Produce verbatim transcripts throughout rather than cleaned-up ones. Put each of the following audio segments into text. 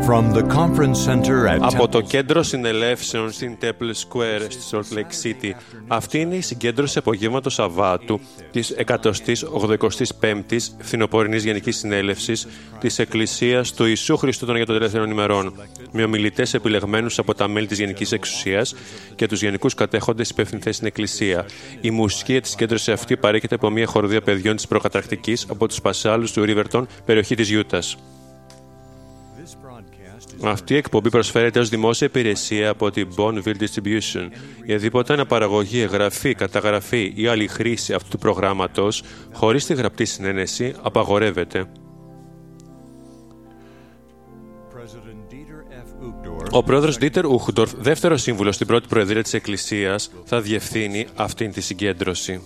From the conference center at Από το κέντρο συνελεύσεων στην Temple Square στη Salt Lake City. Αυτή είναι η συγκέντρωση απογεύματος Σαββάτου της εκατοστής ογδοηκοστής πέμπτης Φθινοπορεινής Γενικής Συνέλευσης της Εκκλησίας του Ιησού Χριστού των Αγίων των Τελευταίων ημερών, με ομιλητές επιλεγμένους από τα μέλη της Γενικής Εξουσίας και τους γενικούς κατέχοντες υπεύθυνη θέση στην Εκκλησία. Η μουσική για τη συγκέντρωση αυτή παρέχεται από μια χοροδία παιδιών της προκαταρκτικής από τους Πασάλους του Riverton, περιοχή της Ιούτας. Αυτή η εκπομπή προσφέρεται ως δημόσια υπηρεσία από την Bonneville Distribution. Η οδήποτε αναπαραγωγή, εγγραφή, καταγραφή ή άλλη χρήση αυτού του προγράμματος χωρίς τη γραπτή συνένεση απαγορεύεται. Ο πρόεδρος Ντίτερ Ούχντορφ, δεύτερος σύμβουλος στην πρώτη προεδρία της Εκκλησίας, θα διευθύνει αυτήν τη συγκέντρωση.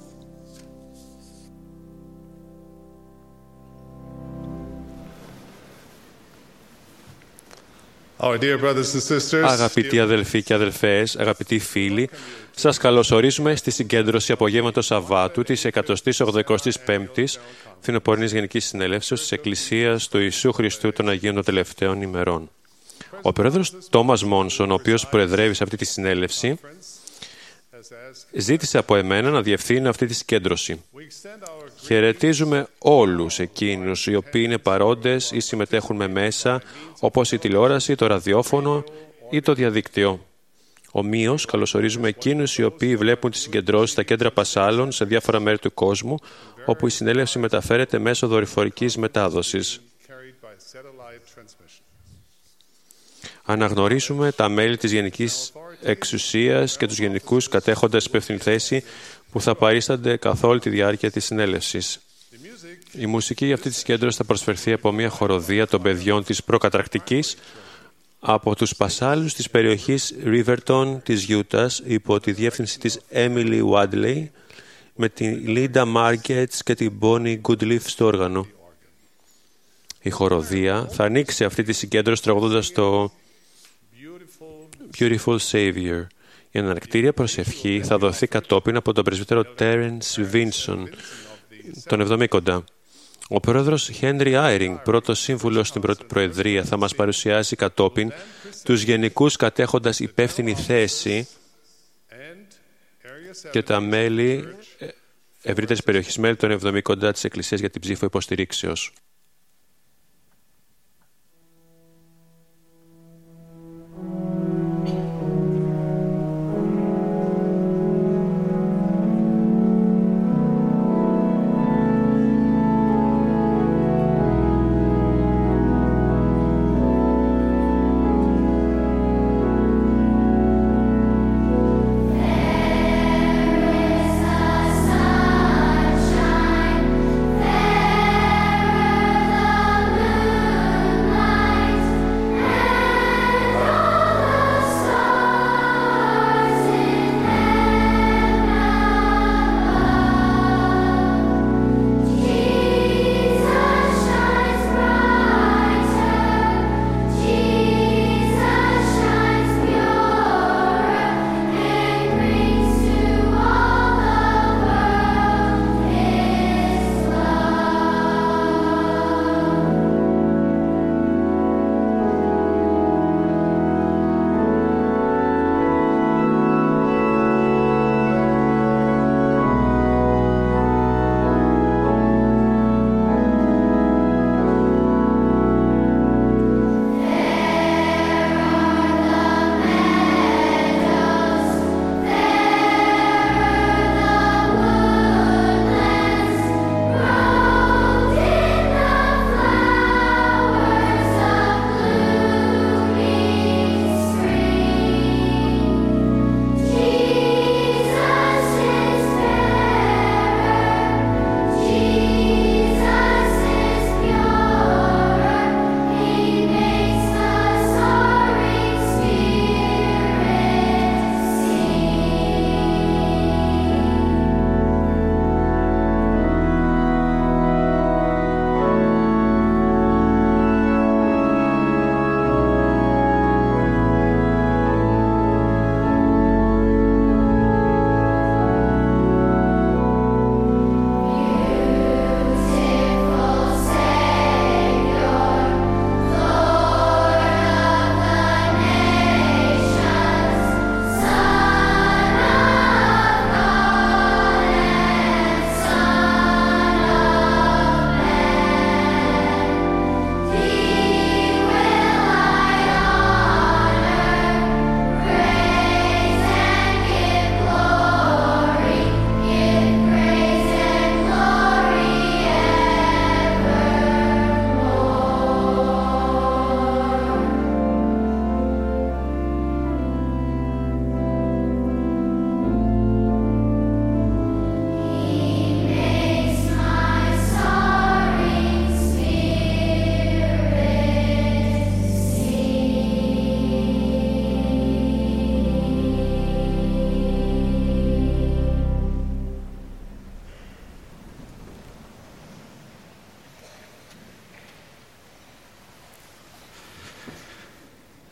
Our dear brothers and sisters, Αγαπητοί αδελφοί και αδελφές, αγαπητοί φίλοι, σας καλωσορίζουμε στη συγκέντρωση απογεύματος Σαββάτου της εκατοστής ογδοηκοστής πέμπτης Φθινοπορεινής Γενικής Συνελεύσεως της Εκκλησίας του Ιησού Χριστού των Αγίων των Τελευταίων ημερών. Ο πρόεδρος Τόμας Μόνσον, ο οποίος προεδρεύει σε αυτή τη συνέλευση, ζήτησε από εμένα να διευθύνω αυτή τη συγκέντρωση. Χαιρετίζουμε όλους εκείνους οι οποίοι είναι παρόντες ή συμμετέχουν με μέσα, όπως η τηλεόραση, το ραδιόφωνο ή το διαδίκτυο. Ομοίως, καλωσορίζουμε εκείνους οι οποίοι βλέπουν τις συγκεντρώσεις στα κέντρα Πασάλων σε διάφορα μέρη του κόσμου, όπου η συνέλευση μεταφέρεται μέσω δορυφορικής μετάδοσης. Αναγνωρίζουμε τα μέλη της Γενικής Εξουσίας και τους γενικούς κατέχοντες υπεύθυνη θέση που θα παρίστανται καθ' όλη τη διάρκεια της συνέλευσης. Η μουσική για αυτή τη συγκέντρωση θα προσφερθεί από μια χοροδία των παιδιών της προκαταρκτικής από τους Πασάλους της περιοχής Riverton της Ιούτας υπό τη διεύθυνση της Emily Wadley με την Linda Markets και την Bonnie Goodleaf στο όργανο. Η χοροδία θα ανοίξει αυτή τη συγκέντρωση τραγουδώντας το Beautiful Savior. Η αναρκτήρια προσευχή θα δοθεί κατόπιν από τον πρεσβύτερο Terence Vinson, τον εβδομήκοντα. Ο πρόεδρος Henry Eyring, πρώτος σύμβουλος στην πρώτη προεδρία, θα μας παρουσιάσει κατόπιν τους γενικούς κατέχοντας υπεύθυνη θέση και τα μέλη ευρύτερης περιοχής, μέλη των εβδομήκοντα της Εκκλησίας για την ψήφο υποστηρίξεως. Sunshine, there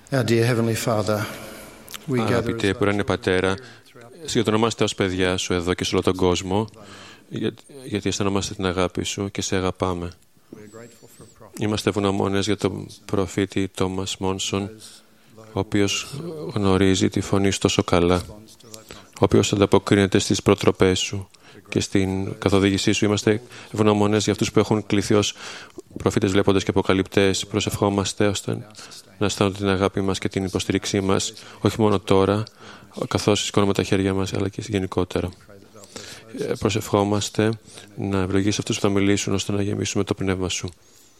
Our dear Heavenly Father, we gather Αγαπητέ Πουράνιε Πατέρα, συγκεντρωνόμαστε ως παιδιά Σου εδώ και σε όλο τον κόσμο, για, γιατί αισθανόμαστε την αγάπη Σου και Σε αγαπάμε. Είμαστε ευγνώμονες για τον προφήτη Τόμας Μόνσον, ο οποίος γνωρίζει τη φωνή Σου τόσο καλά, ο οποίος ανταποκρίνεται στις προτροπές Σου και στην καθοδήγησή Σου. Είμαστε ευγνώμονες για αυτούς που έχουν κληθεί ως προφήτες, βλέποντες και αποκαλυπτές. Προσευχόμαστε ώστε να αισθάνονται την αγάπη μας και την υποστήριξή μας, όχι μόνο τώρα, καθώς σηκώνουμε τα χέρια μας, αλλά και γενικότερα. Προσευχόμαστε να ευλογήσεις αυτούς που θα μιλήσουν, ώστε να γεμίσουμε το πνεύμα Σου.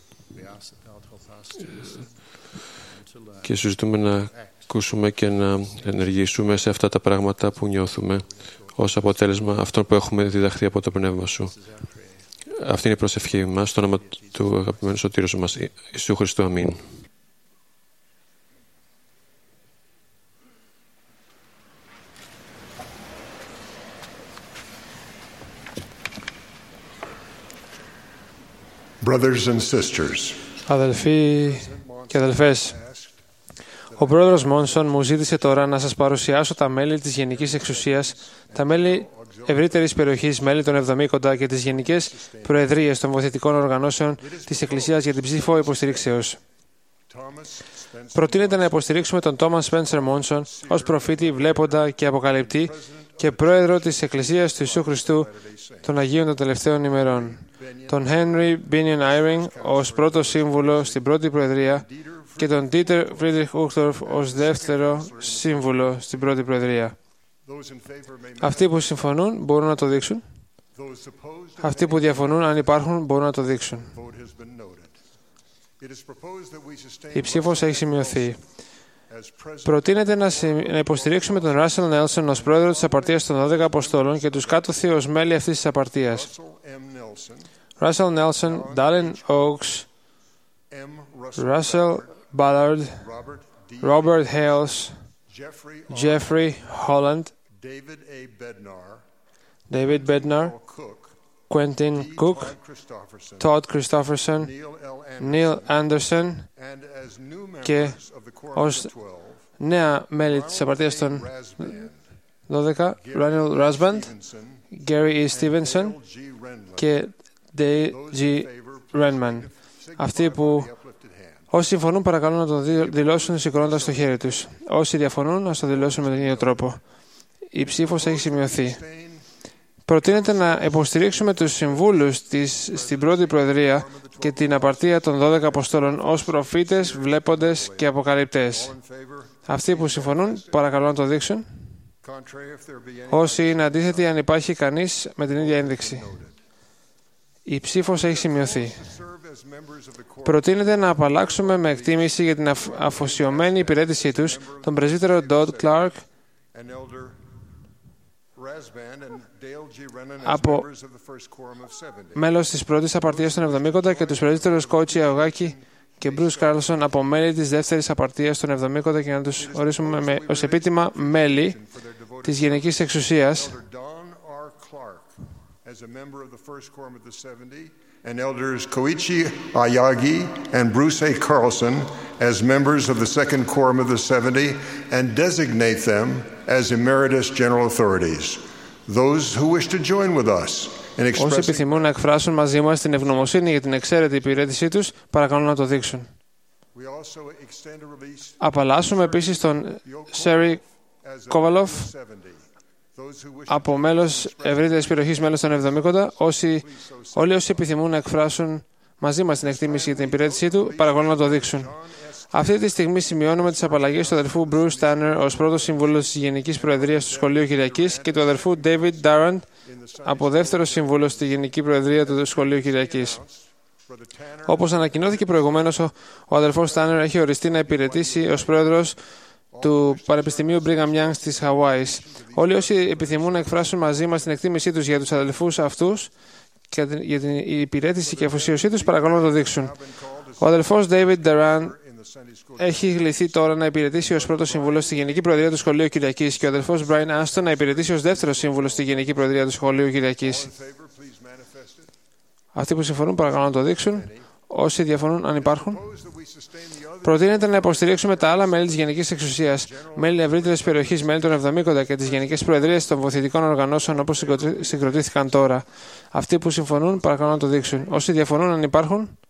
Και Σου ζητούμε να ακούσουμε και να ενεργήσουμε σε αυτά τα πράγματα που νιώθουμε ως αποτέλεσμα αυτών που έχουμε διδαχθεί από το πνεύμα Σου. Αυτή είναι η προσευχή μας, στο όνομα του αγαπημένου σωτήρου μας, Ιησού Χριστού. Αμήν. Brothers and sisters, Αδελφοί και αδελφές, ο πρόεδρος Μόνσον μου ζήτησε τώρα να σας παρουσιάσω τα μέλη της Γενικής Εξουσίας, τα μέλη ευρύτερης περιοχής, μέλη των εβδομήκοντα και τις γενικές προεδρίες των βοηθητικών οργανώσεων της Εκκλησίας για την ψήφο υποστηρίξεως. Προτείνεται να υποστηρίξουμε τον Τόμας Σπένσερ Μόνσον ως προφήτη, βλέποντα και αποκαλυπτή και πρόεδρο της Εκκλησίας του Ιησού Χριστού των Αγίων των Τελευταίων ημερών, τον Henry Binion Eyring ως πρώτο σύμβουλο στην πρώτη προεδρία και τον Dieter Friedrich Uchtdorf ως δεύτερο σύμβουλο στην πρώτη προεδρία. Αυτοί που συμφωνούν μπορούν να το δείξουν. Αυτοί που διαφωνούν, αν υπάρχουν, μπορούν να το δείξουν. Η ψήφος έχει σημειωθεί. Προτείνεται να υποστηρίξουμε τον Russell Nelson ως πρόεδρο της απαρτίας των δώδεκα Αποστόλων και τους κάτωθι ως μέλη αυτής της απαρτίας. Russell Nelson, Dallin Oaks, Russell Ballard, Robert Hales, Jeffrey Holland, David Bednar, Quentin Cook, Todd Christofferson, Neil Anderson και ως νέα μέλη της απαρτίας των δώδεκα, Ranil Rasband, Gary E. Stevenson και D. G. Renman. Αυτοί που όσοι συμφωνούν παρακαλώ να το δηλώσουν σηκώνοντας το χέρι τους. Όσοι διαφωνούν να το δηλώσουν με τον ίδιο τρόπο. Η ψήφος έχει σημειωθεί. Προτείνεται να υποστηρίξουμε τους συμβούλους της, στην πρώτη προεδρία και την απαρτία των δώδεκα Αποστόλων ως προφήτες, βλέποντες και αποκαλυπτές. Αυτοί που συμφωνούν παρακαλώ να το δείξουν. Όσοι είναι αντίθετοι, αν υπάρχει κανείς με την ίδια ένδειξη. Η ψήφος έχει σημειωθεί. Προτείνεται να απαλλάξουμε με εκτίμηση για την αφοσιωμένη υπηρέτησή τους τον πρεσβύτερο Dodd Clark από μέλος της πρώτης απαρτίας των εβδομήκοντα και τους πρεσβύτερους Κότσι Αογάκη και Μπρους Κάρλσον από μέλη της δεύτερης απαρτίας των εβδομήκοντα και να τους ορίσουμε με, ως επίτιμα μέλη της Γενικής Εξουσίας. As a member of the first quorum of the seventy, and elders Koichi Ayagi and Bruce A. Carlson as members of the second quorum of the seventy, and designate them as emeritus general authorities. Those who wish to join with us in expressing... Όσοι επιθυμούν να εκφράσουν μαζί μας την ευγνωμοσύνη για την εξαίρετη υπηρέτησή τους, παρακαλώ να το δείξουν. Απαλλάσσουμε επίσης τον Σέρι Κόβαλοφ από μέλος ευρύτερης περιοχής, μέλος των εβδομήκοντα. Όσοι, όλοι όσοι επιθυμούν να εκφράσουν μαζί μας την εκτίμηση για την υπηρέτησή του, παρακαλώ να το δείξουν. Αυτή τη στιγμή σημειώνουμε τις απαλλαγές του αδερφού Bruce Tanner ως πρώτος σύμβουλος της Γενικής Προεδρίας του Σχολείου Κυριακής και του αδερφού David Darrant από δεύτερο σύμβουλο στη Γενική Προεδρία του Σχολείου Κυριακής. Όπως ανακοινώθηκε προηγουμένως, ο, ο αδερφός Tanner έχει οριστεί να υπηρετήσει ως πρόεδρος του Πανεπιστημίου Brigham Young στις Χαβάης. Όλοι όσοι επιθυμούν να εκφράσουν μαζί μας την εκτίμησή τους για τους αδελφούς αυτούς και για την υπηρέτηση και αφοσίωσή τους, παρακαλώ να το δείξουν. Ο αδελφός David Darrant έχει κληθεί τώρα να υπηρετήσει ως πρώτο σύμβουλο στη Γενική Προεδρία του Σχολείου Κυριακής και ο αδελφός Brian Aston να υπηρετήσει ως δεύτερο σύμβουλο στη Γενική Προεδρία του Σχολείου Κυριακής. Αυτοί που συμφωνούν, παρακαλώ να το δείξουν. όσοι διαφωνούν αν υπάρχουν. Προτείνεται να υποστηρίξουμε τα άλλα μέλη της Γενικής Εξουσίας, μέλη ευρύτερης περιοχής, μέλη των εβδομήντα και τις Γενικές Προεδρίες των βοηθητικών οργανώσεων όπως συγκροτήθηκαν τώρα. Αυτοί που συμφωνούν, παρακαλώ να το δείξουν. Όσοι διαφωνούν αν υπάρχουν.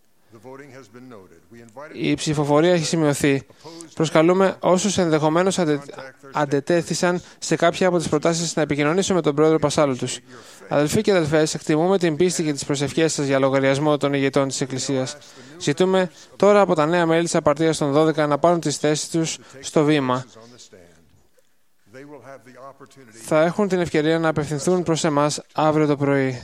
Η ψηφοφορία έχει σημειωθεί. Προσκαλούμε όσους ενδεχομένως αντε... αντετέθησαν σε κάποια από τις προτάσεις να επικοινωνήσουν με τον πρόεδρο Πασάλου τους. Αδελφοί και αδελφές, εκτιμούμε την πίστη και τις προσευχές σας για λογαριασμό των ηγετών της Εκκλησίας. Ζητούμε τώρα από τα νέα μέλη της Απαρτίας των δώδεκα να πάρουν τις θέσεις τους στο βήμα. Θα έχουν την ευκαιρία να απευθυνθούν προς εμάς αύριο το πρωί.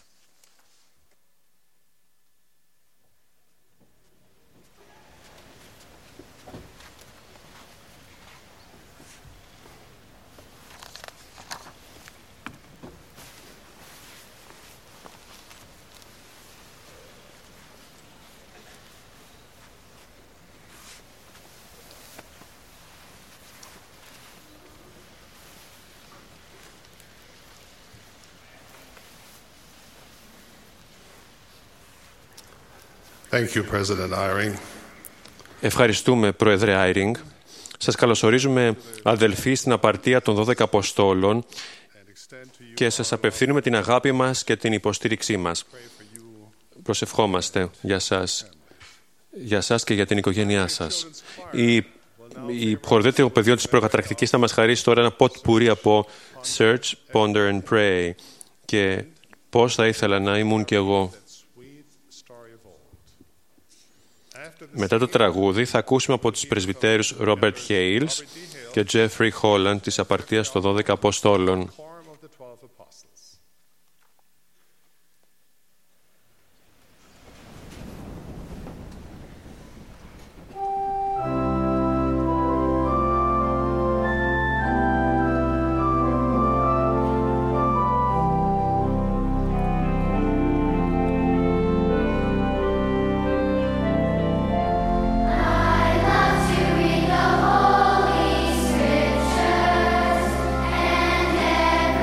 Thank you, President Eyring. Ευχαριστούμε, Πρόεδρε Άιρινγκ. Σας καλωσορίζουμε, αδελφοί, στην Απαρτία των δώδεκα Αποστόλων και σας απευθύνουμε την αγάπη μας και την υποστήριξή μας. Προσευχόμαστε για σας, για σας και για την οικογένειά σας. Η, η χορδέτρια των παιδιών της προκαταρκτικής θα μας χαρίσει τώρα ένα ποτ πουρί από Search, Ponder and Pray και πώς θα ήθελα να ήμουν κι εγώ. Μετά το τραγούδι θα ακούσουμε από τους πρεσβυτέρους Robert Hales και Jeffrey Holland της Απαρτίας των δώδεκα Αποστόλων. Scriptures and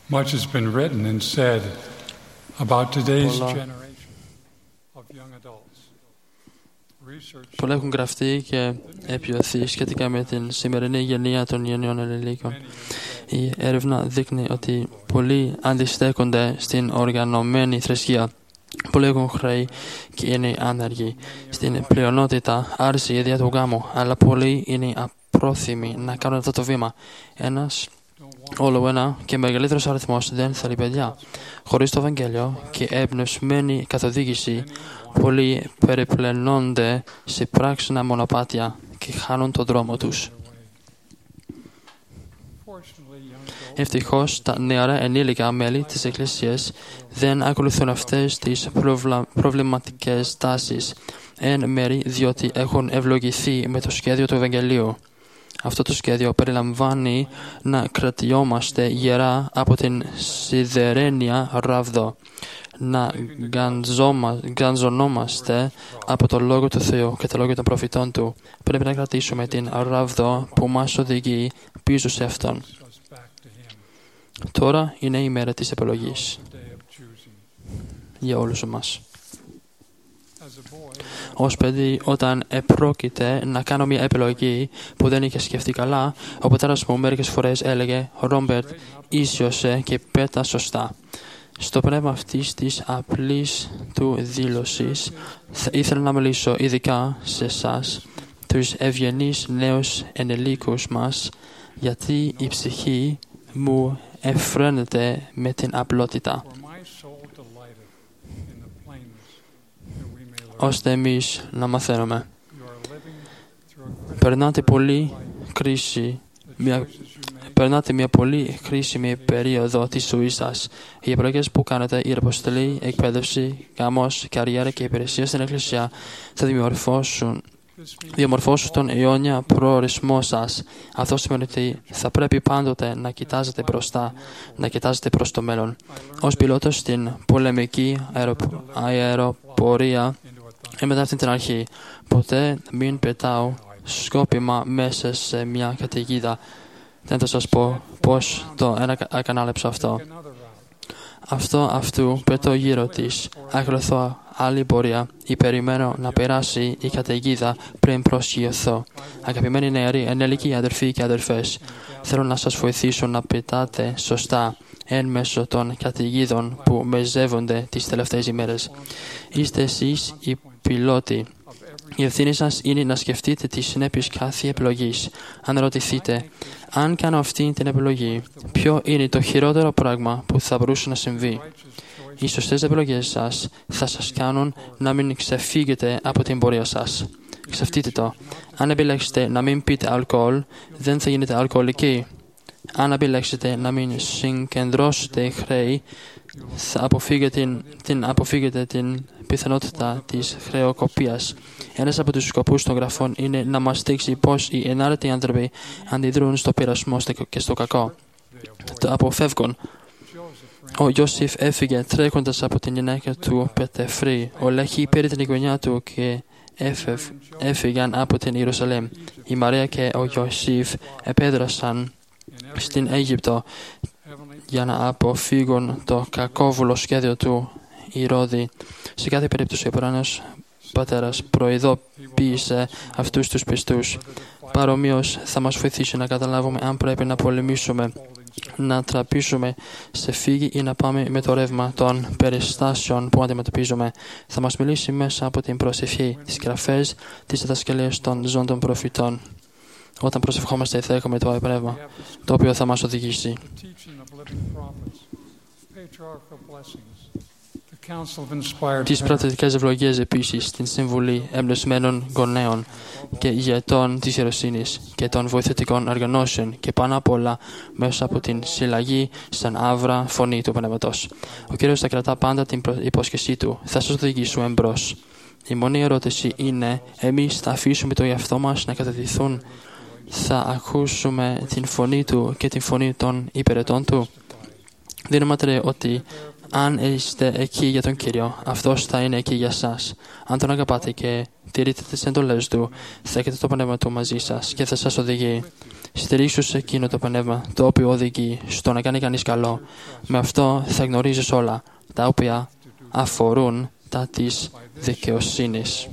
Much has been written and said about today's Πολλά. generation of young adults. Research Πολλά έχουν γραφτεί και επιωθεί σχετικά με την σημερινή γενιά των γενιών ενηλίκων. Η έρευνα δείχνει ότι πολλοί αντιστέκονται στην οργανωμένη θρησκεία. Πολλοί έχουν χρέη και είναι άνεργοι. Στην πλειονότητα άρεσε η ιδέα του γάμου, αλλά πολλοί είναι απρόθυμοι να κάνουν αυτό το βήμα. Ένας όλο ένα και μεγαλύτερος αριθμός δεν θέλει παιδιά. Χωρίς το Ευαγγέλιο και εμπνευσμένη καθοδήγηση, πολλοί περιπλενώνται σε πράξινα μονοπάτια και χάνουν τον δρόμο τους. Ευτυχώς, τα νεαρά ενήλικα μέλη της Εκκλησίας δεν ακολουθούν αυτές τις προβλα... προβληματικές τάσεις, εν μέρει διότι έχουν ευλογηθεί με το σχέδιο του Ευαγγελίου. Αυτό το σχέδιο περιλαμβάνει να κρατιόμαστε γερά από την σιδερένια ράβδο, να γκανζωνόμαστε από το Λόγο του Θεού και το Λόγο των προφητών Του. Πρέπει να κρατήσουμε την ράβδο που μας οδηγεί πίσω σε Αυτόν. Τώρα είναι η μέρα της επιλογής για όλους εμάς. Ως παιδί, όταν επρόκειται να κάνω μια επιλογή που δεν είχε σκεφτεί καλά, ο πατέρας μου μερικές φορές έλεγε «Ρόμπερτ, ίσιοσε και πέτα σωστά». Στο πνεύμα αυτής της απλής του δήλωσης, θα ήθελα να μιλήσω ειδικά σε εσάς, τους ευγενείς νέους ενηλίκους μας, γιατί η ψυχή μου εφραίνεται με την απλότητα, ώστε εμείς να μαθαίνουμε. Περνάτε πολύ κρίση, μια, περνάτε μια πολύ χρήσιμη περίοδο της ζωής σας. Οι επιλογές που κάνετε, η αποστολή, εκπαίδευση, γάμος, καριέρα και υπηρεσία στην Εκκλησία θα διαμορφώσουν διαμορφώσουν τον αιώνια προορισμό σας. Αυτό σημαίνει ότι θα πρέπει πάντοτε να κοιτάζετε μπροστά, να κοιτάζετε προς το μέλλον. Ως πιλότος στην πολεμική αεροπο... αεροπορία, είμαι μετά αυτή την αρχή. Ποτέ μην πετάω σκόπιμα μέσα σε μια καταιγίδα. Δεν θα σας πω πώς το ανακανάλεψα αυτό. Αυτό αυτού πετώ γύρω της. Ακολουθώ άλλη πορεία ή περιμένω να περάσει η καταιγίδα πριν προσγειωθώ. Αγαπημένοι νεαροί, ενήλικοι αδερφοί και αδερφές, θέλω να σας βοηθήσω να πετάτε σωστά εν μέσω των καταιγίδων που μεζεύονται τις τελευταίες ημέρες. Είστε εσείς οι πιλότοι. Η ευθύνη σας είναι να σκεφτείτε τις συνέπειες κάθε επιλογής. Αν ρωτηθείτε, αν κάνω αυτή την επιλογή, ποιο είναι το χειρότερο πράγμα που θα μπορούσε να συμβεί. Οι σωστές επιλογές σας θα σας κάνουν να μην ξεφύγετε από την πορεία σας. Σκεφτείτε το. Αν επιλέξετε να μην πείτε αλκοόλ, δεν θα γίνετε αλκοολικοί. Αν επιλέξετε να μην συγκεντρώσετε χρέη, θα αποφύγετε την, την, αποφύγετε την πιθανότητα της χρεοκοπίας. Ένας από τους σκοπούς των γραφών είναι να μας δείξει πώς οι ενάρετοι άνθρωποι αντιδρούν στο πειρασμό και στο κακό. Το αποφεύγουν. Ο Ιώσιφ έφυγε τρέχοντας από την γυναίκα του Πετεφρή. Ο Λέχη πήρε την οικογένειά του και έφυγαν από την Ιερουσαλήμ. Η Μαρία και ο Ιώσιφ επέδρασαν στην Αίγυπτο για να αποφύγουν το κακόβουλο σχέδιο του Ηρώδη. Σε κάθε περίπτωση ο Πουράνος Πατέρας προειδοποίησε αυτούς τους πιστούς. Παρομοίως θα μας βοηθήσει να καταλάβουμε αν πρέπει να πολεμήσουμε, να τραπήσουμε σε φύγη ή να πάμε με το ρεύμα των περιστάσεων που αντιμετωπίζουμε. Θα μας μιλήσει μέσα από την προσευχή, τις γραφές, τις διδασκαλίες των ζώων των προφητών. Όταν προσευχόμαστε θα έχουμε το πνεύμα, το οποίο θα μας οδηγήσει. Τις πρωτοτικές ευλογίες επίσης, την συμβουλή εμπνευσμένων γονέων και ηγετών της ιεροσύνης και των βοηθητικών οργανώσεων και πάνω απ' όλα μέσα από την συλλαγή σαν άβρα φωνή του Πνεύματος. Ο Κύριος θα κρατά πάντα την υπόσχεσή Του, θα σας οδηγήσουμε εμπρός. Η μόνη ερώτηση είναι, εμείς θα αφήσουμε το εαυτό μας να καταδυθούν, θα ακούσουμε την φωνή Του και την φωνή των υπηρετών Του. Δίνουμε ότι αν είστε εκεί για τον Κύριο, αυτός θα είναι εκεί για σας. Αν τον αγαπάτε και τηρείτε τις εντολές Του, θα έχετε το Πνεύμα Του μαζί σας και θα σας οδηγεί. Στηρίξου σε εκείνο το πνεύμα το οποίο οδηγεί στο να κάνει κανείς καλό. Με αυτό θα γνωρίζεις όλα τα οποία αφορούν τα της δικαιοσύνης.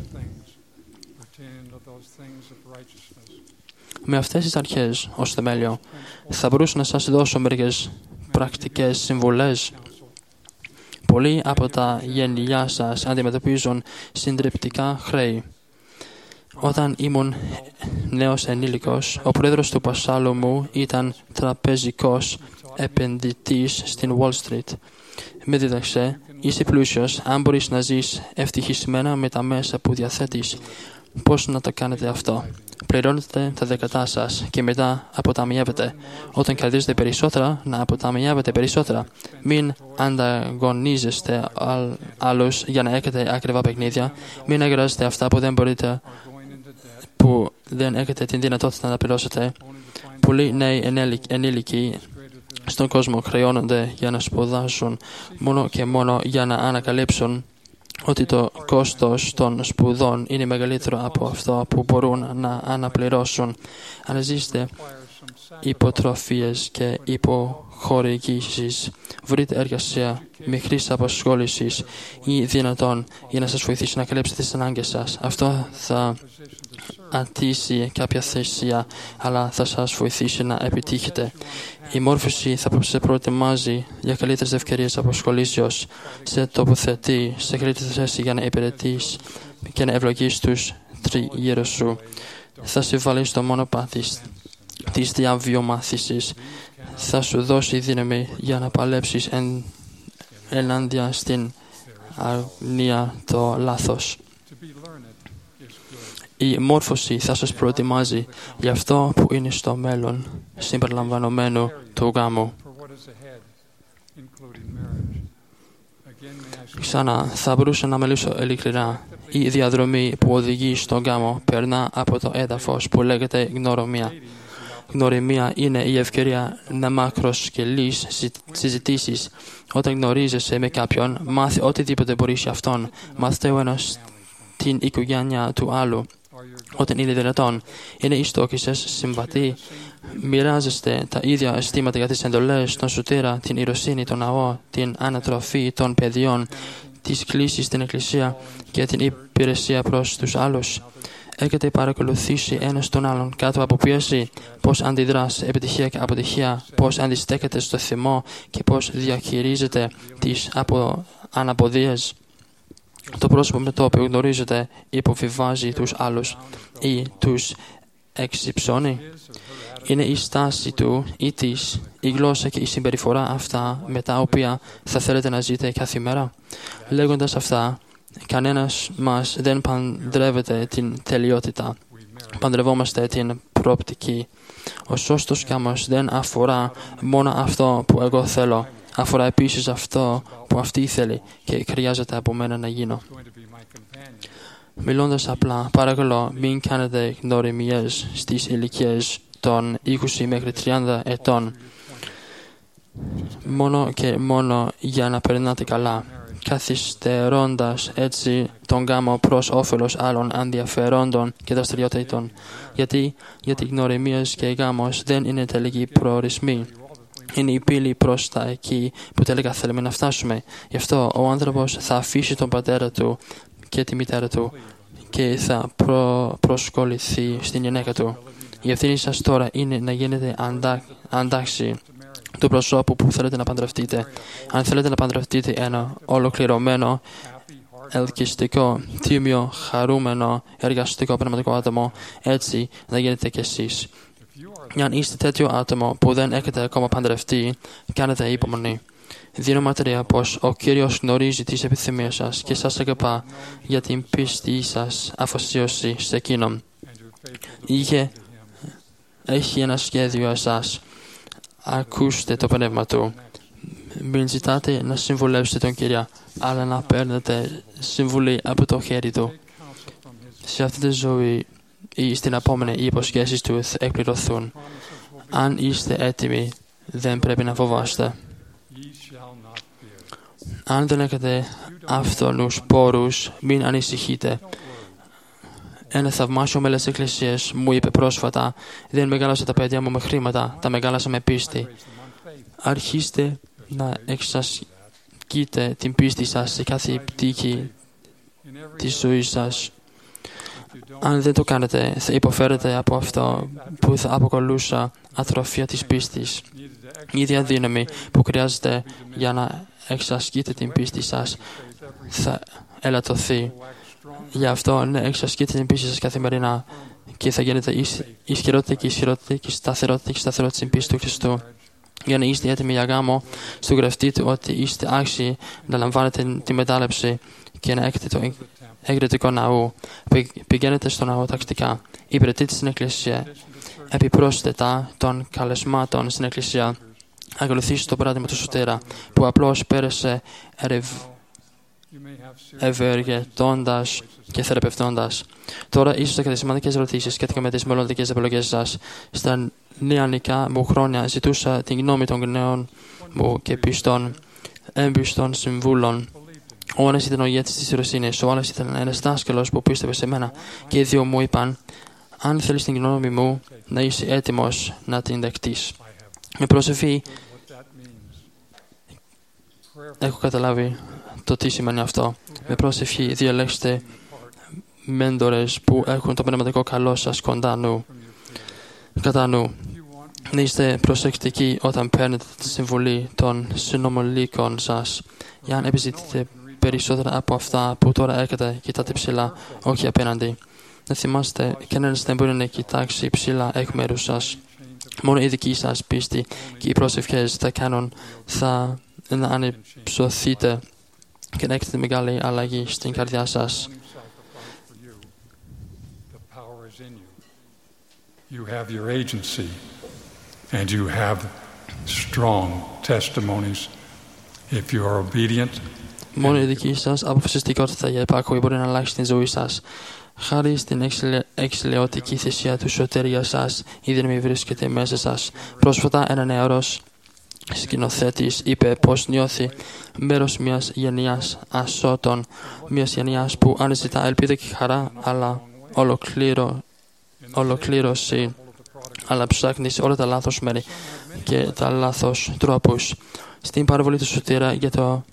Με αυτές τις αρχές ως θεμέλιο θα μπορούσα να σας δώσω μερικές πρακτικές συμβουλές. Πολλοί από τα γενιά σας αντιμετωπίζουν συντριπτικά χρέη. Όταν ήμουν νέος ενήλικος, ο πρόεδρος του πασάλου μου ήταν τραπεζικός επενδυτής στην Wall Street. Με δίδαξε, είσαι πλούσιος αν μπορείς να ζεις ευτυχισμένα με τα μέσα που διαθέτεις. Πώς να το κάνετε αυτό? Πληρώνετε τα δεκατά σας και μετά αποταμιεύετε. Όταν κερδίζετε περισσότερα, να αποταμιεύετε περισσότερα. Μην ανταγωνίζεστε άλλους για να έχετε ακριβά παιχνίδια. Μην αγοράζετε αυτά που δεν μπορείτε, που δεν έχετε την δυνατότητα να πληρώσετε. Πολλοί νέοι ενήλικοι στον κόσμο χρεώνονται για να σπουδάσουν μόνο και μόνο για να ανακαλύψουν ότι το κόστος των σπουδών είναι μεγαλύτερο από αυτό που μπορούν να αναπληρώσουν. Αναζήστε υποτροφίες και υποχορηγήσεις. Βρείτε εργασία μικρής απασχόλησης ή δυνατόν για να σας βοηθήσει να καλύψετε τις ανάγκες σας. Αυτό θα ατήσει κάποια θυσία, αλλά θα σας βοηθήσει να επιτύχετε. Η μόρφωση θα σε προετοιμάζει για καλύτερες ευκαιρίες απασχολήσεως, σε τοποθετεί σε καλύτερη θέση για να υπηρετείς και να ευλογείς τους τριγύρω σου. Θα σε βάλει στο μονοπάτι της διαβιομάθησης. Θα σου δώσει δύναμη για να παλέψεις εν, ενάντια στην αγνία, το λάθος. Η μόρφωση θα σας προετοιμάζει για αυτό που είναι στο μέλλον, συμπεριλαμβανομένου του γάμου. Ξανά, θα μπορούσα να μιλήσω ειλικρινά. Η διαδρομή που οδηγεί στον γάμο περνά από το έδαφος που λέγεται γνωριμία. Γνωριμία είναι η ευκαιρία να μακροσκελείς συζητήσεις. Όταν γνωρίζεσαι με κάποιον, μάθε οτιδήποτε μπορείς για αυτόν. Μάθε ο ένας την οικογένεια του άλλου. Όταν είναι δυνατόν, είναι οι στόχοι σας συμβατοί. Μοιράζεστε τα ίδια αισθήματα για τις εντολές, τον σωτήρα, την ιεροσύνη, τον ναό, την ανατροφή των παιδιών, τις κλήσεις στην εκκλησία και την υπηρεσία προς τους άλλους. Έχετε παρακολουθήσει ένας τον άλλον κάτω από πίεση, πώς αντιδρά σε επιτυχία και αποτυχία, πώς αντιστέκεται στο θυμό και πώς διαχειρίζεται τις απο... αναποδίες. Το πρόσωπο με το οποίο γνωρίζετε υποβιβάζει τους άλλους ή τους εξυψώνει. Είναι η στάση του ή της, η γλώσσα και η συμπεριφορά αυτά με τα οποία θα θέλετε να ζείτε κάθε μέρα. Λέγοντας αυτά, κανένας μας δεν παντρεύεται την τελειότητα. Παντρευόμαστε την προοπτική. Ο σωστός γάμος δεν αφορά μόνο αυτό που εγώ θέλω. Αφορά επίσης αυτό που αυτή θέλει και χρειάζεται από μένα να γίνω. Μιλώντας απλά, παρακαλώ μην κάνετε γνωριμίες στις ηλικίες των είκοσι μέχρι τριάντα ετών μόνο και μόνο για να περνάτε καλά, καθυστερώντας έτσι τον γάμο προς όφελος άλλων ενδιαφερόντων και δραστηριοτήτων. Γιατί, γιατί γνωριμίες και γάμος δεν είναι τελικοί προορισμοί. Είναι η πύλη προς τα εκεί που τελικά θέλουμε να φτάσουμε. Γι' αυτό ο άνθρωπος θα αφήσει τον πατέρα του και τη μητέρα του και θα προ... προσκοληθεί στην γυναίκα του. Η ευθύνη σας τώρα είναι να γίνετε αντά... αντάξει του προσώπου που θέλετε να παντρευτείτε. Αν θέλετε να παντρευτείτε ένα ολοκληρωμένο, ελκυστικό, τίμιο, χαρούμενο, εργαστικό, πνευματικό άτομο, έτσι να γίνετε κι εσείς. Αν είστε τέτοιο άτομο που δεν έχετε ακόμα παντρευτεί, κάνετε υπομονή. Δίνω μαρτυρία πως ο Κύριος γνωρίζει τις επιθυμίες σας και σας αγαπά για την πίστη σας αφοσίωση σε Εκείνον. Είχε, έχει ένα σχέδιο εσάς. Ακούστε το πνεύμα Του. Μην ζητάτε να συμβουλεύσετε τον Κύριο, αλλά να παίρνετε συμβουλή από το χέρι Του. Σε αυτή τη ζωή ή στην επόμενη οι υποσχέσεις Του θα εκπληρωθούν. Αν είστε έτοιμοι, δεν πρέπει να φοβάστε. Αν δεν έχετε αυτονούς πόρους, μην ανησυχείτε. ένα θαυμάσιο μέλος της Εκκλησίας μου είπε πρόσφατα: δεν μεγάλωσα τα παιδιά μου με χρήματα, τα μεγάλασα με πίστη. Αρχίστε να εξασκείτε την πίστη σας σε κάθε πτύχη της ζωής σας. Αν δεν το κάνετε, θα υποφέρετε από αυτό που θα αποκαλούσα ατροφία της πίστης. Η ίδια δύναμη που χρειάζεται για να εξασκείτε την πίστη σας θα ελαττωθεί. Γι' αυτό να εξασκείτε την πίστη σας καθημερινά και θα γίνετε ισχυρότεροι και ισχυρότεροι και σταθερότεροι και σταθερότεροι στην πίστη του Χριστού. Για να είστε έτοιμοι για γάμο, στο γραφτείτε ότι είστε άξιοι να λαμβάνετε τη μετάληψη και να έχετε το εγκριτικό ναού. Πηγαίνετε στο ναό τακτικά. Υπηρετείτε στην Εκκλησία. Επιπρόσθετα των καλεσμάτων στην Εκκλησία. Ακολουθήστε το παράδειγμα του Σωτήρα, που απλώς πέρασε ευεργετώντας και θεραπευτώντας. Τώρα ίσως έχετε σημαντικές ερωτήσεις σχετικά με τις μελλοντικές επιλογές σας. Στα νεανικά μου χρόνια ζητούσα την γνώμη των νέων μου και πιστών έμπιστων συμβούλων. Ο ένας ήταν ο ηγέτης της ιεροσύνης, ο άλλος ήταν ένας δάσκαλος που πίστευε σε μένα, και οι δύο μου είπαν: αν θέλεις την γνώμη μου, να είσαι έτοιμος να την δεκτείς. Με προσευχή έχω καταλάβει το τι σημαίνει αυτό. Με προσευχή διαλέξτε μέντορες που έχουν το πνευματικό καλό σας κοντά νου. Κατά νου. Να είστε προσεκτικοί όταν παίρνετε τη συμβουλή των συνομιλίκων σας. Για να επιζητείτε περισσότερα από αυτά που τώρα έχετε, κοιτάτε ψηλά, όχι απέναντι. Να θυμάστε, κανένας δεν μπορεί να κοιτάξει ψηλά εκ μέρους σας. Μόνο η δική σας πίστη και οι προσευχές θα κάνουν θα να ανυψωθείτε και να έχετε μεγάλη αλλαγή στην καρδιά σας. You have your agency and you have strong testimonies if you are obedient. Μόνο η δική σας αποφασιστικότητα για υπάκοη μπορεί να αλλάξει την ζωή σας. Χάρη στην εξηλαιωτική θυσία του σωτηρία σας, η δύναμη βρίσκεται μέσα σας. Πρόσφατα ένα νεαρός σκηνοθέτης είπε πως νιώθει μέρος μιας γενιάς ασώτων, μιας γενιάς που αναζητά ελπίδα και χαρά, αλλά ολοκλήρω, ολοκλήρωση, αλλά ψάχνει σε όλα τα λάθος μέρη και τα λάθος τρόπους. Στην παραβολή του Σωτήρα για το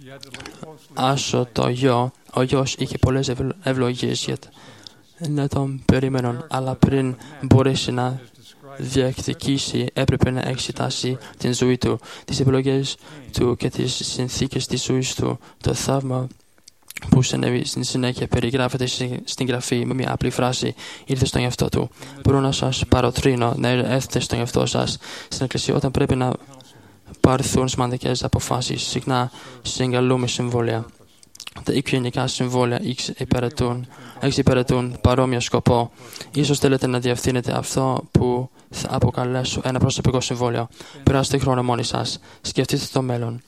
άσωτο γιο, ο γιος είχε πολλές ευλογίες για να τον περιμένουν, αλλά πριν μπορέσει να διεκδικήσει έπρεπε να εξετάσει την ζωή του, τις επιλογές του και τις συνθήκες της ζωής του. Το θαύμα που συνέβη στην συνέχεια περιγράφεται στην γραφή με μια απλή φράση: ήρθε στον εαυτό του. Μπορώ να σας παροτρύνω να έρθετε στον εαυτό σας στην Εκκλησία όταν πρέπει να πάρθουν σημαντικές αποφάσεις. Συχνά συγκαλούμε συμβόλαια. Τα οικογενειακά συμβόλαια εξυπηρετούν παρόμοιο σκοπό. Ίσως θέλετε να διευθύνετε αυτό που θα αποκαλέσω ένα προσωπικό συμβόλαιο. Περάστε χρόνο μόνοι σας. Σκεφτείτε το μέλλον.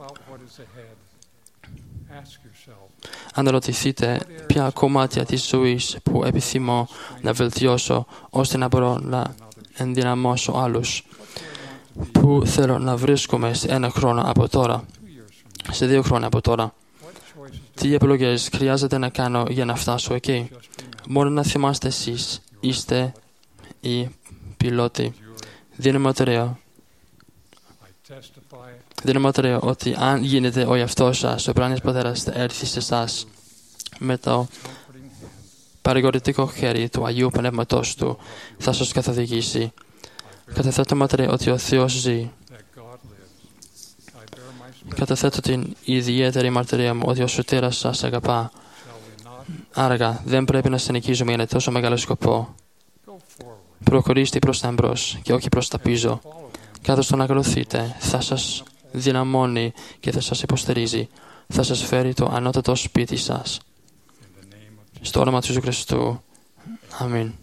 Αναρωτηθείτε ποια κομμάτια της ζωής που επιθυμώ να βελτιώσω ώστε να μπορώ να ενδυναμώσω άλλους. Που θέλω να βρίσκομαι σε ένα χρόνο από τώρα, σε δύο χρόνια από τώρα. Τι επιλογές χρειάζεται να κάνω για να φτάσω εκεί. Μόνο να θυμάστε εσείς είστε οι πιλότοι. Δίνουμε ματρέο ότι αν γίνετε ο εαυτός σας, ο πράνης πατέρας θα έρθει σε εσάς με το παρηγορητικό χέρι του Αγίου Πνεύματος Του, θα σας καθοδηγήσει. Καταθέτω ματρέο ότι ο Θεός ζει. Καταθέτω την ιδιαίτερη μαρτυρία μου ότι ο Σωτήρας σας αγαπά. Άρα δεν πρέπει να συνοικίζουμε για τόσο μεγάλο σκοπό. Προχωρήστε προς τα εμπρός και όχι προς τα πίσω. Καθώς τον ακολουθείτε, θα σας δυναμώνει και θα σας υποστηρίζει. Θα σας φέρει το ανώτατο σπίτι σας. Στο όνομα του Ιησού Χριστού. Αμήν.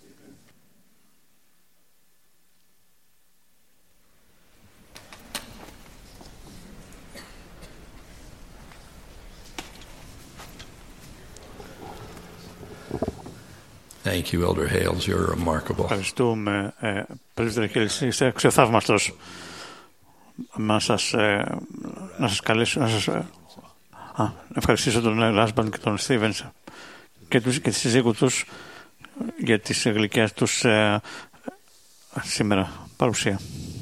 Thank you, Elder Hales. You're remarkable. Ευχαριστούμε, ε, Πρέσβυτερε Χέιλς. Είστε αξιοθαύμαστος. Να σας, ε, να σας καλέσω, να σας ε, α, ευχαριστήσω τον Ράσμπαν και τον Στίβενς και, τους, και τη σύζυγου τους για τις γλυκές τους ε, σήμερα παρουσία.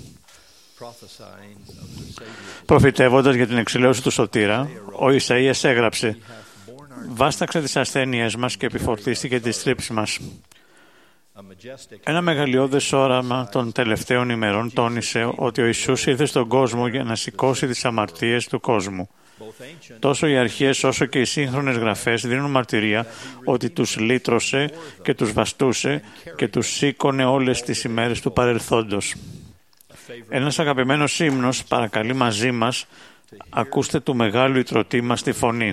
Προφητεύοντας για την εξηλαίωση του Σωτήρα, ο Ισαΐας έγραψε «Βάσταξε τις ασθένειές μας και επιφορτίστηκε τις θλίψεις μας». Ένα μεγαλειώδες όραμα των τελευταίων ημερών τόνισε ότι ο Ιησούς ήρθε στον κόσμο για να σηκώσει τις αμαρτίες του κόσμου. Τόσο οι αρχαίες όσο και οι σύγχρονες γραφές δίνουν μαρτυρία ότι τους λύτρωσε και τους βαστούσε και τους σήκωνε όλες τις ημέρες του παρελθόντος. Ένας αγαπημένος ύμνος παρακαλεί μαζί μας «Ακούστε του μεγάλου ητρωτή μας τη φωνή».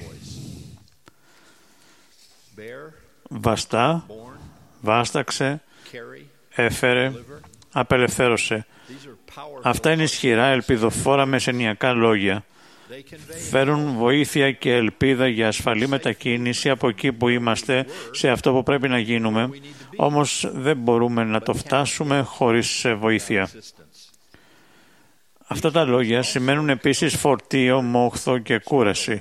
Βαστά, βάσταξε, έφερε, απελευθέρωσε. Αυτά είναι ισχυρά, ελπιδοφόρα μεσαινιακά λόγια. Φέρουν βοήθεια και ελπίδα για ασφαλή μετακίνηση από εκεί που είμαστε σε αυτό που πρέπει να γίνουμε, όμως δεν μπορούμε να το φτάσουμε χωρίς βοήθεια. Αυτά τα λόγια σημαίνουν επίσης φορτίο, μόχθο και κούραση.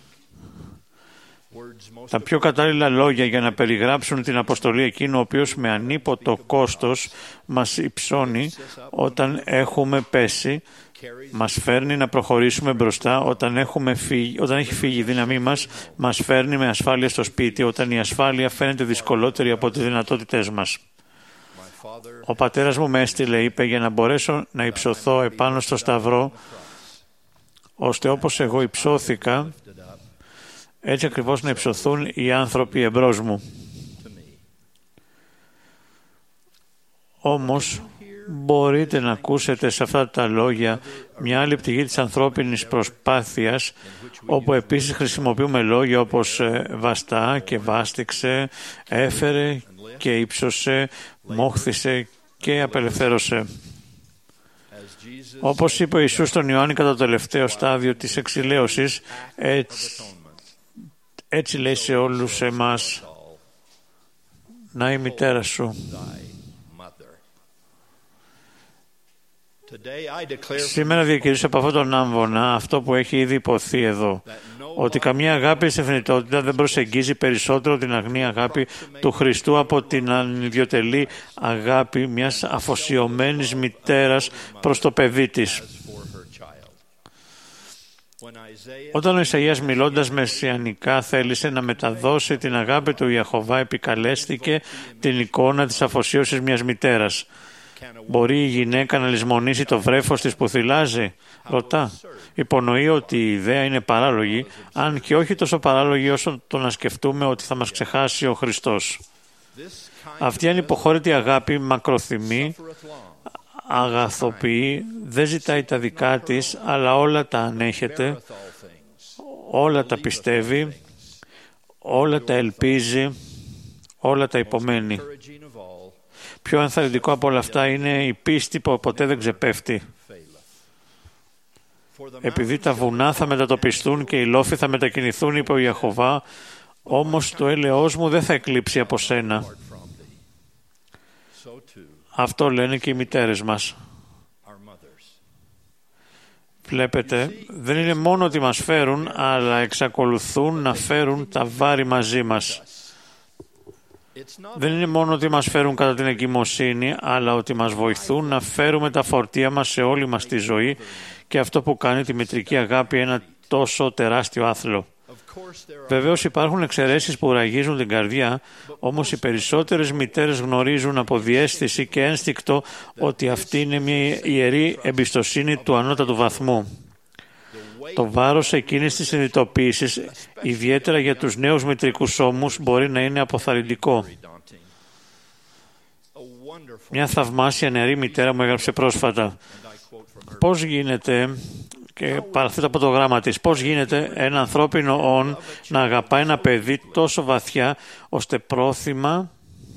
Τα πιο κατάλληλα λόγια για να περιγράψουν την αποστολή εκείνου ο οποίος με ανίποτο κόστος μας υψώνει όταν έχουμε πέσει, μας φέρνει να προχωρήσουμε μπροστά όταν, έχουμε φύγει, όταν έχει φύγει η δύναμή μας, μας φέρνει με ασφάλεια στο σπίτι όταν η ασφάλεια φαίνεται δυσκολότερη από τις δυνατότητές μας. Ο πατέρας μου με έστειλε, είπε, για να μπορέσω να υψωθώ επάνω στο σταυρό, ώστε όπως εγώ υψώθηκα, έτσι ακριβώς να υψωθούν οι άνθρωποι εμπρός μου. Όμως, μπορείτε να ακούσετε σε αυτά τα λόγια μια άλλη πτυχή της ανθρώπινης προσπάθειας, όπου επίσης χρησιμοποιούμε λόγια όπως βαστά και βάστηξε, έφερε και ύψωσε, μόχθησε και απελευθέρωσε. Όπως είπε ο Ιησούς στον Ιωάννη κατά το τελευταίο στάδιο της εξηλαίωσης, έτσι, έτσι λέει σε όλους εμάς, να η μητέρα σου. Σήμερα διακηρύσω από αυτόν τον άμβονα αυτό που έχει ήδη υποθεί εδώ, ότι καμία αγάπη στην θνητότητα δεν προσεγγίζει περισσότερο την αγνή αγάπη του Χριστού από την ανιδιοτελή αγάπη μιας αφοσιωμένης μητέρας προς το παιδί της. Όταν ο Ισαΐας μιλώντας μεσιανικά θέλησε να μεταδώσει την αγάπη του Ιεχωβά, επικαλέστηκε την εικόνα της αφοσίωσης μιας μητέρας. Μπορεί η γυναίκα να λησμονήσει το βρέφος της που θυλάζει? Ρωτά. Υπονοεί ότι η ιδέα είναι παράλογη, αν και όχι τόσο παράλογη όσο το να σκεφτούμε ότι θα μας ξεχάσει ο Χριστός. Αυτή η ανυποχώρητη αγάπη μακροθυμεί, αγαθοποιεί, δεν ζητάει τα δικά της, αλλά όλα τα ανέχεται, όλα τα πιστεύει, όλα τα ελπίζει, όλα τα υπομένει. Πιο ενθαρρυντικό από όλα αυτά είναι η πίστη που ποτέ δεν ξεπέφτει. Επειδή τα βουνά θα μετατοπιστούν και οι λόφοι θα μετακινηθούν, είπε ο Ιεχωβά, όμως το έλεος μου δεν θα εκλείψει από σένα. Αυτό λένε και οι μητέρες μας. Βλέπετε, δεν είναι μόνο ότι μας φέρουν, αλλά εξακολουθούν να φέρουν τα βάρη μαζί μας. Δεν είναι μόνο ότι μας φέρουν κατά την εγκυμοσύνη, αλλά ότι μας βοηθούν να φέρουμε τα φορτία μας σε όλη μας τη ζωή και αυτό που κάνει τη μητρική αγάπη ένα τόσο τεράστιο άθλο. Βεβαίως υπάρχουν εξαιρέσεις που ραγίζουν την καρδιά, όμως οι περισσότερες μητέρες γνωρίζουν από διαίσθηση και ένστικτο ότι αυτή είναι μια ιερή εμπιστοσύνη του ανώτατου βαθμού. Το βάρος εκείνης της συνειδητοποίησης, ιδιαίτερα για τους νέους μητρικούς ώμους, μπορεί να είναι αποθαρρυντικό. Μια θαυμάσια νεαρή μητέρα μου έγραψε πρόσφατα. Πώς γίνεται, και παραθέτω από το γράμμα της, πώς γίνεται ένα ανθρώπινο όν να αγαπάει ένα παιδί τόσο βαθιά, ώστε πρόθυμα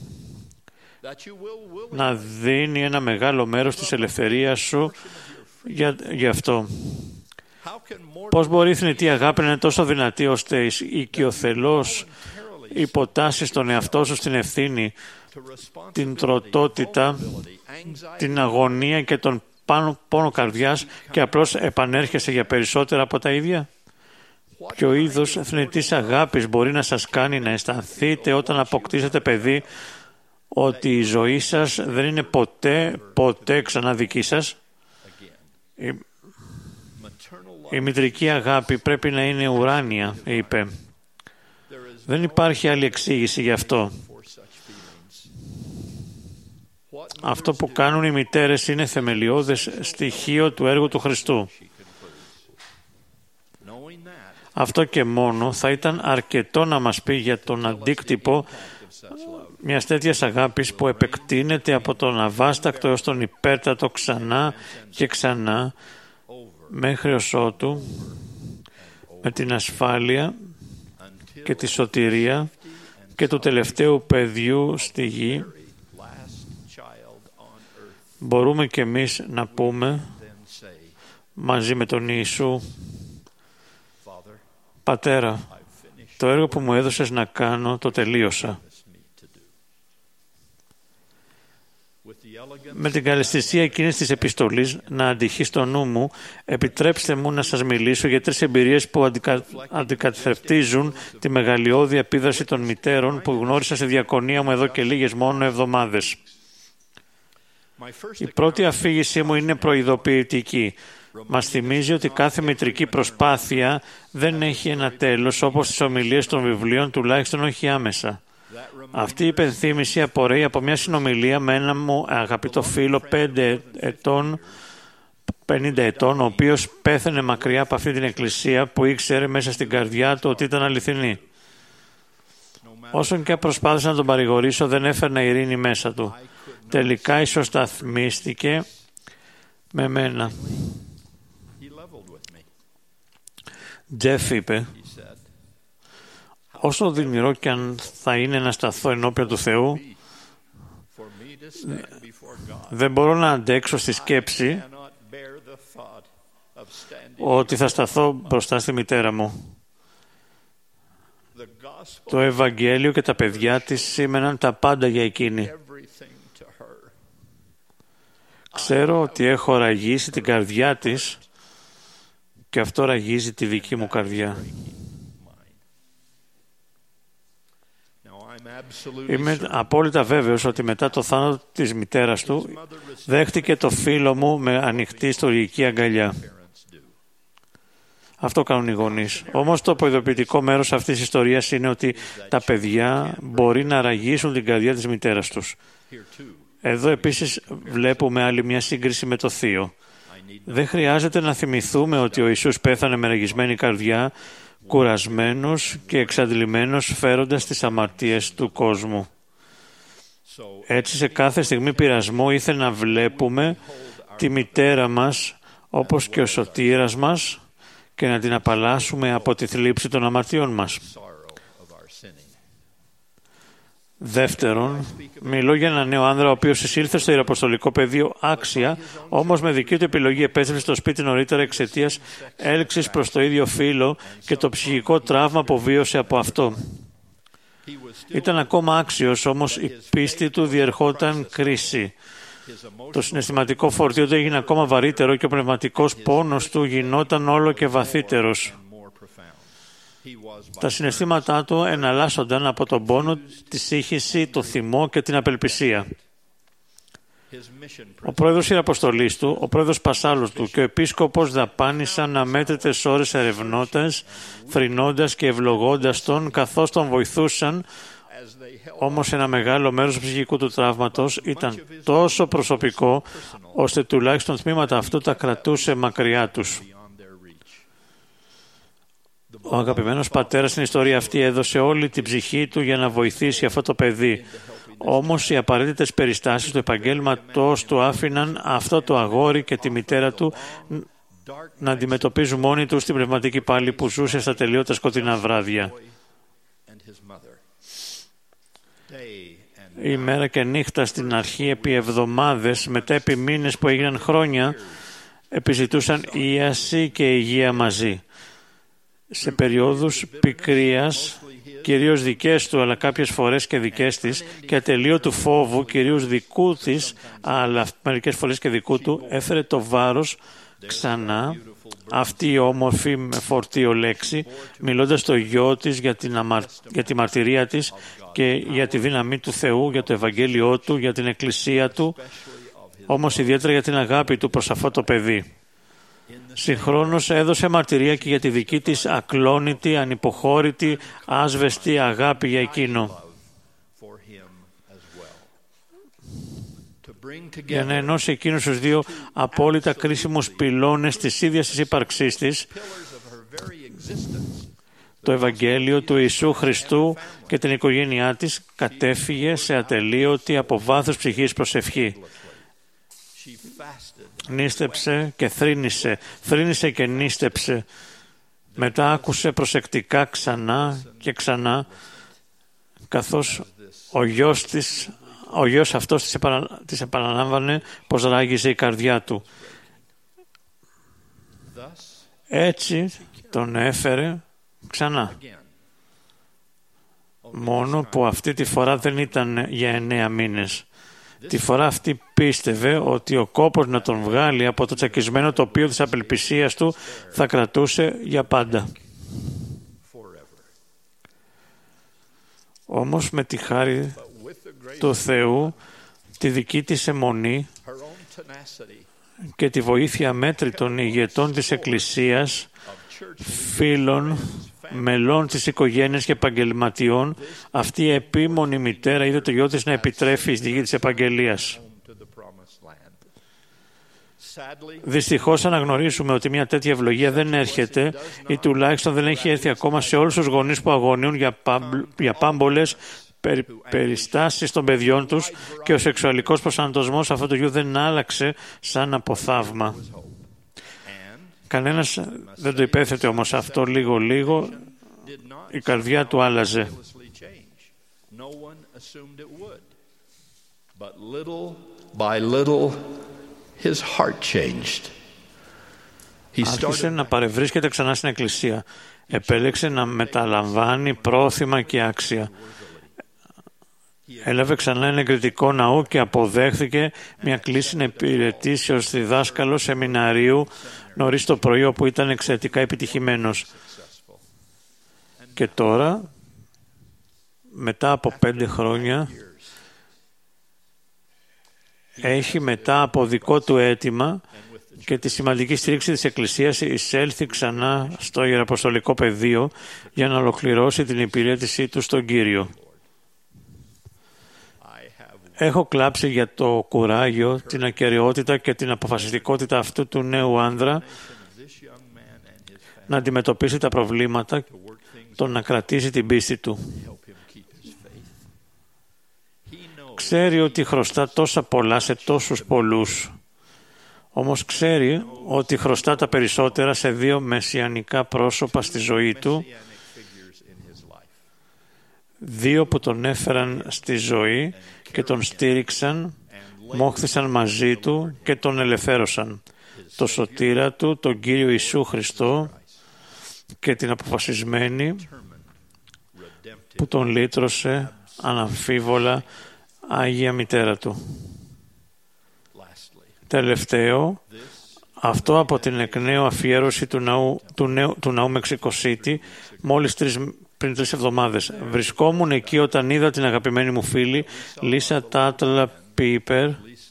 να δίνει ένα μεγάλο μέρος της ελευθερίας σου για, για αυτό. Πώς μπορεί η θνητή αγάπη να είναι τόσο δυνατή ώστε οικειοθελώς υποτάσσεις τον εαυτό σου στην ευθύνη, την τροτότητα, την αγωνία και τον πόνο καρδιάς και απλώς επανέρχεσαι για περισσότερα από τα ίδια? Ποιο είδος θνητής αγάπης μπορεί να σας κάνει να αισθανθείτε όταν αποκτήσετε παιδί ότι η ζωή σας δεν είναι ποτέ, ποτέ ξανά δική σας? Η, η μητρική αγάπη πρέπει να είναι ουράνια, είπε. Δεν υπάρχει άλλη εξήγηση γι' αυτό. Αυτό που κάνουν οι μητέρες είναι θεμελιώδες στοιχείο του έργου του Χριστού. Αυτό και μόνο θα ήταν αρκετό να μας πει για τον αντίκτυπο μιας τέτοιας αγάπης που επεκτείνεται από τον αβάστακτο έως τον υπέρτατο ξανά και ξανά μέχρι ως ότου με την ασφάλεια και τη σωτηρία και του τελευταίου παιδιού στη γη μπορούμε και εμείς να πούμε μαζί με τον Ιησού: Πατέρα, το έργο που μου έδωσες να κάνω το τελείωσα. Με την καλεσθησία εκείνης της επιστολής να αντυχεί στο νου μου, επιτρέψτε μου να σας μιλήσω για τρεις εμπειρίες που αντικα... αντικαθρεπτίζουν τη μεγαλειώδη επίδραση των μητέρων που γνώρισα στη διακονία μου εδώ και λίγες μόνο εβδομάδες. Η πρώτη αφήγησή μου είναι προειδοποιητική. Μας θυμίζει ότι κάθε μητρική προσπάθεια δεν έχει ένα τέλος, όπως στις ομιλίες των βιβλίων, τουλάχιστον όχι άμεσα. Αυτή η υπενθύμηση απορρέει από μια συνομιλία με ένα μου αγαπητό φίλο πέντε ετών, πενήντα ετών, ο οποίος πέθανε μακριά από αυτή την εκκλησία που ήξερε μέσα στην καρδιά του ότι ήταν αληθινή. Όσον και προσπάθησα να τον παρηγορήσω, δεν έφερνα ειρήνη μέσα του. Τελικά ισοσταθμίστηκε με μένα. Τζεφ είπε: όσο δυνηρό και αν θα είναι να σταθώ ενώπιον του Θεού, δεν μπορώ να αντέξω στη σκέψη ότι θα σταθώ μπροστά στη μητέρα μου. Το Ευαγγέλιο και τα παιδιά της σήμαιναν τα πάντα για εκείνη. Ξέρω ότι έχω ραγίσει την καρδιά της και αυτό ραγίζει τη δική μου καρδιά. Είμαι απόλυτα βέβαιος ότι μετά το θάνατο της μητέρας του δέχτηκε το φίλο μου με ανοιχτή ιστορική αγκαλιά. Αυτό κάνουν οι γονείς. Όμως το προειδοποιητικό μέρος αυτής της ιστορίας είναι ότι τα παιδιά μπορεί να ραγίσουν την καρδιά της μητέρας τους. Εδώ επίσης βλέπουμε άλλη μια σύγκριση με το θείο. Δεν χρειάζεται να θυμηθούμε ότι ο Ιησούς πέθανε με ραγισμένη καρδιά, κουρασμένος και εξαντλημένος φέροντας τις αμαρτίες του κόσμου. Έτσι σε κάθε στιγμή πειρασμού ήθελε να βλέπουμε τη μητέρα μας όπως και ο σωτήρας μας και να την απαλλάσσουμε από τη θλίψη των αμαρτιών μας. Δεύτερον, μιλώ για έναν νέο άνδρα ο οποίος εισήλθε στο ιεραποστολικό πεδίο άξια, όμως με δική του επιλογή επέστρεψε στο σπίτι νωρίτερα εξαιτίας έλξης προς το ίδιο φύλο και το ψυχικό τραύμα που βίωσε από αυτό. Ήταν ακόμα άξιος, όμως η πίστη του διερχόταν κρίση. Το συναισθηματικό φορτίο του έγινε ακόμα βαρύτερο και ο πνευματικός πόνος του γινόταν όλο και βαθύτερος. Τα συναισθήματά του εναλλάσσονταν από τον πόνο, τη σύγχυση, το θυμό και την απελπισία. Ο πρόεδρος Ιεραποστολής του, ο πρόεδρος Πασάλος του και ο επίσκοπος δαπάνησαν αμέτρητες ώρες ερευνώντας, θρηνώντας και ευλογώντας τον, καθώς τον βοηθούσαν. Όμως ένα μεγάλο μέρος του ψυχικού του τραύματος ήταν τόσο προσωπικό, ώστε τουλάχιστον τμήματα αυτού τα κρατούσε μακριά τους. Ο αγαπημένος πατέρας στην ιστορία αυτή έδωσε όλη την ψυχή του για να βοηθήσει αυτό το παιδί. Όμως οι απαραίτητες περιστάσεις του επαγγέλματος του άφηναν αυτό το αγόρι και τη μητέρα του να αντιμετωπίζουν μόνοι τους την πνευματική πάλη που ζούσε στα τελείωτα σκοτεινά βράδια. Η μέρα και νύχτα στην αρχή επί εβδομάδες, μετά επί μήνες που έγιναν χρόνια, επιζητούσαν ίαση και υγεία μαζί. Σε περιόδους πικρίας, κυρίως δικές του, αλλά κάποιες φορές και δικές της, και ατελείωτου φόβου, κυρίως δικού της, αλλά μερικές φορές και δικού του, έφερε το βάρος ξανά αυτή η όμορφη με φορτίο λέξη, μιλώντας στο γιο της για, την αμαρ... για τη μαρτυρία της και για τη δύναμή του Θεού, για το Ευαγγέλιό του, για την Εκκλησία του, όμως ιδιαίτερα για την αγάπη του προς αυτό το παιδί. Συγχρόνως έδωσε μαρτυρία και για τη δική της ακλόνητη, ανυποχώρητη, άσβεστη αγάπη για εκείνο. Για να ενώσει εκείνους τους δύο απόλυτα κρίσιμους πυλώνες της ίδιας της ύπαρξής της, το Ευαγγέλιο του Ιησού Χριστού και την οικογένειά της, κατέφυγε σε ατελείωτη από βάθος ψυχής προσευχή. Νίστεψε και θρήνησε, θρήνησε και νίστεψε. Μετά άκουσε προσεκτικά ξανά και ξανά, καθώς ο γιος της Ο γιος αυτός της, επανα... της επαναλάμβανε πως ράγιζε η καρδιά του. Έτσι τον έφερε ξανά. Μόνο που αυτή τη φορά δεν ήταν για εννέα μήνες. Τη φορά αυτή πίστευε ότι ο κόπος να τον βγάλει από το τσακισμένο τοπίο της απελπισίας του θα κρατούσε για πάντα. Όμως με τη χάρη του Θεού, τη δική της αιμονή και τη βοήθεια μέτρητων ηγετών της Εκκλησίας, φίλων, μελών της οικογένειας και επαγγελματιών, αυτή η επίμονη μητέρα είδε το γιο της να επιτρέφει στη γη της επαγγελίας. Δυστυχώς αναγνωρίζουμε ότι μια τέτοια ευλογία δεν έρχεται ή τουλάχιστον δεν έχει έρθει ακόμα σε όλους τους γονείς που αγωνίουν για, πάμπ, για πάμπολες περι, περιστάσεις των παιδιών τους και ο σεξουαλικός προσανατολισμός αυτού του γιου δεν άλλαξε σαν από θαύμα. Κανένας δεν το υπέθετε όμως αυτό λίγο-λίγο, η καρδιά του άλλαζε. His heart changed. Άρχισε να παρευρίσκεται ξανά στην Εκκλησία. Επέλεξε να μεταλαμβάνει πρόθυμα και άξια. Έλαβε ξανά ένα εγκριτικό ναό και αποδέχθηκε μια κλίση να υπηρετήσει ως διδάσκαλο σεμιναρίου νωρίς το πρωί, όπου ήταν εξαιρετικά επιτυχημένος. Και τώρα, μετά από πέντε χρόνια, έχει μετά από δικό του αίτημα και τη σημαντική στήριξη της Εκκλησίας εισέλθει ξανά στο Ιεραποστολικό πεδίο για να ολοκληρώσει την υπηρέτησή του στον Κύριο. Έχω κλάψει για το κουράγιο, την ακεραιότητα και την αποφασιστικότητα αυτού του νέου άνδρα να αντιμετωπίσει τα προβλήματα, το να κρατήσει την πίστη του. Ξέρει ότι χρωστά τόσα πολλά σε τόσους πολλούς. Όμως ξέρει ότι χρωστά τα περισσότερα σε δύο μεσιανικά πρόσωπα στη ζωή του, δύο που τον έφεραν στη ζωή και τον στήριξαν, μόχθησαν μαζί του και τον ελευθέρωσαν. Το σωτήρα του, τον Κύριο Ιησού Χριστό, και την αποφασισμένη που τον λύτρωσε αναμφίβολα Άγια Μητέρα του. Τελευταίο, αυτό από την εκ νέου αφιέρωση του ναού, του νέου, του ναού Mexico City μόλις τρεις, πριν τρεις εβδομάδες. Βρισκόμουν εκεί όταν είδα την αγαπημένη μου φίλη Λίσα Τάτλα Πίπερ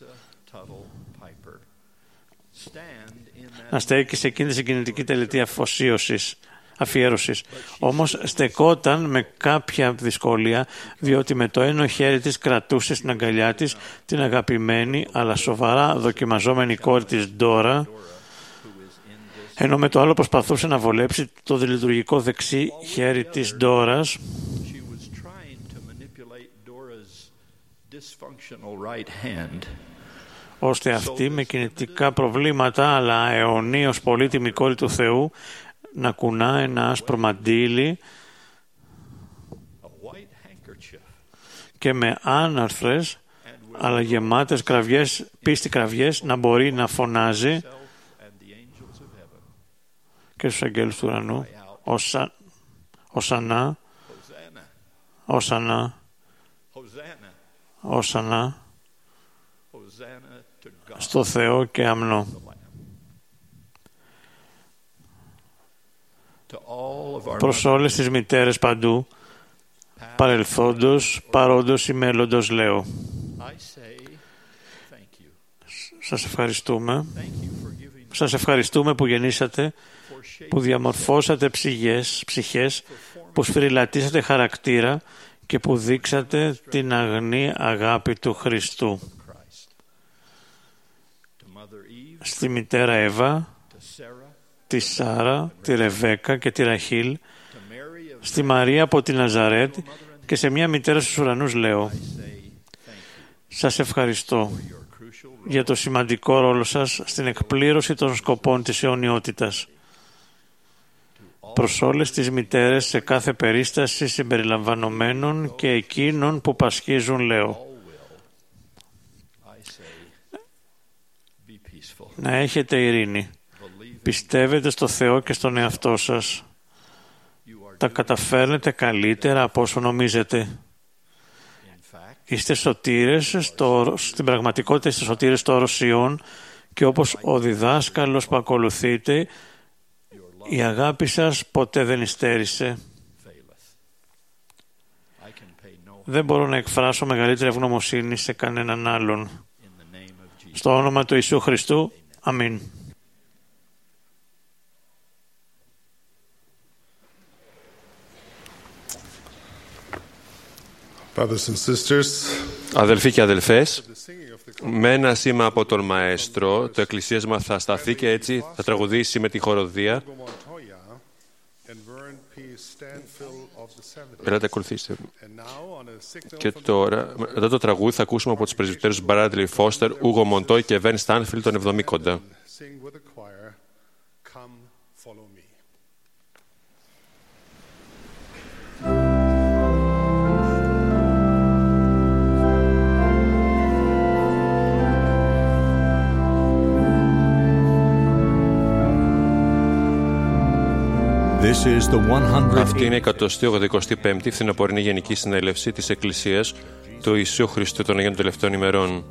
να στέκει σε εκείνη τη συγκινητική τελετή αφοσίωσης. Αφιέρωσης. Όμως στεκόταν με κάποια δυσκολία, διότι με το ένα χέρι της κρατούσε στην αγκαλιά της την αγαπημένη αλλά σοβαρά δοκιμαζόμενη κόρη της Ντόρα, ενώ με το άλλο προσπαθούσε να βολέψει το δηλειτουργικό δεξί χέρι της Ντόρας, ώστε αυτή με κινητικά προβλήματα αλλά αιωνίως πολύτιμη κόρη του Θεού να κουνά ένα άσπρο μαντίλι και με άναρθρες αλλά γεμάτες κραυγές, πίστη κραυγές, να μπορεί να φωνάζει και στους αγγέλους του ουρανού Οσα, Οσανά, Οσανά, Οσανά στο Θεό και αμνό. Προς όλες τις μητέρες παντού, παρελθόντος, παρόντος ή μέλλοντος, λέω: Σας ευχαριστούμε. Σας ευχαριστούμε που γεννήσατε, που διαμορφώσατε ψυχές, ψυχές, που σφυριλατήσατε χαρακτήρα και που δείξατε την αγνή αγάπη του Χριστού. Στη μητέρα Εύα, τη Σάρα, τη Ρεβέκα και τη Ραχήλ, στη Μαρία από τη Ναζαρέτ και σε μια μητέρα στους ουρανούς λέω: Σας ευχαριστώ για το σημαντικό ρόλο σας στην εκπλήρωση των σκοπών της αιωνιότητας. Προς όλες τις μητέρες σε κάθε περίσταση συμπεριλαμβανομένων και εκείνων που πασχίζουν λέω: Να έχετε ειρήνη. Πιστεύετε στο Θεό και στον εαυτό σας. Τα καταφέρνετε καλύτερα από όσο νομίζετε. Είστε σωτήρες, στο, στην πραγματικότητα είστε σωτήρες στο όρος Σιών και όπως ο διδάσκαλος που ακολουθείτε, η αγάπη σας ποτέ δεν υστέρησε. Δεν μπορώ να εκφράσω μεγαλύτερη ευγνωμοσύνη σε κανέναν άλλον. Στο όνομα του Ιησού Χριστού, αμήν. Αδελφοί και αδελφές, με ένα σήμα από τον Μαέστρο, το εκκλησίασμα θα σταθεί και έτσι θα τραγουδήσει με τη χοροδία. Ελάτε, ακολουθήστε. Και τώρα, μετά το τραγούδι, θα ακούσουμε από τους πρεσβυτέρους Μπράντλι Φώστερ, Ούγο Μοντόι και Βεν Στάνφιλ τον εβδομήκοντα. Αυτή είναι η εκατοστή ογδοηκοστή πέμπτη φθινοπορεινή Γενική Συνέλευση της Εκκλησίας του Ιησού Χριστού των Αγίων Τελευταίων ημερών.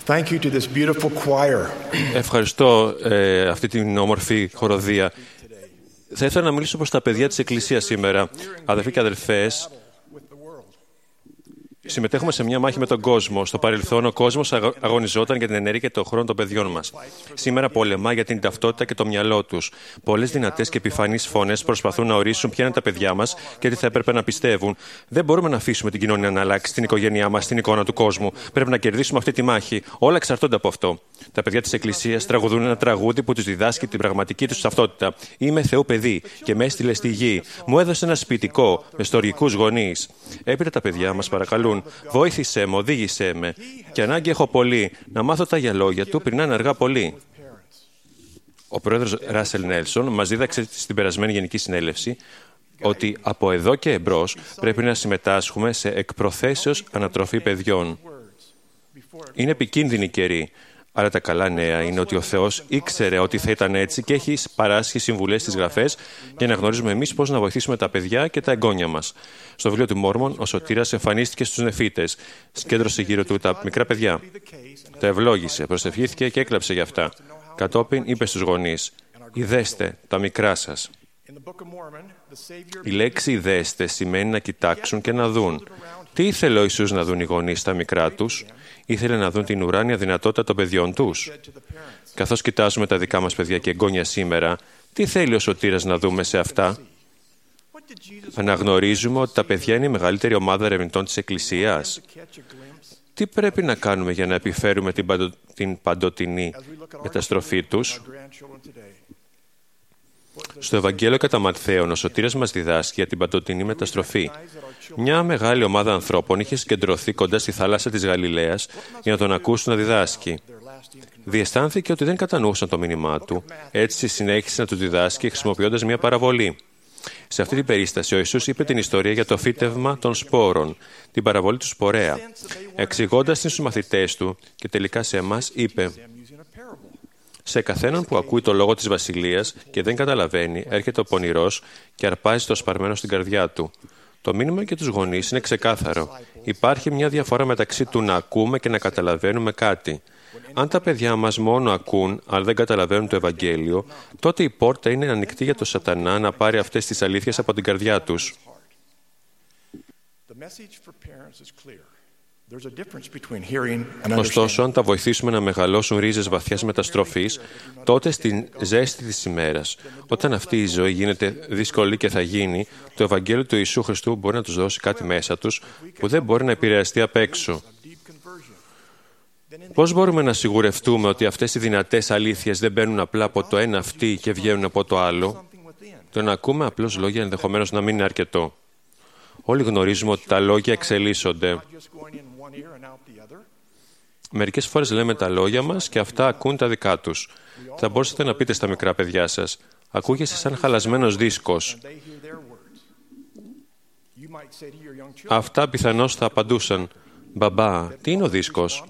Thank you to this beautiful choir. Ευχαριστώ ε, αυτή την όμορφη χοροδία. Θα ήθελα να μιλήσω προς τα παιδιά της Εκκλησίας σήμερα. Αδελφοί και αδελφές, συμμετέχουμε σε μια μάχη με τον κόσμο. Στο παρελθόν ο κόσμος αγωνιζόταν για την ενέργεια και τον χρόνο των παιδιών μας. Σήμερα πολεμά για την ταυτότητα και το μυαλό τους. Πολλές δυνατές και επιφανείς φωνές προσπαθούν να ορίσουν ποια είναι τα παιδιά μας και τι θα έπρεπε να πιστεύουν. Δεν μπορούμε να αφήσουμε την κοινωνία να αλλάξει την οικογένειά μας, την εικόνα του κόσμου. Πρέπει να κερδίσουμε αυτή τη μάχη. Όλα εξαρτώνται από αυτό. Τα παιδιά της Εκκλησίας τραγουδούν ένα τραγούδι που τους διδάσκει την πραγματική τους ταυτότητα. Είμαι Θεού παιδί και με έστειλε στη γη. Μου έδωσε ένα σπιτικό με στοργικούς γονείς. Έπειτα τα παιδιά μας παρακαλούν. Βοήθησέ με, οδήγησέ με. Και ανάγκη έχω πολύ να μάθω τα για του πριν είναι αργά πολύ. Ο πρόεδρος Ράσελ Νέλσον μας δίδαξε στην περασμένη Γενική Συνέλευση ότι από εδώ και εμπρός πρέπει να συμμετάσχουμε σε εκπροθέσεως ανατροφή παιδιών. Είναι επικίνδυνη καιρή, αλλά τα καλά νέα είναι ότι ο Θεός ήξερε ότι θα ήταν έτσι και έχει παράσχει συμβουλές στις γραφές για να γνωρίζουμε εμείς πώς να βοηθήσουμε τα παιδιά και τα εγγόνια μας. Στο βιβλίο του Μόρμον, ο Σωτήρας εμφανίστηκε στους νεφίτες, σκέντρωσε γύρω του τα μικρά παιδιά. Τα ευλόγησε, προσευχήθηκε και έκλαψε για αυτά. Κατόπιν είπε στους γονείς: «Ιδέστε τα μικρά σας». Η λέξη «ιδέστε» σημαίνει να κοιτάξουν και να δουν. Τι ήθελε ο Ιησούς να δουν οι γονείς στα μικρά τους? Ήθελε να δουν την ουράνια δυνατότητα των παιδιών τους. Καθώς κοιτάζουμε τα δικά μας παιδιά και εγγόνια σήμερα, τι θέλει ο Σωτήρας να δούμε σε αυτά? Αναγνωρίζουμε ότι τα παιδιά είναι η μεγαλύτερη ομάδα ερευνητών της Εκκλησίας. Τι πρέπει να κάνουμε για να επιφέρουμε την, παντο... την παντοτινή μεταστροφή τους? Στο Ευαγγέλιο κατά Ματθαίον, ο Σωτήρας μας διδάσκει για την παντοτινή μεταστροφή. Μια μεγάλη ομάδα ανθρώπων είχε συγκεντρωθεί κοντά στη θάλασσα της Γαλιλαίας για να τον ακούσουν να διδάσκει. Διαισθάνθηκε ότι δεν κατανοούσαν το μήνυμά του, έτσι συνέχισε να του διδάσκει χρησιμοποιώντας μια παραβολή. Σε αυτή την περίσταση, ο Ιησούς είπε την ιστορία για το φύτευμα των σπόρων, την παραβολή του σπορέα, εξηγώντας την στους μαθητές του και τελικά σε εμάς είπε: «Σε καθέναν που ακούει το λόγο της Βασιλείας και δεν καταλαβαίνει, έρχεται ο πονηρός και αρπάζει το σπαρμένο στην καρδιά του». Το μήνυμα για τους γονείς είναι ξεκάθαρο. Υπάρχει μια διαφορά μεταξύ του να ακούμε και να καταλαβαίνουμε κάτι. Αν τα παιδιά μας μόνο ακούν, αλλά δεν καταλαβαίνουν το Ευαγγέλιο, τότε η πόρτα είναι ανοιχτή για το Σατανά να πάρει αυτές τις αλήθειες από την καρδιά τους. Ωστόσο, αν τα βοηθήσουμε να μεγαλώσουν ρίζες βαθιάς μεταστροφής, τότε στην ζέστη της ημέρας, όταν αυτή η ζωή γίνεται δύσκολη και θα γίνει, το Ευαγγέλιο του Ιησού Χριστού μπορεί να τους δώσει κάτι μέσα τους που δεν μπορεί να επηρεαστεί απ' έξω. Πώς μπορούμε να σιγουρευτούμε ότι αυτές οι δυνατές αλήθειες δεν μπαίνουν απλά από το ένα αυτί και βγαίνουν από το άλλο? Το να ακούμε απλώς λόγια ενδεχομένως να μην είναι αρκετό. Όλοι γνωρίζουμε ότι τα λόγια εξελίσσονται. Μερικές φορές λέμε τα λόγια μας και αυτά ακούν τα δικά τους. Θα μπορούσατε να πείτε στα μικρά παιδιά σας: «Ακούγεσαι σαν χαλασμένος δίσκος». Αυτά πιθανώς θα απαντούσαν: «Μπαμπά, τι είναι ο δίσκος?»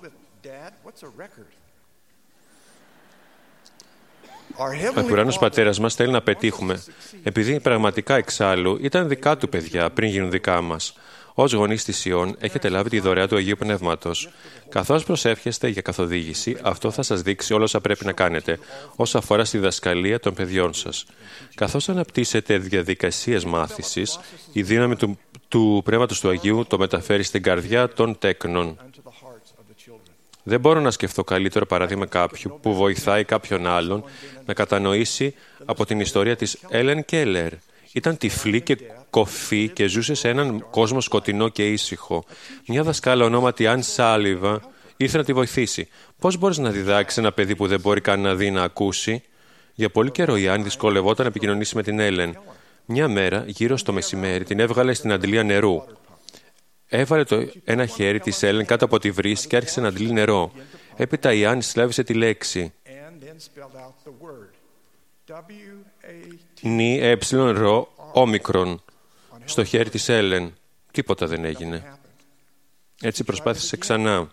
Ο ουράνιος πατέρας μας θέλει να πετύχουμε, επειδή πραγματικά εξάλλου ήταν δικά του παιδιά πριν γίνουν δικά μας. Ως γονείς της Ιών έχετε λάβει τη δωρεά του Αγίου Πνεύματος. Καθώς προσεύχεστε για καθοδήγηση, αυτό θα σας δείξει όλα όσα πρέπει να κάνετε, όσα αφορά στη διδασκαλία των παιδιών σας. Καθώς αναπτύσσετε διαδικασίες μάθησης, η δύναμη του, του Πνεύματος του Αγίου το μεταφέρει στην καρδιά των τέκνων. Δεν μπορώ να σκεφτώ καλύτερο παράδειγμα κάποιου που βοηθάει κάποιον άλλον να κατανοήσει από την ιστορία της Έλεν Κέλλερ. Ήταν τυφλή και κοφή και ζούσε σε έναν κόσμο σκοτεινό και ήσυχο. Μια δασκάλα ονόματι Αν Σάλιβα ήθελε να τη βοηθήσει. Πώς μπορείς να διδάξεις ένα παιδί που δεν μπορεί καν να δει να ακούσει? Για πολύ καιρό η Αν δυσκολευόταν να επικοινωνήσει με την Έλεν. Μια μέρα, γύρω στο μεσημέρι, την έβγαλε στην αντλία νερού. Έβαλε το ένα χέρι της Έλεν κάτω από τη βρύση και άρχισε να αντλεί νερό. Έπειτα η Αν συλλάβησε τη λέξη Νι έψιλον ρο όμικρον στο χέρι της Έλεν. Τίποτα δεν έγινε. Έτσι προσπάθησε ξανά.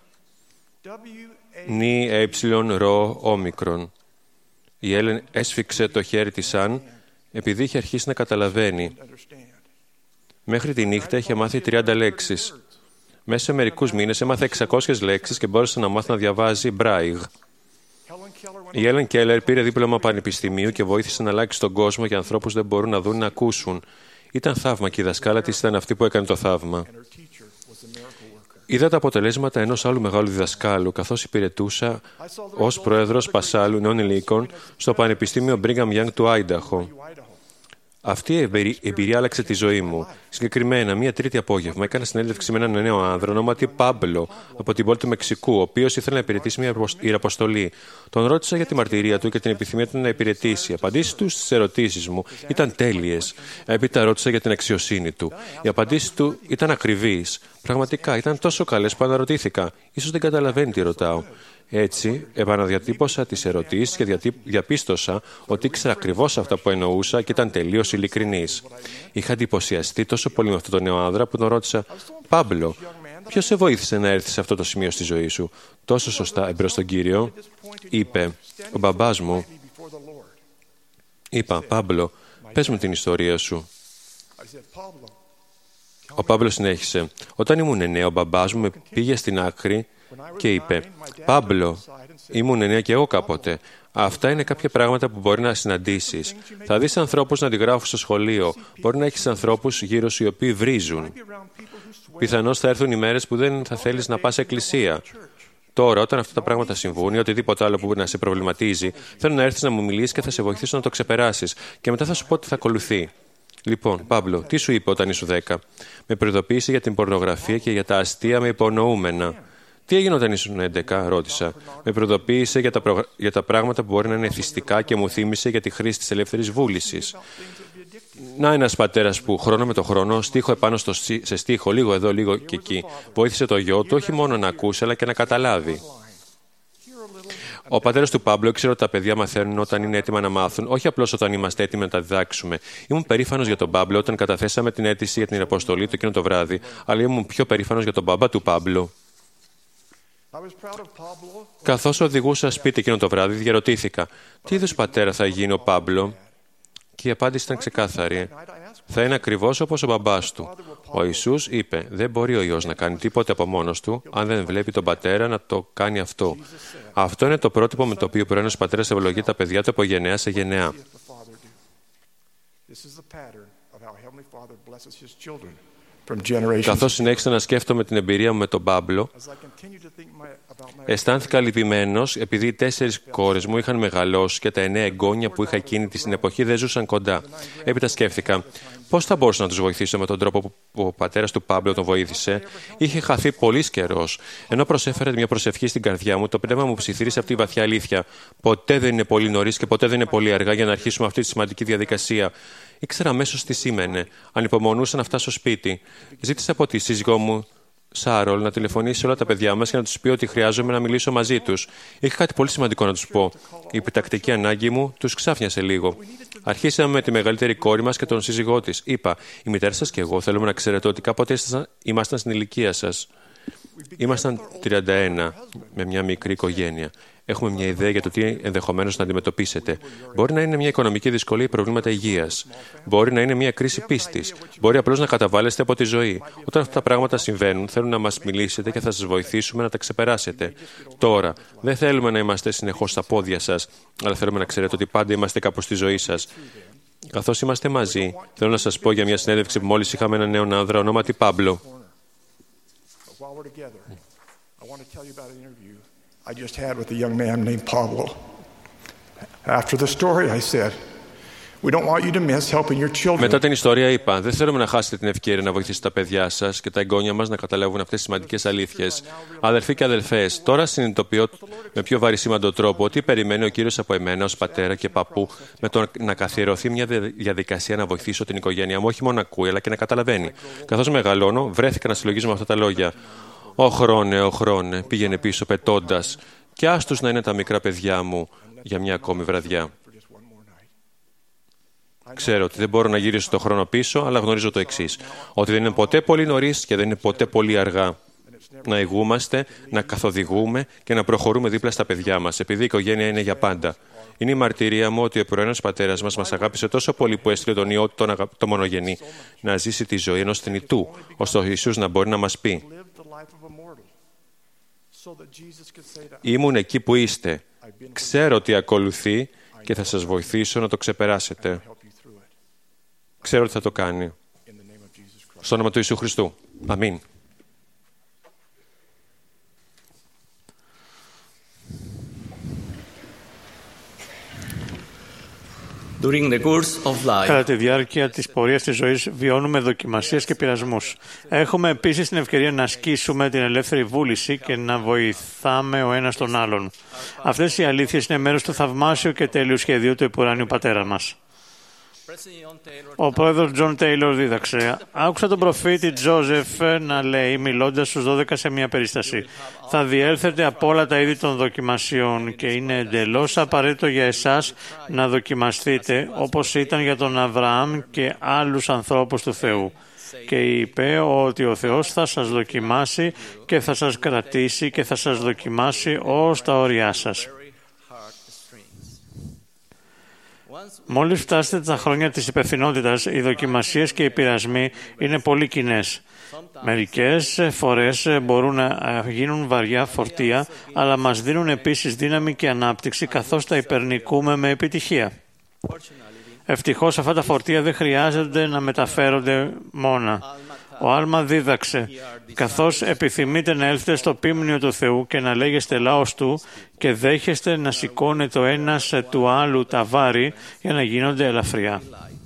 Νι έψιλον ρο όμικρον. Η Έλεν έσφιξε το χέρι της Αν επειδή είχε αρχίσει να καταλαβαίνει. Μέχρι τη νύχτα είχε μάθει τριάντα λέξεις. Μέσα σε μερικούς μήνες έμαθε εξακόσιες λέξεις και μπόρεσε να μάθει να διαβάζει Μπράιγ. Η Έλεν Κέλλερ πήρε δίπλωμα πανεπιστημίου και βοήθησε να αλλάξει τον κόσμο για ανθρώπους που δεν μπορούν να δουν να ακούσουν. Ήταν θαύμα και η δασκάλα της ήταν αυτή που έκανε το θαύμα. Είδα τα αποτελέσματα ενός άλλου μεγάλου διδασκάλου, καθώς υπηρετούσα ως πρόεδρος Πασάλου Νέων Ενηλίκων στο Πανεπιστήμιο Brigham Young του Άινταχο. Αυτή η εμπειρία άλλαξε τη ζωή μου. Συγκεκριμένα, μία Τρίτη απόγευμα έκανα συνέντευξη με έναν νέο άνδρα ονόματι Πάμπλο από την πόλη του Μεξικού, ο οποίος ήθελε να υπηρετήσει μια ιεραποστολή. Τον ρώτησα για τη μαρτυρία του και την επιθυμία του να υπηρετήσει. Οι απαντήσεις του στις ερωτήσεις μου ήταν τέλειες. Έπειτα ρώτησα για την αξιοσύνη του. Οι απαντήσεις του ήταν ακριβείς. Πραγματικά ήταν τόσο καλές που αναρωτήθηκα. Ίσως δεν καταλαβαίνει τι ρωτάω. Έτσι, επαναδιατύπωσα τις ερωτήσεις και διαπίστωσα ότι ήξερα ακριβώς αυτά που εννοούσα και ήταν τελείως ειλικρινής. Είχα εντυπωσιαστεί τόσο πολύ με αυτόν τον νέο άνδρα που τον ρώτησα: Πάμπλο, ποιος σε βοήθησε να έρθεις σε αυτό το σημείο στη ζωή σου? Τόσο σωστά εμπρός στον Κύριο. Είπε: Ο μπαμπάς μου. Είπα: Πάμπλο, πες μου την ιστορία σου. Ο Πάμπλο συνέχισε: Όταν ήμουν νέο, ο μπαμπάς μου με πήγε στην άκρη και είπε: Πάμπλο, ήμουν νέα και εγώ κάποτε. Αυτά είναι κάποια πράγματα που μπορεί να συναντήσεις. Θα δεις ανθρώπους να αντιγράφουν στο σχολείο. Μπορεί να έχεις ανθρώπους γύρω σου οι οποίοι βρίζουν. Πιθανώς θα έρθουν οι μέρες που δεν θα θέλεις να πας σε εκκλησία. Τώρα, όταν αυτά τα πράγματα συμβούν ή οτιδήποτε άλλο που μπορεί να σε προβληματίζει, θέλω να έρθεις να μου μιλήσεις και θα σε βοηθήσω να το ξεπεράσεις. Και μετά θα σου πω τι θα ακολουθεί. Λοιπόν, Πάμπλο, τι σου είπε όταν ήσουν δέκα? Με προειδοποίησε για την πορνογραφία και για τα αστεία με υπονοούμενα. Τι έγινε όταν ήσουν έντεκα, ρώτησα. Με προειδοποίησε για τα, προ... για τα πράγματα που μπορεί να είναι εθιστικά και μου θύμισε για τη χρήση της ελεύθερης βούλησης. Να, ένας πατέρας που χρόνο με το χρόνο, στίχο επάνω στο... σε στίχο, λίγο εδώ, λίγο και εκεί, βοήθησε το γιο του όχι μόνο να ακούσει, αλλά και να καταλάβει. Ο πατέρας του Πάμπλο ήξερε ότι τα παιδιά μαθαίνουν όταν είναι έτοιμα να μάθουν, όχι απλώς όταν είμαστε έτοιμοι να τα διδάξουμε. Ήμουν περήφανος για τον Πάμπλο όταν καταθέσαμε την αίτηση για την αποστολή του εκείνο το βράδυ, αλλά ήμουν πιο περήφανος για τον μπαμπά του Πάμπλο. Καθώς οδηγούσα σπίτι εκείνο το βράδυ, διαρωτήθηκα: τι είδους πατέρα θα γίνει ο Πάμπλο? Και η απάντηση ήταν ξεκάθαρη. Θα είναι ακριβώς όπως ο μπαμπάς του. Ο Ιησούς είπε: δεν μπορεί ο Υιός να κάνει τίποτε από μόνος του, αν δεν βλέπει τον πατέρα να το κάνει αυτό. Αυτό είναι το πρότυπο με το οποίο ο ένας πατέρας ευλογεί τα παιδιά του από γενεά σε γενεά. Καθώς συνέχισα να σκέφτομαι την εμπειρία μου με τον Πάμπλο, αισθάνθηκα λυπημένος επειδή οι τέσσερις κόρες μου είχαν μεγαλώσει και τα εννέα εγγόνια που είχα εκείνη την εποχή δεν ζούσαν κοντά. Έπειτα σκέφτηκα πώς θα μπορούσα να τους βοηθήσω με τον τρόπο που ο πατέρας του Πάμπλο τον βοήθησε. Είχε χαθεί πολύς καιρός. Ενώ προσέφερε μια προσευχή στην καρδιά μου, το πνεύμα μου ψιθύρισε αυτή η βαθιά αλήθεια. Ποτέ δεν είναι πολύ νωρίς και ποτέ δεν είναι πολύ αργά για να αρχίσουμε αυτή τη σημαντική διαδικασία. Ήξερα αμέσως τι σήμαινε. Ανυπομονούσα να φτάσω σπίτι. Ζήτησα από τη σύζυγό μου, Σάρολ, να τηλεφωνήσει σε όλα τα παιδιά μας και να τους πει ότι χρειάζομαι να μιλήσω μαζί τους. Είχα κάτι πολύ σημαντικό να τους πω. Η επιτακτική ανάγκη μου τους ξάφνιασε λίγο. Αρχίσαμε με τη μεγαλύτερη κόρη μας και τον σύζυγό της. Είπα: η μητέρα σας και εγώ θέλουμε να ξέρετε ότι κάποτε ήμασταν στην ηλικία σας. Ήμασταν τριάντα ένα με μια μικρή οικογένεια. Έχουμε μια ιδέα για το τι ενδεχομένως να αντιμετωπίσετε. Μπορεί να είναι μια οικονομική δυσκολία ή προβλήματα υγείας. Μπορεί να είναι μια κρίση πίστης. Μπορεί απλώς να καταβάλλεστε από τη ζωή. Όταν αυτά τα πράγματα συμβαίνουν, θέλουν να μας μιλήσετε και θα σας βοηθήσουμε να τα ξεπεράσετε. Τώρα, δεν θέλουμε να είμαστε συνεχώς στα πόδια σας, αλλά θέλουμε να ξέρετε ότι πάντα είμαστε κάπου στη ζωή σας. Καθώς είμαστε μαζί, θέλω να σας πω για μια συνέντευξη που μόλις είχαμε έναν νέο άνδρα ονόματι Πάμπλο. I just had with a young man named Pablo. After the story, I said, we don't want you to miss helping your children. Μετά την ιστορία είπα: δεν θέλουμε να χάσετε την ευκαιρία να βοηθήσετε τα παιδιά σας και τα εγγόνια μας να καταλάβουν αυτές τις σημαντικές αλήθειες. Αδελφοί και αδελφές, τώρα συνειδητοποιώ με πιο βαρισίμαντο τρόπο ότι περιμένει ο Κύριος από εμένα ως πατέρα και παππού με το να καθιερωθεί μια διαδικασία να βοηθήσω την οικογένειά μου, όχι μόνο να ακούει, αλλά και να καταλαβαίνει. Καθώς μεγαλώνω, βρέθηκα να συλλογίζομαι αυτά τα λόγια. «Ω χρόνε, ω χρόνε», πήγαινε πίσω πετώντας, «και άστους να είναι τα μικρά παιδιά μου για μια ακόμη βραδιά». Ξέρω ότι δεν μπορώ να γυρίσω το χρόνο πίσω, αλλά γνωρίζω το εξής: ότι δεν είναι ποτέ πολύ νωρίς και δεν είναι ποτέ πολύ αργά. Να ηγούμαστε, να καθοδηγούμε και να προχωρούμε δίπλα στα παιδιά μας, επειδή η οικογένεια είναι για πάντα. Είναι η μαρτυρία μου ότι ο προαίρετος πατέρας μας μας αγάπησε τόσο πολύ που έστειλε τον Υιό, τον, αγα... τον μονογενή, να ζήσει τη ζωή ενός θνητού, ώστε ο Ιησούς να μπορεί να μας πει: ήμουν εκεί που είστε, ξέρω τι ακολουθεί και θα σας βοηθήσω να το ξεπεράσετε. Ξέρω ότι θα το κάνει. Στο όνομα του Ιησού Χριστού. Αμήν. Κατά τη διάρκεια της πορείας της ζωής βιώνουμε δοκιμασίες και πειρασμούς. Έχουμε επίσης την ευκαιρία να ασκήσουμε την ελεύθερη βούληση και να βοηθάμε ο ένας τον άλλον. Αυτές οι αλήθειες είναι μέρος του θαυμάσιου και τέλειου σχεδίου του επουράνιου πατέρα μας. Ο πρόεδρος Τζον Τέιλορ δίδαξε: άκουσα τον προφήτη Τζόζεφ να λέει, μιλώντας στους δώδεκα σε μια περίσταση, θα διέλθετε από όλα τα είδη των δοκιμασιών και είναι εντελώς απαραίτητο για εσάς να δοκιμαστείτε όπως ήταν για τον Αβραάμ και άλλους ανθρώπους του Θεού. Και είπε ότι ο Θεός θα σας δοκιμάσει και θα σας κρατήσει και θα σας δοκιμάσει ως τα όρια σας. Μόλις φτάσετε τα χρόνια της υπευθυνότητας, οι δοκιμασίες και οι πειρασμοί είναι πολύ κοινές. Μερικές φορές μπορούν να γίνουν βαριά φορτία, αλλά μας δίνουν επίσης δύναμη και ανάπτυξη, καθώς τα υπερνικούμε με επιτυχία. Ευτυχώς αυτά τα φορτία δεν χρειάζεται να μεταφέρονται μόνα. Ο Άλμα δίδαξε: καθώς επιθυμείτε να έλθετε στο πίμνιο του Θεού και να λέγεστε λαός του και δέχεστε να σηκώνετε το ένας του άλλου τα βάρη για να γίνονται ελαφριά.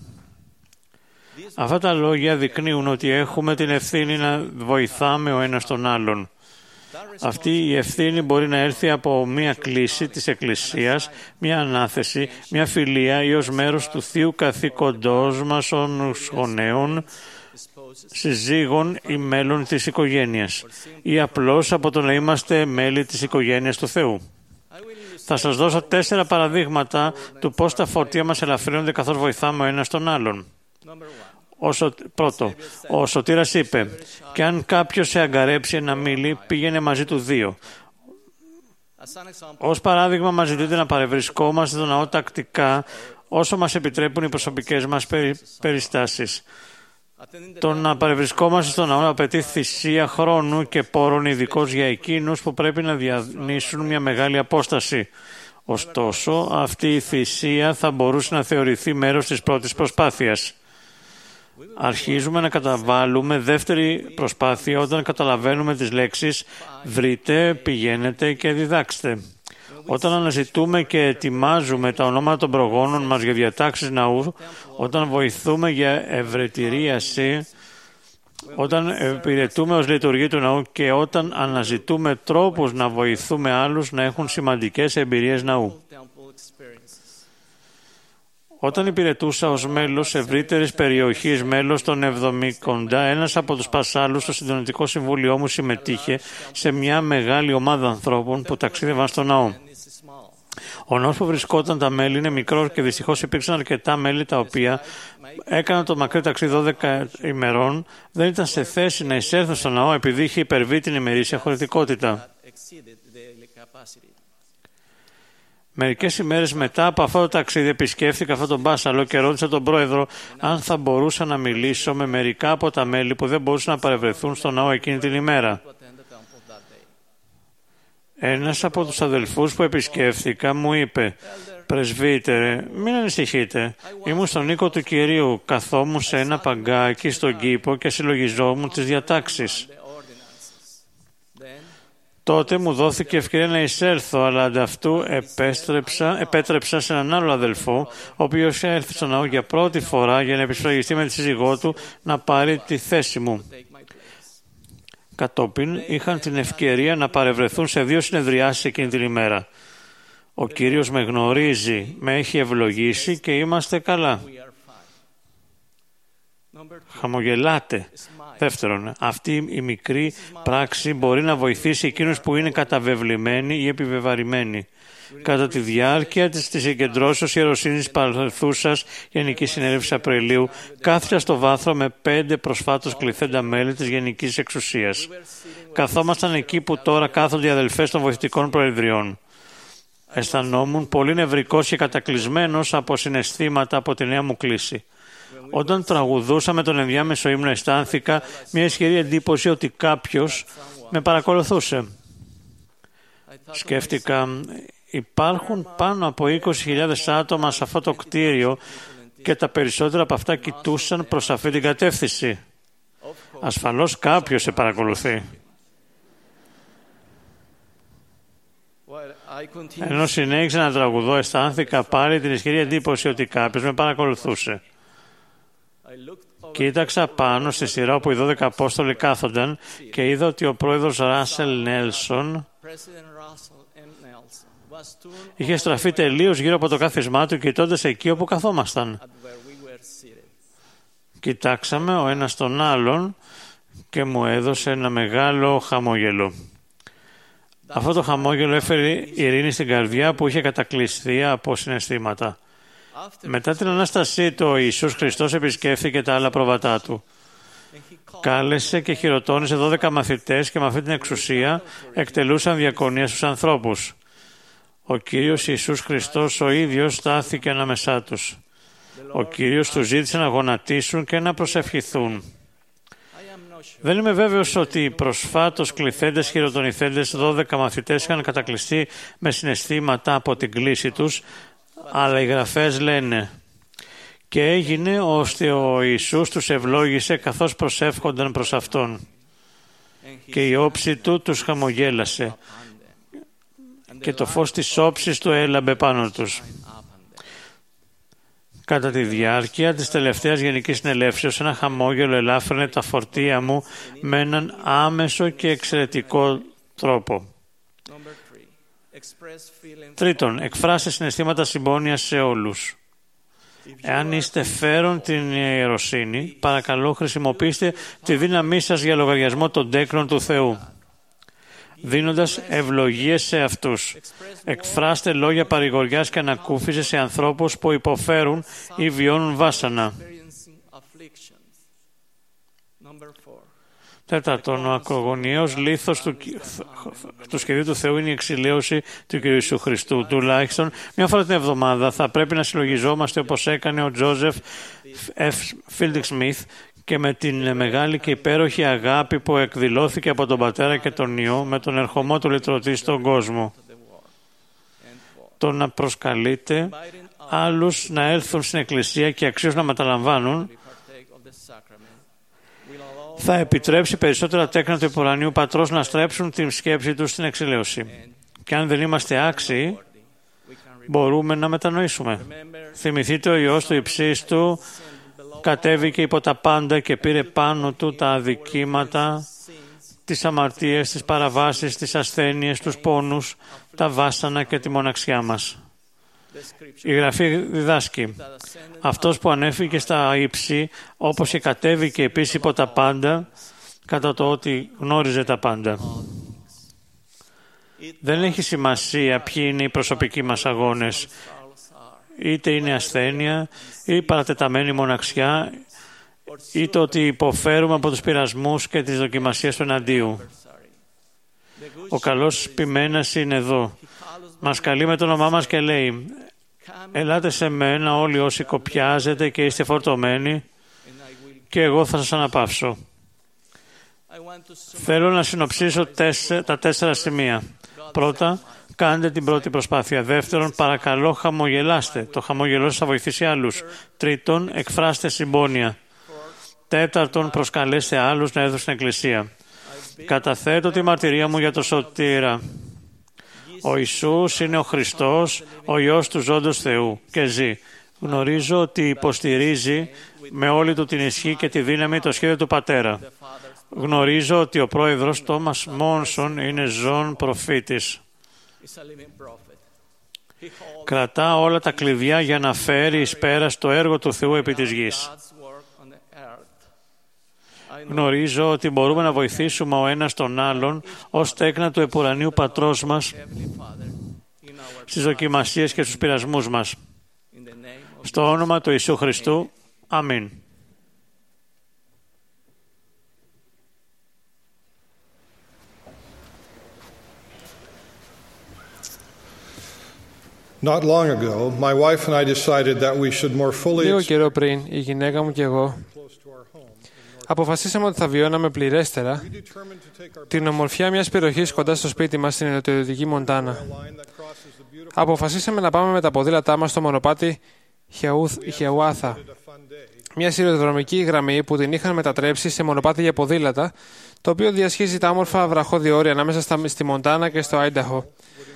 Αυτά τα λόγια δεικνύουν ότι έχουμε την ευθύνη να βοηθάμε ο ένας τον άλλον. Αυτή η ευθύνη μπορεί να έρθει από μια κλίση της Εκκλησίας, μια ανάθεση, μια φιλία ή ως μέρος του θείου καθήκοντός μας ως γονέων, συζύγων ή μέλων της οικογένειας, ή απλώς από το να είμαστε μέλη της οικογένειας του Θεού. Θα σας δώσω τέσσερα παραδείγματα του πώς τα φορτία μας ελαφρύνονται καθώς βοηθάμε ο ένας τον άλλον. Όσο, πρώτο, ο Σωτήρας είπε: «Και αν κάποιος σε αγκαρέψει ένα μήλι, πήγαινε μαζί του δύο». Ως παράδειγμα, μας ζητείτε να παρευρισκόμαστε στο ναό τακτικά όσο μας επιτρέπουν οι προσωπικές μας περι, περιστάσεις. Το να παρευρισκόμαστε στο ναό απαιτεί θυσία χρόνου και πόρων, ειδικώς για εκείνους που πρέπει να διανύσουν μια μεγάλη απόσταση. Ωστόσο, αυτή η θυσία θα μπορούσε να θεωρηθεί μέρος της πρώτης προσπάθειας. Αρχίζουμε να καταβάλουμε δεύτερη προσπάθεια όταν καταλαβαίνουμε τις λέξεις «βρείτε», «πηγαίνετε» και «διδάξτε». Όταν αναζητούμε και ετοιμάζουμε τα ονόματα των προγόνων μας για διατάξεις ναού, όταν βοηθούμε για ευρετηρίαση, όταν υπηρετούμε ως λειτουργία του ναού και όταν αναζητούμε τρόπους να βοηθούμε άλλους να έχουν σημαντικές εμπειρίες ναού. Όταν υπηρετούσα ως μέλος ευρύτερης περιοχής, μέλος των εβδομήντα, ένας από τους πασάλους στο συντονιστικό συμβούλιο μου συμμετείχε σε μια μεγάλη ομάδα ανθρώπων που ταξίδευαν στο ναό. Ο ναός που βρισκόταν τα μέλη είναι μικρός και δυστυχώς υπήρξαν αρκετά μέλη τα οποία έκαναν το μακρύ ταξίδι δώδεκα ημερών, δεν ήταν σε θέση να εισέλθουν στο ναό επειδή είχε υπερβεί την ημερήσια χωρητικότητα. Μερικές ημέρες μετά από αυτό το ταξίδι επισκέφθηκα αυτόν τον μπάσαλο και ρώτησα τον πρόεδρο αν θα μπορούσα να μιλήσω με μερικά από τα μέλη που δεν μπορούσαν να παρευρεθούν στο ναό εκείνη την ημέρα. Ένας από τους αδελφούς που επισκέφθηκα μου είπε: «Πρεσβύτερε, μην ανησυχείτε. Ήμουν στον οίκο του Κυρίου, καθόμουν σε ένα παγκάκι στον κήπο και συλλογιζόμουν τις διατάξεις. Τότε μου δόθηκε ευκαιρία να εισέλθω, αλλά ανταυτού επέστρεψα, επέτρεψα σε έναν άλλο αδελφό, ο οποίος έρθει στο ναό για πρώτη φορά για να επισφραγιστεί με τη σύζυγό του να πάρει τη θέση μου. Κατόπιν είχαν την ευκαιρία να παρευρεθούν σε δύο συνεδριάσεις εκείνη την ημέρα. Ο Κύριος με γνωρίζει, με έχει ευλογήσει και είμαστε καλά». Χαμογελάτε. Δεύτερον, αυτή η μικρή πράξη μπορεί να βοηθήσει εκείνους που είναι καταβεβλημένοι ή επιβεβαρημένοι. Κατά τη διάρκεια της, της συγκεντρώσεως ιεροσύνης παρελθούσας Γενικής Συνέλευσης Απριλίου, κάθισα στο βάθρο με πέντε προσφάτως κληθέντα μέλη της Γενικής Εξουσίας. Καθόμασταν εκεί που τώρα κάθονται οι αδελφές των βοηθητικών προεδριών. Αισθανόμουν πολύ νευρικός και κατακλυσμένος από συναισθήματα από τη νέα μου κλίση. Όταν τραγουδούσα με τον ενδιάμεσο ύμνο, αισθάνθηκα μια ισχυρή εντύπωση ότι κάποιος με παρακολουθούσε. Σκέφτηκα, υπάρχουν πάνω από είκοσι χιλιάδες άτομα σε αυτό το κτίριο και τα περισσότερα από αυτά κοιτούσαν προς αυτή την κατεύθυνση. Ασφαλώς κάποιος σε παρακολουθεί. Ενώ συνέχισα να τραγουδώ, αισθάνθηκα πάλι την ισχυρή εντύπωση ότι κάποιος με παρακολουθούσε. Κοίταξα πάνω στη σειρά όπου οι δώδεκα Απόστολοι κάθονταν και είδα ότι ο πρόεδρος Ράσελ Νέλσον είχε στραφεί τελείως γύρω από το κάθισμά του, κοιτώντας εκεί όπου καθόμασταν. Κοιτάξαμε ο ένας τον άλλον και μου έδωσε ένα μεγάλο χαμόγελο. Αυτό το χαμόγελο έφερε ειρήνη στην καρδιά που είχε κατακλειστεί από συναισθήματα. Μετά την Ανάστασή του, ο Ιησούς Χριστός επισκέφθηκε τα άλλα πρόβατά του. Κάλεσε και χειροτώνησε δώδεκα μαθητές και με αυτή την εξουσία εκτελούσαν διακονία στους ανθρώπους. Ο Κύριος Ιησούς Χριστός ο ίδιος στάθηκε ανάμεσά τους. Ο Κύριος τους ζήτησε να γονατίσουν και να προσευχηθούν. Δεν είμαι βέβαιος ότι οι προσφάτως κληθέντες χειροτονηθέντες δώδεκα μαθητές είχαν κατακλειστεί με συναισθήματα από την κλίση τους, αλλά οι γραφές λένε «Και έγινε ώστε ο Ιησούς τους ευλόγησε καθώς προσεύχονταν προς Αυτόν και η όψη Του τους χαμογέλασε και το φως της όψης Του έλαμπε πάνω τους». Κατά τη διάρκεια της τελευταίας Γενικής Συνελεύσεως, ένα χαμόγελο ελάφρυνε τα φορτία μου με έναν άμεσο και εξαιρετικό τρόπο. Τρίτον, εκφράστε συναισθήματα συμπόνιας σε όλους. Εάν είστε φέρον την ιεροσύνη, παρακαλώ χρησιμοποιήστε τη δύναμή σας για λογαριασμό των τέκνων του Θεού, δίνοντας ευλογίες σε αυτούς. Εκφράστε λόγια παρηγοριάς και ανακούφισης σε ανθρώπους που υποφέρουν ή βιώνουν βάσανα. Τέταρτον, ο ακρογωνιαίος λίθος του, του σχεδίου του Θεού είναι η εξηλαίωση του Κ. Ιησού Χριστού. Τουλάχιστον μια φορά την εβδομάδα θα πρέπει να συλλογιζόμαστε όπως έκανε ο Τζόζεφ Εφ. Φίλντινγκ Σμιθ και με την μεγάλη και υπέροχη αγάπη που εκδηλώθηκε από τον Πατέρα και τον Υιό με τον ερχομό του Λυτρωτή στον κόσμο. Το να προσκαλείτε άλλους να έλθουν στην Εκκλησία και αξίως να μεταλαμβάνουν θα επιτρέψει περισσότερα τέκνα του Επουρανίου Πατρός να στρέψουν την σκέψη τους στην εξηλαίωση. Και αν δεν είμαστε άξιοι, μπορούμε να μετανοήσουμε. Θυμηθείτε, ο Υιός του υψίστου κατέβηκε υπό τα πάντα και πήρε πάνω του τα αδικήματα, τις αμαρτίες, τις παραβάσεις, τις ασθένειες, τους πόνους, τα βάσανα και τη μοναξιά μας. Η Γραφή διδάσκει, αυτός που ανέφηκε στα ύψη, όπως και κατέβηκε επίσης υπό τα πάντα, κατά το ότι γνώριζε τα πάντα. Δεν έχει σημασία ποιοι είναι οι προσωπικοί μας αγώνες, είτε είναι ασθένεια ή παρατεταμένη μοναξιά, είτε ότι υποφέρουμε από τους πειρασμούς και τις δοκιμασίες του εναντίου. Ο καλός ποιμένας είναι εδώ. Μας καλεί με το όνομά μας και λέει «Ελάτε σε μένα όλοι όσοι κοπιάζετε και είστε φορτωμένοι και εγώ θα σας αναπαύσω». Θέλω να συνοψίσω τα τέσσερα σημεία. Πρώτα, κάντε την πρώτη προσπάθεια. Δεύτερον, παρακαλώ χαμογελάστε. Το χαμογελό σας θα βοηθήσει άλλους. Τρίτον, εκφράστε συμπόνια. Τέταρτον, προσκαλέστε άλλους να έρθουν στην Εκκλησία. Καταθέτω τη μαρτυρία μου για το σωτήρα. Ο Ιησούς είναι ο Χριστός, ο Υιός του ζώντος Θεού και ζει. Γνωρίζω ότι υποστηρίζει με όλη του την ισχύ και τη δύναμη το σχέδιο του Πατέρα. Γνωρίζω ότι ο πρόεδρος Τόμας Μόνσον είναι ζώων προφήτης. Κρατά όλα τα κλειδιά για να φέρει εις πέρας το έργο του Θεού επί της γης. Γνωρίζω ότι μπορούμε να βοηθήσουμε ο ένας τον άλλον ως τέκνα του επουρανίου Πατρός μας στις δοκιμασίες και στους πειρασμούς μας. Στο όνομα του Ιησού Χριστού. Αμήν. Not long ago, my wife and I decided that we should more fully. Λίγο καιρό πριν, η γυναίκα μου και εγώ αποφασίσαμε ότι θα βιώναμε πληρέστερα την ομορφιά μιας περιοχής κοντά στο σπίτι μας στην νοτιοδυτική Μοντάνα. Αποφασίσαμε να πάμε με τα ποδήλατά μας στο μονοπάτι Χιαουάθα, μια σιδηροδρομική γραμμή που την είχαν μετατρέψει σε μονοπάτι για ποδήλατα, το οποίο διασχίζει τα όμορφα βραχώδη όρια ανάμεσα στη Μοντάνα και στο Άινταχο.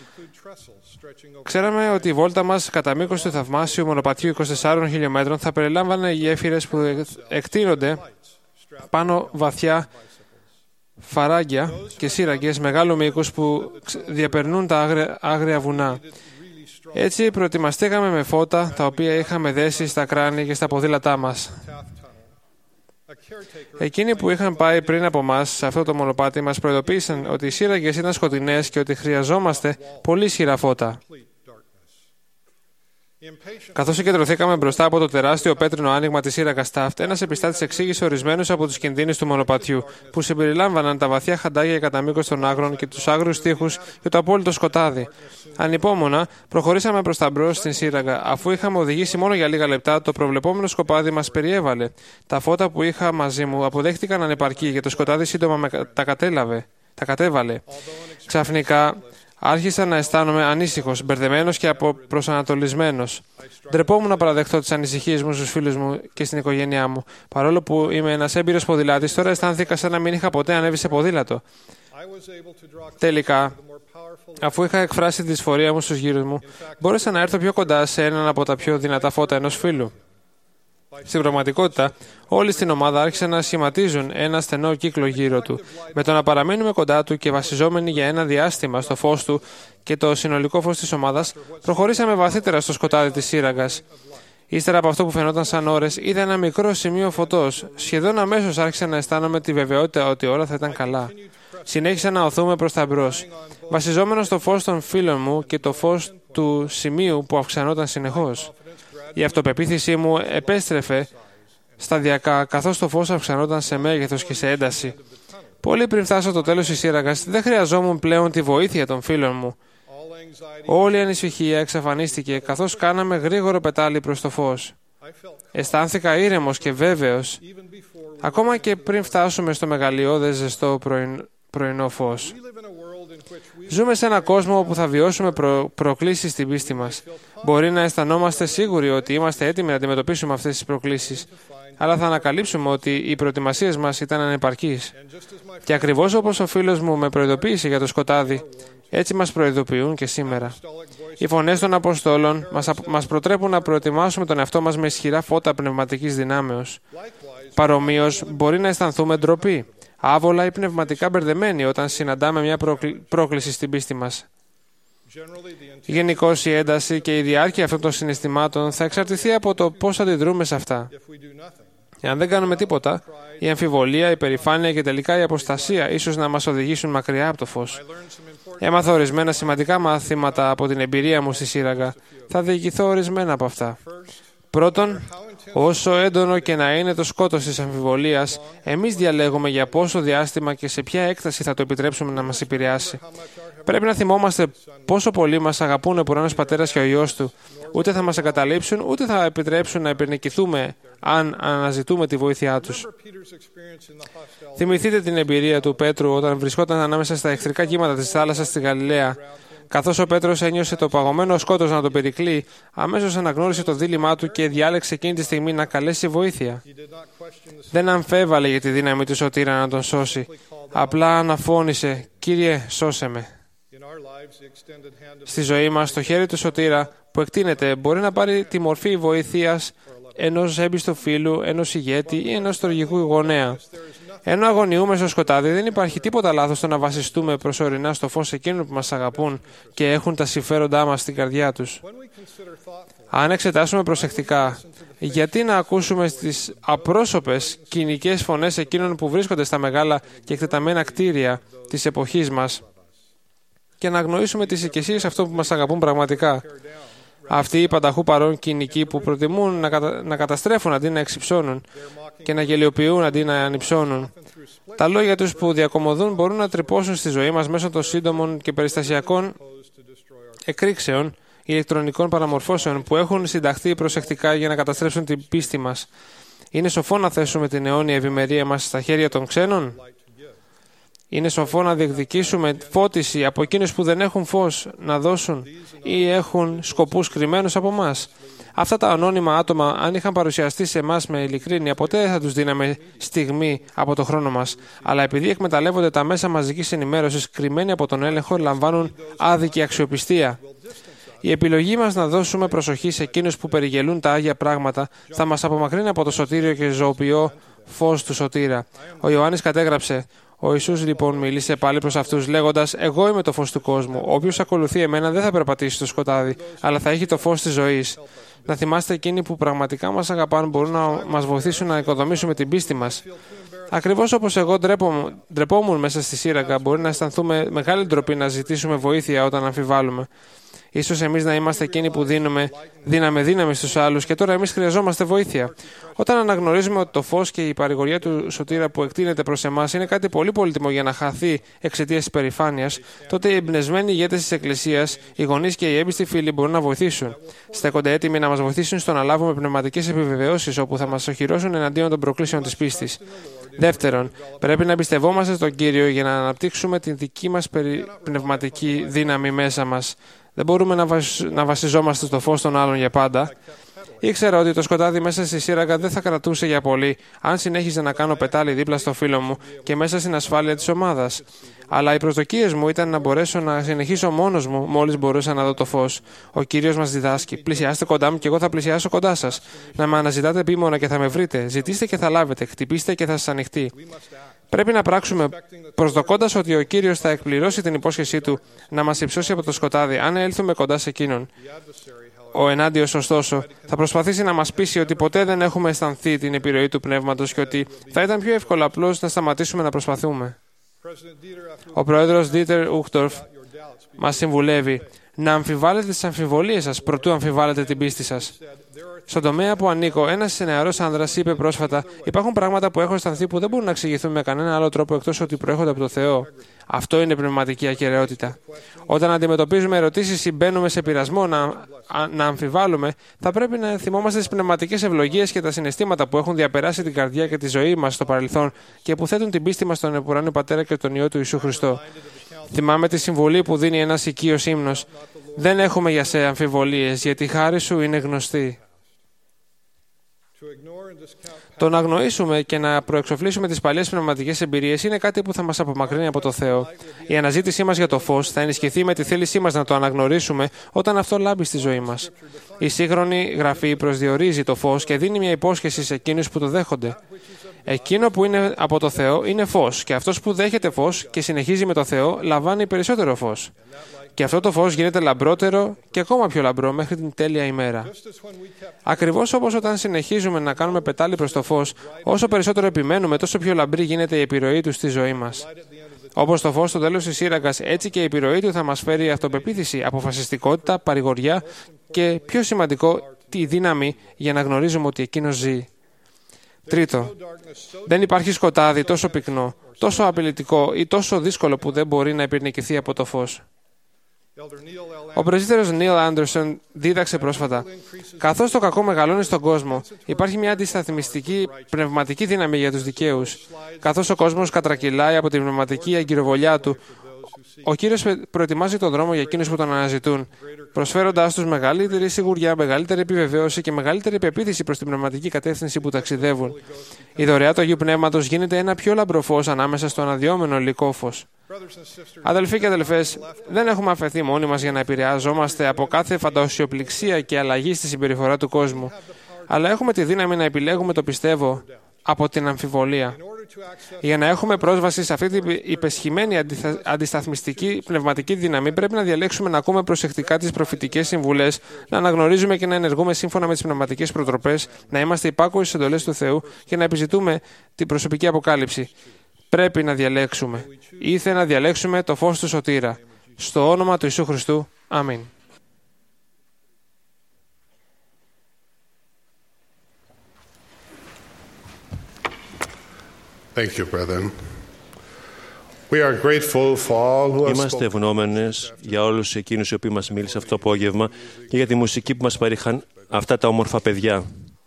Ξέραμε ότι η βόλτα μας κατά μήκος του θαυμάσιου μονοπατιού είκοσι τεσσάρων χιλιόμετρων θα περιλάμβανε γέφυρες που εκτείνονται πάνω βαθιά φαράγγια και σύραγγες μεγάλου μήκους που διαπερνούν τα άγρια, άγρια βουνά. Έτσι προετοιμαστήκαμε με φώτα τα οποία είχαμε δέσει στα κράνη και στα ποδήλατά μας. Εκείνοι που είχαν πάει πριν από μας σε αυτό το μονοπάτι μας προειδοποίησαν ότι οι σύραγγες ήταν σκοτεινές και ότι χρειαζόμαστε πολύ ισχυρά φώτα. Καθώς συγκεντρωθήκαμε μπροστά από το τεράστιο πέτρινο άνοιγμα της σύραγγας Taft, ένας επιστάτης εξήγησε ορισμένους από τους κινδύνους του μονοπατιού, που συμπεριλάμβαναν τα βαθιά χαντάγια κατά μήκος των άγρων και τους άγριους τοίχους και το απόλυτο σκοτάδι. Ανυπόμονα, προχωρήσαμε προς τα μπρος στην σύραγγα. Αφού είχαμε οδηγήσει μόνο για λίγα λεπτά, το προβλεπόμενο σκοπάδι μας περιέβαλε. Τα φώτα που είχα μαζί μου αποδέχτηκαν ανεπαρκή και το σκοτάδι σύντομα με τα κατέλαβε. Τα κατέβαλε. Ξαφνικά, άρχισα να αισθάνομαι ανήσυχος, μπερδεμένος και αποπροσανατολισμένος. Ντρεπόμουν να παραδεχτώ τις ανησυχίες μου στους φίλους μου και στην οικογένειά μου. Παρόλο που είμαι ένας έμπειρος ποδηλάτης, τώρα αισθάνθηκα σαν να μην είχα ποτέ ανέβει σε ποδήλατο. Τελικά, αφού είχα εκφράσει τη δυσφορία μου στους γύρους μου, μπόρεσα να έρθω πιο κοντά σε έναν από τα πιο δυνατά φώτα ενός φίλου. Στην πραγματικότητα, όλοι στην ομάδα άρχισαν να σχηματίζουν ένα στενό κύκλο γύρω του. Με το να παραμένουμε κοντά του και βασιζόμενοι για ένα διάστημα στο φως του και το συνολικό φως της ομάδας, προχωρήσαμε βαθύτερα στο σκοτάδι της σύραγγας. Ύστερα από αυτό που φαινόταν σαν ώρες, είδα ένα μικρό σημείο φωτός. Σχεδόν αμέσως άρχισα να αισθάνομαι τη βεβαιότητα ότι όλα θα ήταν καλά. Συνέχισα να οθούμε προς τα μπρος, βασιζόμενος στο φως των φίλων μου και το φως του σημείου που αυξανόταν συνεχώς. Η αυτοπεποίθησή μου επέστρεφε σταδιακά, καθώς το φως αυξανόταν σε μέγεθος και σε ένταση. Πολύ πριν φτάσω στο τέλος της σύραγγας, δεν χρειαζόμουν πλέον τη βοήθεια των φίλων μου. Όλη η ανησυχία εξαφανίστηκε, καθώς κάναμε γρήγορο πετάλι προς το φως. Αισθάνθηκα ήρεμος και βέβαιος, ακόμα και πριν φτάσουμε στο μεγαλειώδες ζεστό πρωιν... πρωινό φως. Ζούμε σε έναν κόσμο όπου θα βιώσουμε προ... προκλήσεις στην πίστη μας. Μπορεί να αισθανόμαστε σίγουροι ότι είμαστε έτοιμοι να αντιμετωπίσουμε αυτές τις προκλήσεις, αλλά θα ανακαλύψουμε ότι οι προετοιμασίες μας ήταν ανεπαρκείς. Και ακριβώς όπως ο φίλος μου με προειδοποίησε για το σκοτάδι, έτσι μας προειδοποιούν και σήμερα. Οι φωνές των Αποστόλων μας, μας προτρέπουν να προετοιμάσουμε τον εαυτό μας με ισχυρά φώτα πνευματικής δυνάμεως. Παρομοίως, μπορεί να αισθανθούμε ντροπή, άβολα ή πνευματικά μπερδεμένοι όταν συναντάμε μια πρόκληση στην πίστη μας. Γενικώς η ένταση και η διάρκεια αυτών των συναισθημάτων θα εξαρτηθεί από το πώς αντιδρούμε σε αυτά. Εάν δεν κάνουμε τίποτα, η αμφιβολία, η περηφάνεια και τελικά η αποστασία ίσως να μας οδηγήσουν μακριά από το φως. Έμαθα ορισμένα σημαντικά μαθήματα από την εμπειρία μου στη σύραγγα. Θα διοικηθώ ορισμένα από αυτά. Πρώτον, όσο έντονο και να είναι το σκότος της αμφιβολίας, εμείς διαλέγουμε για πόσο διάστημα και σε ποια έκταση θα το επιτρέψουμε να μας επηρεάσει. Πρέπει να θυμόμαστε πόσο πολύ μας αγαπούν ο ουράνιος πατέρας και ο Υιός του. Ούτε θα μας εγκαταλείψουν, ούτε θα επιτρέψουν να υπερνικηθούμε αν αναζητούμε τη βοήθειά τους. Θυμηθείτε την εμπειρία του Πέτρου όταν βρισκόταν ανάμεσα στα εχθρικά κύματα της θάλασσας στη Γαλιλαία. Καθώς ο Πέτρος ένιωσε το παγωμένο σκότος να το περικλεί, αμέσως αναγνώρισε το δίλημά του και διάλεξε εκείνη τη στιγμή να καλέσει βοήθεια. Δεν αμφέβαλε για τη δύναμη του σωτήρα να τον σώσει. Απλά αναφώνησε «Κύριε, σώσε με». Στη ζωή μας, το χέρι του σωτήρα που εκτείνεται μπορεί να πάρει τη μορφή βοήθειας ενός έμπιστου φίλου, ενός ηγέτη ή ενός στοργικού γονέα. Ενώ αγωνιούμε στο σκοτάδι, δεν υπάρχει τίποτα λάθος στο να βασιστούμε προσωρινά στο φως εκείνων που μας αγαπούν και έχουν τα συμφέροντά μας στην καρδιά τους. Αν εξετάσουμε προσεκτικά, γιατί να ακούσουμε στις απρόσωπες κοινικές φωνές εκείνων που βρίσκονται στα μεγάλα και εκτεταμένα κτίρια της εποχής μας, και να αγνοήσουμε τις οικεσίες αυτών που μας αγαπούν πραγματικά. Αυτοί οι πανταχού παρόν κοινικοί που προτιμούν να, κατα... να καταστρέφουν αντί να εξυψώνουν και να γελιοποιούν αντί να ανυψώνουν. Τα λόγια τους που διακομωδούν μπορούν να τρυπώσουν στη ζωή μας μέσω των σύντομων και περιστασιακών εκρήξεων ηλεκτρονικών παραμορφώσεων που έχουν συνταχθεί προσεκτικά για να καταστρέψουν την πίστη μας. Είναι σοφό να θέσουμε την αιώνια ευημερία μας στα χέρια των ξένων? Είναι σοφό να διεκδικήσουμε φώτιση από εκείνους που δεν έχουν φως να δώσουν ή έχουν σκοπούς κρυμμένους από μας? Αυτά τα ανώνυμα άτομα, αν είχαν παρουσιαστεί σε εμάς με ειλικρίνεια, ποτέ δεν θα τους δίναμε στιγμή από το χρόνο μας. Αλλά επειδή εκμεταλλεύονται τα μέσα μαζικής ενημέρωσης, κρυμμένοι από τον έλεγχο, λαμβάνουν άδικη αξιοπιστία. Η επιλογή μας να δώσουμε προσοχή σε εκείνους που περιγελούν τα άγια πράγματα θα μας απομακρύνει από το σωτήριο και ζωοποιό φως του σωτήρα. Ο Ιωάννης κατέγραψε: ο Ιησούς λοιπόν μίλησε πάλι προς αυτούς λέγοντας: εγώ είμαι το φως του κόσμου. Όποιος ακολουθεί εμένα δεν θα περπατήσει στο σκοτάδι, αλλά θα έχει το φως της ζωής. Να θυμάστε, εκείνοι που πραγματικά μας αγαπάνε μπορούν να μας βοηθήσουν να οικοδομήσουμε την πίστη μας. Ακριβώς όπως εγώ ντρέπομουν, ντρεπόμουν μέσα στη σύραγγα, μπορεί να αισθανθούμε μεγάλη ντροπή να ζητήσουμε βοήθεια όταν αμφιβάλλουμε. Ίσως εμείς να είμαστε εκείνοι που δίνουμε δύναμη δύναμη στους άλλους και τώρα εμείς χρειαζόμαστε βοήθεια. Όταν αναγνωρίζουμε ότι το φως και η παρηγοριά του σωτήρα που εκτείνεται προς εμάς είναι κάτι πολύ πολύτιμο για να χαθεί εξαιτίας της περηφάνειας, τότε οι εμπνευσμένοι ηγέτες της Εκκλησίας, οι γονείς και οι έμπιστοι φίλοι μπορούν να βοηθήσουν. Στέκονται έτοιμοι να μας βοηθήσουν στο να λάβουμε πνευματικές επιβεβαιώσεις όπου θα μας οχυρώσουν εναντίον των προκλήσεων της πίστης. Δεύτερον, πρέπει να εμπιστευόμαστε στον Κύριο για να αναπτύξουμε την δική μας πνευματική δύναμη μέσα μας. Δεν μπορούμε να, βασ... να βασιζόμαστε στο φως των άλλων για πάντα. Ήξερα ότι το σκοτάδι μέσα στη σύραγγα δεν θα κρατούσε για πολύ αν συνέχιζε να κάνω πετάλι δίπλα στο φίλο μου και μέσα στην ασφάλεια της ομάδας. Αλλά οι προσδοκίες μου ήταν να μπορέσω να συνεχίσω μόνος μου μόλις μπορούσα να δω το φως. Ο Κύριος μας διδάσκει: πλησιάστε κοντά μου και εγώ θα πλησιάσω κοντά σας. Να με αναζητάτε επίμονα και θα με βρείτε. Ζητήστε και θα λάβετε. Χτυπήστε και θα σας ανοιχτεί. Πρέπει να πράξουμε προσδοκώντας ότι ο Κύριος θα εκπληρώσει την υπόσχεσή του να μας υψώσει από το σκοτάδι αν έλθουμε κοντά σε εκείνον. Ο ενάντιος, ωστόσο, θα προσπαθήσει να μας πείσει ότι ποτέ δεν έχουμε αισθανθεί την επιρροή του πνεύματος και ότι θα ήταν πιο εύκολο απλώς να σταματήσουμε να προσπαθούμε. Ο πρόεδρος Δίτερ Ούχτορφ μας συμβουλεύει να αμφιβάλλετε τις αμφιβολίες σας προτού αμφιβάλλετε την πίστη σας. Στον τομέα που ανήκω, ένας νεαρός άνδρας είπε πρόσφατα: υπάρχουν πράγματα που έχω αισθανθεί που δεν μπορούν να εξηγηθούν με κανένα άλλο τρόπο εκτός ότι προέρχονται από το Θεό. Αυτό είναι πνευματική ακεραιότητα. Όταν αντιμετωπίζουμε ερωτήσεις ή μπαίνουμε σε πειρασμό να, να αμφιβάλλουμε, θα πρέπει να θυμόμαστε τις πνευματικές ευλογίες και τα συναισθήματα που έχουν διαπεράσει την καρδιά και τη ζωή μας στο παρελθόν και που θέτουν την πίστη μας στον Επουράνιο Πατέρα και τον Υιό του Ιησού Χριστό. Θυμάμαι τη συμβουλή που δίνει ένας οικείος ύμνος: δεν έχουμε για σε αμφιβολίες, γιατί η χάρη σου είναι γνωστή. Το να αγνοήσουμε και να προεξοφλήσουμε τις παλιές πνευματικές εμπειρίες είναι κάτι που θα μας απομακρύνει από το Θεό. Η αναζήτησή μας για το φως θα ενισχυθεί με τη θέλησή μας να το αναγνωρίσουμε όταν αυτό λάμπει στη ζωή μας. Η σύγχρονη γραφή προσδιορίζει το φως και δίνει μια υπόσχεση σε εκείνους που το δέχονται. Εκείνο που είναι από το Θεό είναι φως και αυτός που δέχεται φως και συνεχίζει με το Θεό λαμβάνει περισσότερο φως. Και αυτό το φως γίνεται λαμπρότερο και ακόμα πιο λαμπρό μέχρι την τέλεια ημέρα. Ακριβώς όπως όταν συνεχίζουμε να κάνουμε πετάλι προς το φως, όσο περισσότερο επιμένουμε, τόσο πιο λαμπρή γίνεται η επιρροή του στη ζωή μας. Όπως το φως στο τέλος της σύραγγας, έτσι και η επιρροή του θα μας φέρει αυτοπεποίθηση, αποφασιστικότητα, παρηγοριά και, πιο σημαντικό, τη δύναμη για να γνωρίζουμε ότι εκείνος ζει. Τρίτο, δεν υπάρχει σκοτάδι τόσο πυκνό, τόσο απειλητικό ή τόσο δύσκολο που δεν μπορεί να υπερνικηθεί από το φως. Ο πρεσβύτερος Νίλ Άντερσον δίδαξε πρόσφατα: καθώς το κακό μεγαλώνει στον κόσμο, υπάρχει μια αντισταθμιστική πνευματική δύναμη για τους δικαίους. Καθώς ο κόσμος κατρακυλάει από την πνευματική αγκυροβολιά του, ο Κύριος προετοιμάζει τον δρόμο για εκείνους που τον αναζητούν, προσφέροντάς τους μεγαλύτερη σιγουριά, μεγαλύτερη επιβεβαίωση και μεγαλύτερη πεποίθηση προς την πνευματική κατεύθυνση που ταξιδεύουν. Η δωρεά του Αγίου Πνεύματος γίνεται ένα πιο λαμπρό φως ανάμεσα στο αναδυόμενο υλικό φως. Αδελφοί και αδελφές, δεν έχουμε αφαιθεί μόνοι μας για να επηρεάζομαστε από κάθε φαντασιοπληξία και αλλαγή στη συμπεριφορά του κόσμου, αλλά έχουμε τη δύναμη να επιλέγουμε το πιστεύω από την αμφιβολία. Για να έχουμε πρόσβαση σε αυτή την υπεσχημένη αντισταθμιστική πνευματική δύναμη, πρέπει να διαλέξουμε να ακούμε προσεκτικά τις προφητικές συμβουλές, να αναγνωρίζουμε και να ενεργούμε σύμφωνα με τις πνευματικές προτροπές, να είμαστε υπάκουοι στις εντολές του Θεού και να επιζητούμε την προσωπική αποκάλυψη. Πρέπει να διαλέξουμε. Ήθε να διαλέξουμε το φως του σωτήρα. Στο όνομα του Ιησού Χριστού. Αμήν. Thank you, brethren. We are grateful for all who have Είμαστε ευγνώμενες για όλους εκείνους οι οποίοι μας μίλησαν αυτό το απόγευμα και για τη μουσική που μας παρήχαν αυτά τα όμορφα παιδιά.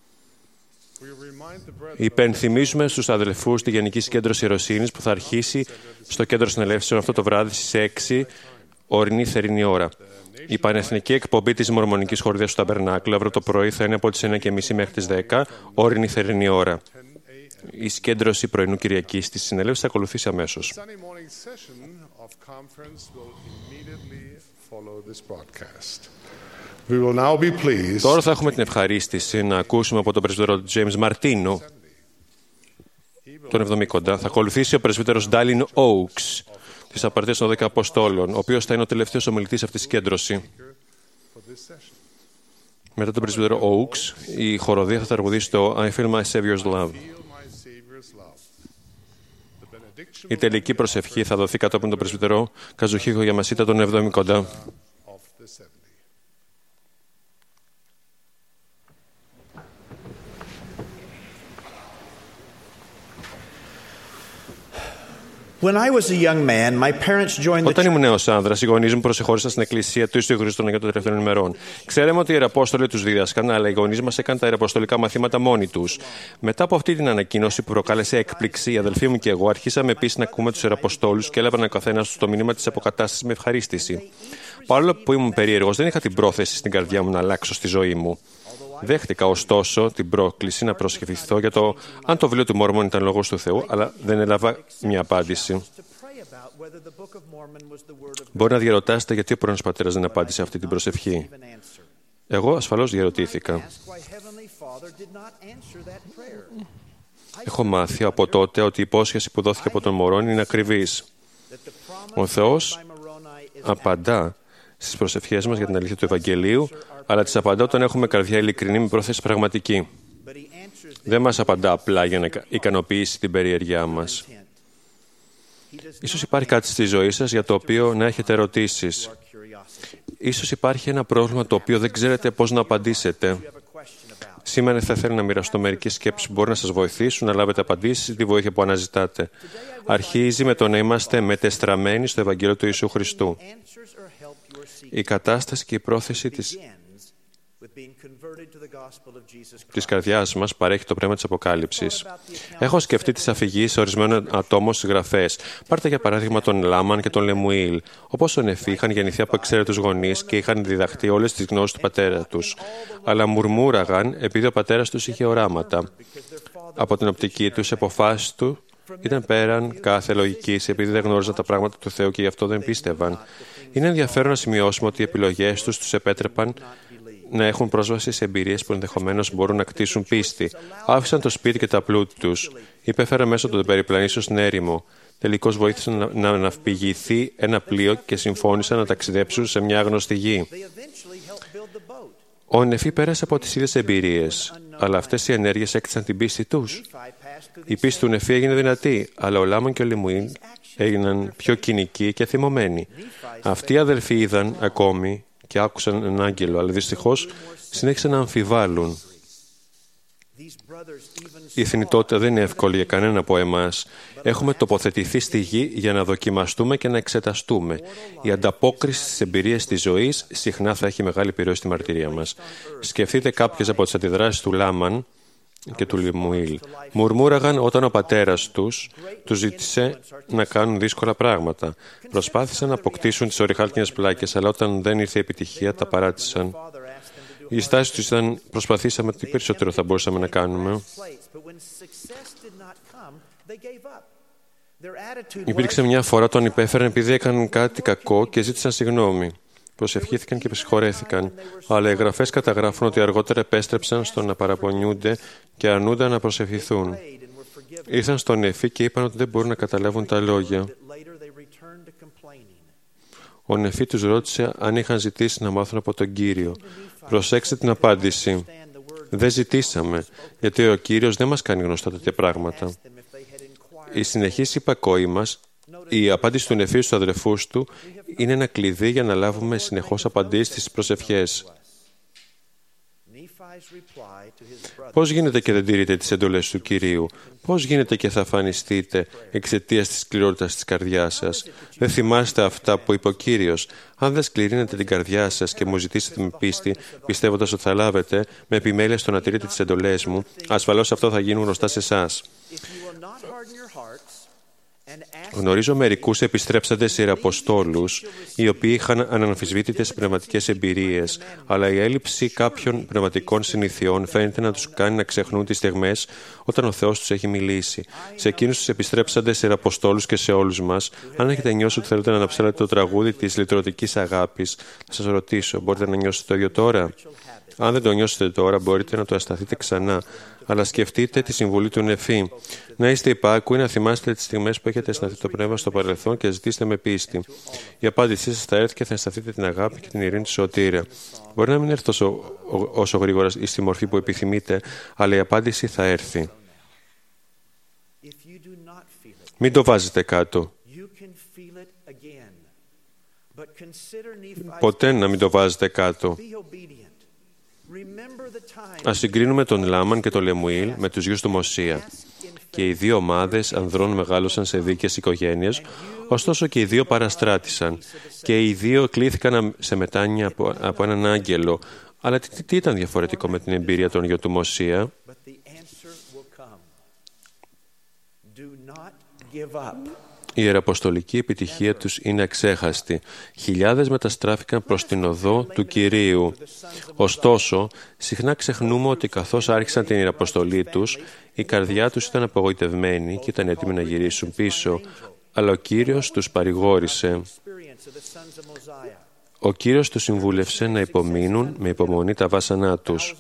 Υπενθυμίζουμε στους αδελφούς τη Γενική Συγκέντρωση Ιεροσύνης που θα αρχίσει στο Κέντρο Συνελεύσεων αυτό το βράδυ στις έξι ορεινή θερινή ώρα. Η πανεθνική εκπομπή της Μορμονικής Χορδίας του Ταμπερνάκλου αύριο το πρωί θα είναι από τις εννιά και μισή μέχρι τις δέκα ορεινή θερινή ώρα. Η συγκέντρωση πρωινού Κυριακής της συνελεύσης θα ακολουθήσει αμέσως. Τώρα θα έχουμε την ευχαρίστηση να ακούσουμε από τον πρεσβύτερο James Μαρτίνο, τον εβδομήκοντα. Θα ακολουθήσει ο πρεσβύτερος Ντάλιν Όουξ της Απαρτίας των Δέκα Αποστόλων, ο οποίος θα είναι ο τελευταίος ομιλητής σε αυτή τη συγκέντρωση. Μετά τον πρεσβύτερο Όουξ, η χοροδία θα τραγουδήσει το I Feel My Savior's Love. Η τελική προσευχή θα δοθεί κατόπιν τον πρεσβύτερο Καζουχίχο Γιαμασίτα τον εβδομήκοντα. When I was a young man, my parents joined the Όταν ήμουν νέος άνδρας, οι γονείς μου προσεχώρησαν στην εκκλησία του Ιησού Χριστού για των τελευταίων ημερών. Ξέραμε ότι οι ιεραπόστολοι τους δίδασκαν, αλλά οι γονείς μας έκαναν τα ιεραποστολικά μαθήματα μόνοι τους. Μετά από αυτή την ανακοίνωση που προκάλεσε έκπληξη, οι αδελφοί μου και εγώ αρχίσαμε επίσης να ακούμε τους ιεραποστόλους και έλαβαν ο καθένας τους το μήνυμα της αποκατάστασης με ευχαρίστηση. Παρόλο που ήμουν περίεργος, δεν είχα την πρόθεση στην καρδιά μου να αλλάξω στη ζωή μου. Δέχτηκα ωστόσο την πρόκληση να προσευχηθώ για το αν το βιβλίο του Μόρμον ήταν λόγος του Θεού, αλλά δεν έλαβα μια απάντηση. Μπορεί να διαρωτάσετε γιατί ο πρώην πατέρας δεν απάντησε αυτή την προσευχή. Εγώ ασφαλώς διαρωτήθηκα. Έχω μάθει από τότε ότι η υπόσχεση που δόθηκε από τον Μωρόν είναι ακριβής. Ο Θεός απαντά στις προσευχές μας για την αλήθεια του Ευαγγελίου, αλλά τις απαντά όταν έχουμε καρδιά ειλικρινή με πρόθεση πραγματική. Δεν μας απαντά απλά για να ικανοποιήσει την περιέργειά μας. Ίσως υπάρχει κάτι στη ζωή σας για το οποίο να έχετε ερωτήσεις. Ίσως υπάρχει ένα πρόβλημα το οποίο δεν ξέρετε πώς να απαντήσετε. Σήμερα θα ήθελα να μοιραστώ μερικές σκέψεις που μπορεί να σας βοηθήσουν να λάβετε απαντήσεις ή τη βοήθεια που αναζητάτε. Αρχίζει με το να είμαστε μετεστραμμένοι στο Ευαγγέλιο του Ιησού Χριστού. Η κατάσταση και η πρόθεση της, της καρδιάς μας παρέχει το πνεύμα της Αποκάλυψης. Έχω σκεφτεί τις αφηγήσεις ορισμένων ατόμων στις γραφές. Πάρτε για παράδειγμα τον Λάμαν και τον Λεμουήλ. Όπως ο Νεφή είχαν γεννηθεί από εξαίρετους γονείς και είχαν διδαχθεί όλες τις γνώσεις του πατέρα τους. Αλλά μουρμούραγαν επειδή ο πατέρας τους είχε οράματα. Από την οπτική τους, οι αποφάσεις του ήταν πέραν κάθε λογικής, επειδή δεν γνώριζαν τα πράγματα του Θεού και γι' αυτό δεν πίστευαν. Είναι ενδιαφέρον να σημειώσουμε ότι οι επιλογές τους τους επέτρεπαν να έχουν πρόσβαση σε εμπειρίες που ενδεχομένως μπορούν να κτίσουν πίστη. Άφησαν το σπίτι και τα πλούτη τους. Υπέφεραν μέσω των περιπλανήσεων στην έρημο. Τελικώς βοήθησαν να αναφυγηθεί ένα πλοίο και συμφώνησαν να ταξιδέψουν σε μια άγνωστη γη. Ο Νεφή πέρασε από τις ίδιες εμπειρίες, αλλά αυτές οι ενέργειες έκτισαν την πίστη τους. Η πίστη του Νεφή έγινε δυνατή, αλλά ο Λάμαν και ο Λεμουήλ έγιναν πιο κοινικοί και θυμωμένοι. Αυτοί οι αδελφοί είδαν ακόμη και άκουσαν έναν άγγελο, αλλά δυστυχώς συνέχισαν να αμφιβάλλουν. Η θνητότητα δεν είναι εύκολη για κανένα από εμάς. Έχουμε τοποθετηθεί στη γη για να δοκιμαστούμε και να εξεταστούμε. Η ανταπόκριση στις εμπειρίες της ζωής συχνά θα έχει μεγάλη επιρροή στη μαρτυρία μας. Σκεφτείτε κάποιες από τις αντιδράσεις του Λάμαν και του Λεμουήλ. Μουρμούραγαν όταν ο πατέρας τους τους ζήτησε να κάνουν δύσκολα πράγματα. Προσπάθησαν να αποκτήσουν τις οριχάλκινες πλάκες, αλλά όταν δεν ήρθε η επιτυχία, τα παράτησαν. Η στάση τους ήταν προσπαθήσαμε τι περισσότερο θα μπορούσαμε να κάνουμε. Υπήρξε μια φορά τον υπέφεραν επειδή έκαναν κάτι κακό και ζήτησαν συγγνώμη. Προσευχήθηκαν και συγχωρέθηκαν, αλλά οι γραφές καταγράφουν ότι αργότερα επέστρεψαν στο να παραπονιούνται και αρνούνταν να προσευχηθούν. Ήρθαν στον Νεφή και είπαν ότι δεν μπορούν να καταλάβουν τα λόγια. Ο Νεφή τους ρώτησε αν είχαν ζητήσει να μάθουν από τον Κύριο. Προσέξτε την απάντηση. Δεν ζητήσαμε, γιατί ο Κύριος δεν μας κάνει γνωστά τέτοια πράγματα. Η συνεχής υπακόη μας Η απάντηση του νεφείου στους αδερφούς του είναι ένα κλειδί για να λάβουμε συνεχώς απαντήσεις στις προσευχές. Πώς γίνεται και δεν τηρείτε τις εντολές του Κυρίου? Πώς γίνεται και θα αφανιστείτε εξαιτίας της σκληρότητας της καρδιάς σας? Δεν θυμάστε αυτά που είπε ο Κύριος? Αν δεν σκληρύνετε την καρδιά σας και μου ζητήσετε με πίστη, πιστεύοντας ότι θα λάβετε με επιμέλεια στο να τηρείτε τις εντολές μου, ασφαλώς αυτό θα γίνει γνωστά σε εσάς. Γνωρίζω μερικούς επιστρέψαντες ιεραποστόλους, οι οποίοι είχαν αναμφισβήτητες πνευματικές εμπειρίες, αλλά η έλλειψη κάποιων πνευματικών συνηθιών φαίνεται να τους κάνει να ξεχνούν τις στιγμές όταν ο Θεός τους έχει μιλήσει. Σε εκείνους τους επιστρέψαντες ιεραποστόλους και σε όλους μας, αν έχετε νιώσει ότι θέλετε να αναψάλετε το τραγούδι της λυτρωτικής αγάπης, θα σας ρωτήσω, μπορείτε να νιώσετε το ίδιο τώρα? Αν δεν το νιώσετε τώρα, μπορείτε να το αισθανθείτε ξανά. Αλλά σκεφτείτε τη συμβουλή του νεφή. Να είστε υπάκουοι, να θυμάστε τις στιγμές που έχετε αισθανθεί το πνεύμα στο παρελθόν και ζητήστε με πίστη. Η απάντησή σας θα έρθει και θα αισθανθείτε την αγάπη και την ειρήνη του σωτήρα. Μπορεί να μην έρθει όσο, όσο γρήγορα ή στη μορφή που επιθυμείτε, αλλά η απάντηση θα έρθει. Μην το βάζετε κάτω. Ποτέ να μην το βάζετε κάτω. Ας συγκρίνουμε τον Λάμαν και τον Λεμουήλ με τους γιους του Μωσία. Και οι δύο ομάδες ανδρών μεγάλωσαν σε δίκαιες οικογένειες, ωστόσο και οι δύο παραστράτησαν και οι δύο κλήθηκαν σε μετάνοια από, από έναν άγγελο. Αλλά τι, τι ήταν διαφορετικό με την εμπειρία των γιων του Μωσία? Η ιεραποστολική επιτυχία τους είναι αξέχαστη. Χιλιάδες μεταστράφηκαν προς την οδό του Κυρίου. Ωστόσο, συχνά ξεχνούμε ότι καθώς άρχισαν την ιεραποστολή τους, η καρδιά τους ήταν απογοητευμένη και ήταν έτοιμοι να γυρίσουν πίσω. Αλλά ο Κύριος τους παρηγόρησε. Ο Κύριος τους συμβούλευσε να υπομείνουν με υπομονή τα βάσανά τους.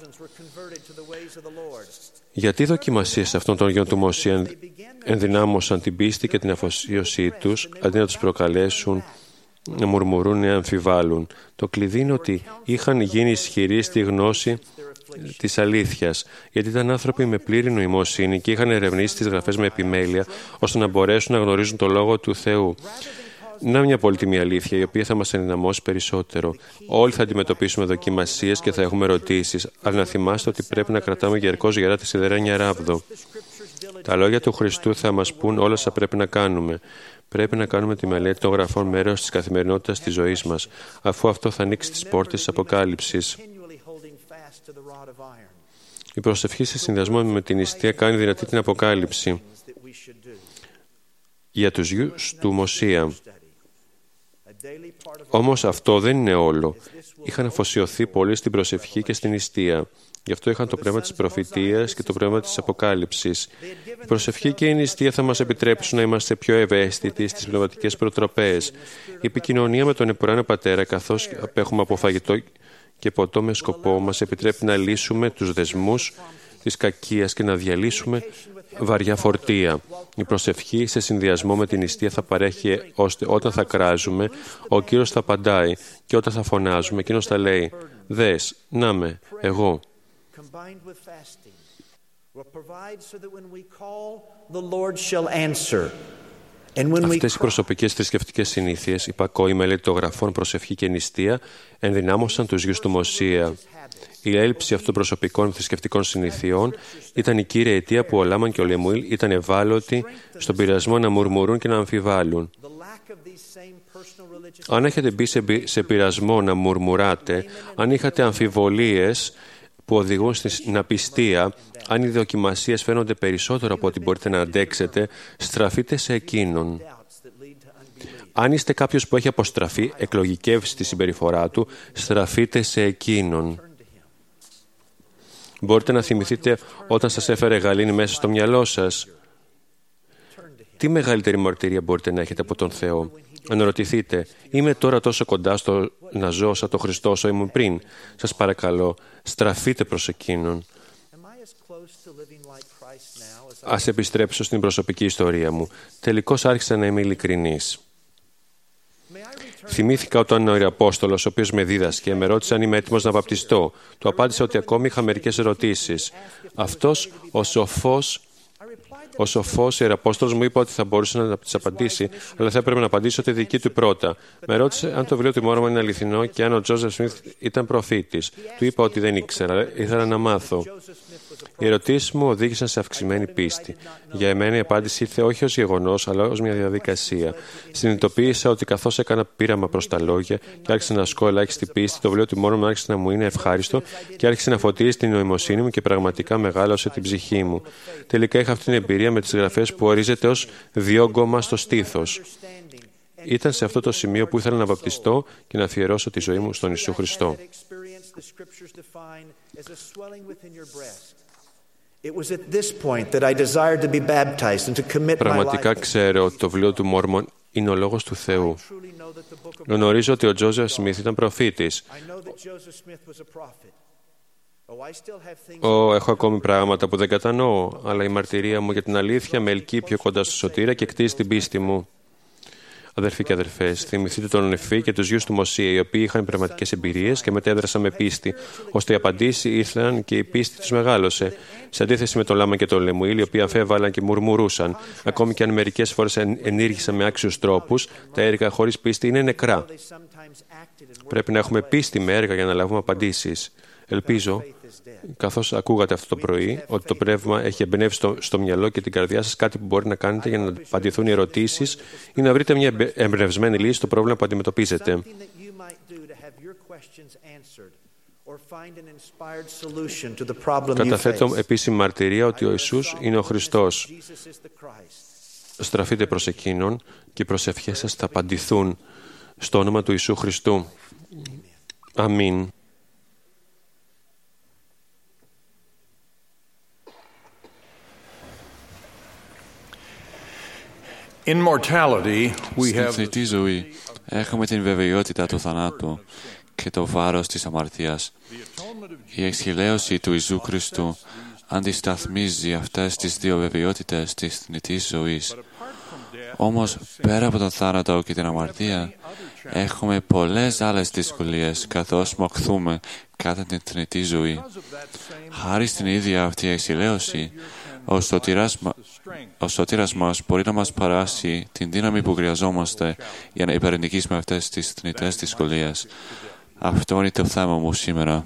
Γιατί οι δοκιμασίες αυτών των γιων του Μωσία ενδυνάμωσαν την πίστη και την αφοσίωσή τους, αντί να τους προκαλέσουν να μουρμουρούν ή να αμφιβάλλουν? Το κλειδί είναι ότι είχαν γίνει ισχυροί στη γνώση της αλήθειας, γιατί ήταν άνθρωποι με πλήρη νοημοσύνη και είχαν ερευνήσει τις γραφές με επιμέλεια, ώστε να μπορέσουν να γνωρίζουν το Λόγο του Θεού. Να μια πολύτιμη αλήθεια, η οποία θα μας ενδυναμώσει περισσότερο. Όλοι θα αντιμετωπίσουμε δοκιμασίες και θα έχουμε ερωτήσεις, αλλά να θυμάστε ότι πρέπει να κρατάμε γερκώς γερά τη σιδερένια ράβδο. Τα λόγια του Χριστού θα μας πούν όλα όσα πρέπει να κάνουμε. Πρέπει να κάνουμε τη μελέτη των γραφών μέρος της καθημερινότητας της ζωής μας, αφού αυτό θα ανοίξει τις πόρτες της Αποκάλυψης. Η προσευχή σε συνδυασμό με την νηστεία κάνει δυνατή την Αποκάλυψη. Για τους γιους του Μωσία. Όμως αυτό δεν είναι όλο. Είχαν αφοσιωθεί πολύ στην προσευχή και στην νηστεία. Γι' αυτό είχαν το πνεύμα της προφητείας και το πνεύμα της Αποκάλυψης. Η προσευχή και η νηστεία θα μας επιτρέψουν να είμαστε πιο ευαίσθητοι στις πνευματικές προτροπές. Η επικοινωνία με τον Επουράνο Πατέρα, καθώς απέχουμε από φαγητό και ποτό με σκοπό, μας επιτρέπει να λύσουμε τους δεσμούς της κακίας και να διαλύσουμε βαριά φορτία. Η προσευχή σε συνδυασμό με την νηστεία θα παρέχει, ώστε όταν θα κράζουμε, ο Κύριος θα απαντάει, και όταν θα φωνάζουμε, εκείνος θα λέει «Δες, να με, εγώ». Αυτές οι προσωπικές θρησκευτικές συνήθειες, υπακόη μελέτη των γραφών, προσευχή και νηστεία, ενδυνάμωσαν τους γιους του Μωσία. Η έλλειψη αυτών των προσωπικών θρησκευτικών συνηθιών ήταν η κύρια αιτία που ο Λάμαν και ο Λεμουήλ ήταν ευάλωτοι στον πειρασμό να μουρμουρούν και να αμφιβάλλουν. Αν έχετε μπει σε πειρασμό να μουρμουράτε, αν είχατε αμφιβολίες που οδηγούν στην απιστία, αν οι δοκιμασίες φαίνονται περισσότερο από ό,τι μπορείτε να αντέξετε, στραφείτε σε εκείνον. Αν είστε κάποιος που έχει αποστραφεί, εκλογικεύσει τη συμπεριφορά του, στραφείτε σε εκείνον. Μπορείτε να θυμηθείτε όταν σας έφερε γαλήνη μέσα στο μυαλό σας. Τι μεγαλύτερη μαρτυρία μπορείτε να έχετε από τον Θεό? Αναρωτηθείτε, είμαι τώρα τόσο κοντά στο να ζω σαν τον Χριστό όσο ήμουν πριν? Σας παρακαλώ, στραφείτε προς εκείνον. Ας επιστρέψω στην προσωπική ιστορία μου. Τελικώς άρχισα να είμαι ειλικρινής. Θυμήθηκα όταν ο Ιεραπόστολος, ο οποίος με δίδασκε, με ρώτησε αν είμαι έτοιμος να βαπτιστώ. Του απάντησα ότι ακόμη είχα μερικές ερωτήσεις. Αυτός, ο σοφός, Ο σοφός ιεραπόστολος μου είπε ότι θα μπορούσε να της απαντήσει, αλλά θα έπρεπε να απαντήσω τη δική του πρώτα. Με ρώτησε αν το βιβλίο του Μόρμον είναι αληθινό και αν ο Τζόζεφ Σμιθ ήταν προφήτης. Του είπα ότι δεν ήξερα, ήθελα να μάθω. Οι ερωτήσεις μου οδήγησαν σε αυξημένη πίστη. Για εμένα η απάντηση ήρθε όχι ως γεγονός, αλλά ως μια διαδικασία. Συνειδητοποίησα ότι καθώς έκανα πείραμα προς τα λόγια και άρχισα να ασκώ ελάχιστη πίστη, το βιβλίο του Μόρμον άρχισε να μου είναι ευχάριστο και άρχισε να φωτίζει την νοημοσύνη μου και πραγματικά μεγάλωσε την ψυχή μου. Τελικά είχα αυτή την εμπειρία με τις γραφές που ορίζεται ως διόγκωμα στο στήθος. Ήταν σε αυτό το σημείο που ήθελα να βαπτιστώ και να αφιερώσω τη ζωή μου στον Ιησού Χριστό. Πραγματικά ξέρω ότι το βιβλίο του Μόρμον είναι ο λόγος του Θεού. Γνωρίζω ότι ο Τζόζεφ Σμιθ ήταν προφήτης. Ω, έχω ακόμη πράγματα που δεν κατανοώ, αλλά η μαρτυρία μου για την αλήθεια με ελκύει πιο κοντά στο Σωτήρα και κτίζει την πίστη μου. Αδερφοί και αδερφές, θυμηθείτε τον Νεφή και τους γιους του Μωσία, οι οποίοι είχαν πνευματικές εμπειρίες και μετέδρασαν με πίστη, ώστε οι απαντήσεις ήρθαν και η πίστη τους μεγάλωσε. Σε αντίθεση με τον Λάμα και τον Λεμουήλ, οι οποίοι αφέβαλαν και μουρμουρούσαν. Ακόμη και αν μερικές φορές ενήργησαν με άξιους τρόπους, τα έργα χωρίς πίστη είναι νεκρά. Πρέπει να έχουμε πίστη με έργα για να λάβουμε απαντήσεις. Ελπίζω, καθώς ακούγατε αυτό το πρωί, ότι το πνεύμα έχει εμπνεύσει στο, στο μυαλό και την καρδιά σας κάτι που μπορεί να κάνετε για να απαντηθούν οι ερωτήσεις ή να βρείτε μια εμπνευσμένη λύση στο πρόβλημα που αντιμετωπίζετε. Καταθέτω επίσημη μαρτυρία ότι ο Ιησούς είναι ο Χριστός. Στραφείτε προς Εκείνον και οι προσευχές σας θα απαντηθούν στο όνομα του Ιησού Χριστού. Αμήν. Στην θετή ζωή έχουμε την βεβαιότητα του θανάτου και το βάρος της αμαρτίας. Η εξηλαίωση του Ιησού Χριστού αντισταθμίζει αυτές τις δύο βεβαιότητες της θνητής ζωής. Όμως, πέρα από τον θάνατο και την αμαρτία, έχουμε πολλές άλλες δυσκολίες καθώς μοχθούμε κατά την θνητή ζωή. Χάρη στην ίδια αυτή εξηλαίωση, ο σωτήρας, ο σωτήρας μας μπορεί να μας παράσει την δύναμη που χρειαζόμαστε για να υπερνικήσουμε αυτές τις θνητές δυσκολίες. Αυτό είναι το θέμα μου σήμερα.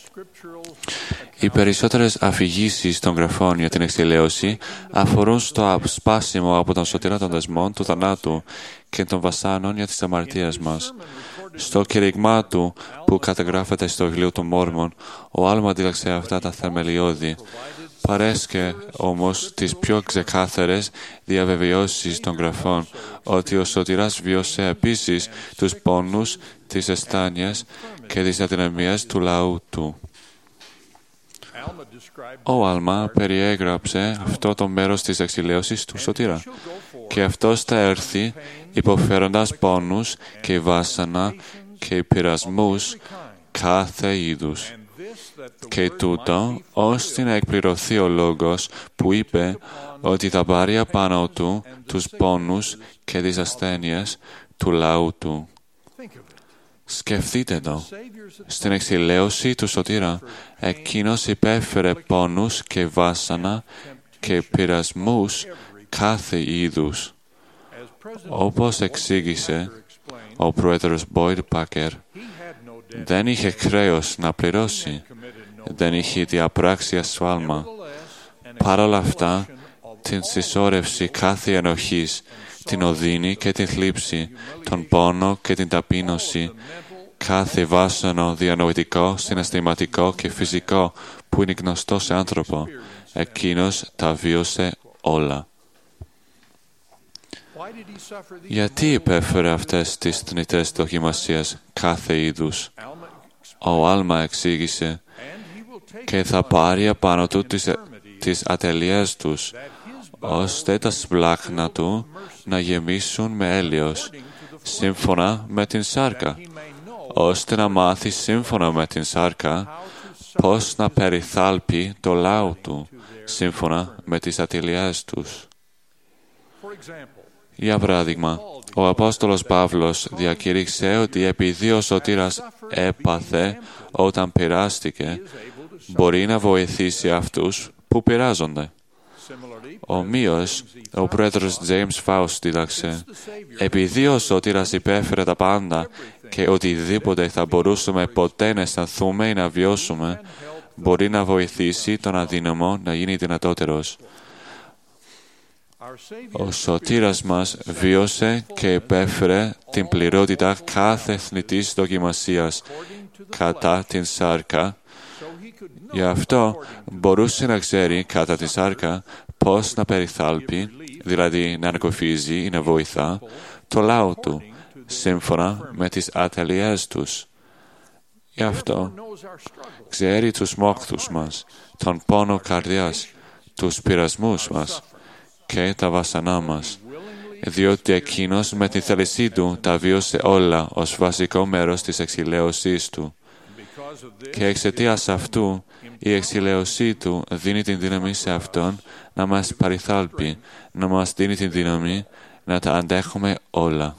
Οι περισσότερες αφηγήσεις των γραφών για την εξηλαίωση αφορούν στο αποσπάσιμο από τον σωτήρα των δεσμών του θανάτου και των βασάνων για τις αμαρτίες μας. Στο κηρύγμα του που καταγράφεται στο βιβλίο του Μόρμον, ο Άλμα δίδαξε αυτά τα θεμελιώδη. Παρέσκε όμως τις πιο ξεκάθαρες διαβεβαιώσεις των γραφών ότι ο σωτήρας βιώσε επίσης τους πόνους, τις αισθάνειες και τις αδυναμίες του λαού του. Ο Άλμα περιέγραψε αυτό το μέρος της εξηλαίωσης του σωτήρα και αυτός θα έρθει υποφέροντας πόνους και βάσανα και πειρασμούς κάθε είδους. Και τούτο, ώστε να εκπληρωθεί ο λόγος που είπε ότι θα πάρει απάνω του τους πόνους και τις ασθένειες του λαού του. Σκεφτείτε το. Στην εξηλαίωση του σωτήρα, εκείνος υπέφερε πόνους και βάσανα και πειρασμούς κάθε είδους. Όπως εξήγησε ο πρόεδρος Boyd Packer, δεν είχε χρέος να πληρώσει, δεν είχε διαπράξει ασφάλμα. Παρ' όλα αυτά, την συσσόρευση κάθε ενοχής, την οδύνη και την θλίψη, τον πόνο και την ταπείνωση, κάθε βάσανο διανοητικό, συναισθηματικό και φυσικό που είναι γνωστό σε άνθρωπο, εκείνος τα βίωσε όλα. Γιατί υπέφερε αυτές τις θνητές δοκιμασίες κάθε είδους? Ο Άλμα εξήγησε και θα πάρει απάνω του τις, τις ατελείες τους, ώστε τα σπλάχνα του να γεμίσουν με έλεος, σύμφωνα με την σάρκα, ώστε να μάθει σύμφωνα με την σάρκα πώς να περιθάλπει το λαό του, σύμφωνα με τις ατελείες τους. Για παράδειγμα, ο Απόστολος Παύλος διακήρυξε ότι επειδή ο σωτήρας έπαθε όταν πειράστηκε, μπορεί να βοηθήσει αυτούς που πειράζονται. Ομοίως, ο πρόεδρος James Faust δίδαξε, επειδή ο Σωτήρας υπέφερε τα πάντα και οτιδήποτε θα μπορούσαμε ποτέ να αισθανθούμε ή να βιώσουμε, μπορεί να βοηθήσει τον αδύναμο να γίνει δυνατότερος. Ο Σωτήρας μας βίωσε και υπέφερε την πληρότητα κάθε θνητής δοκιμασίας κατά την σάρκα. Γι' αυτό μπορούσε να ξέρει κατά τη σάρκα πώς να περιθάλπει, δηλαδή να ανακοφίζει ή να βοηθά, το λαό του, σύμφωνα με τις ατελειές τους. Γι' αυτό ξέρει τους μόχθους μας, τον πόνο καρδιάς, τους πειρασμούς μας και τα βασανά μας, διότι εκείνος με την θέλησή του τα βίωσε όλα ως βασικό μέρος της εξηλαίωσής του. Και εξαιτίας αυτού, η εξηλαίωσή του δίνει την δύναμη σε αυτόν να μας περιθάλπει, να μας δίνει την δύναμη να τα αντέχουμε όλα.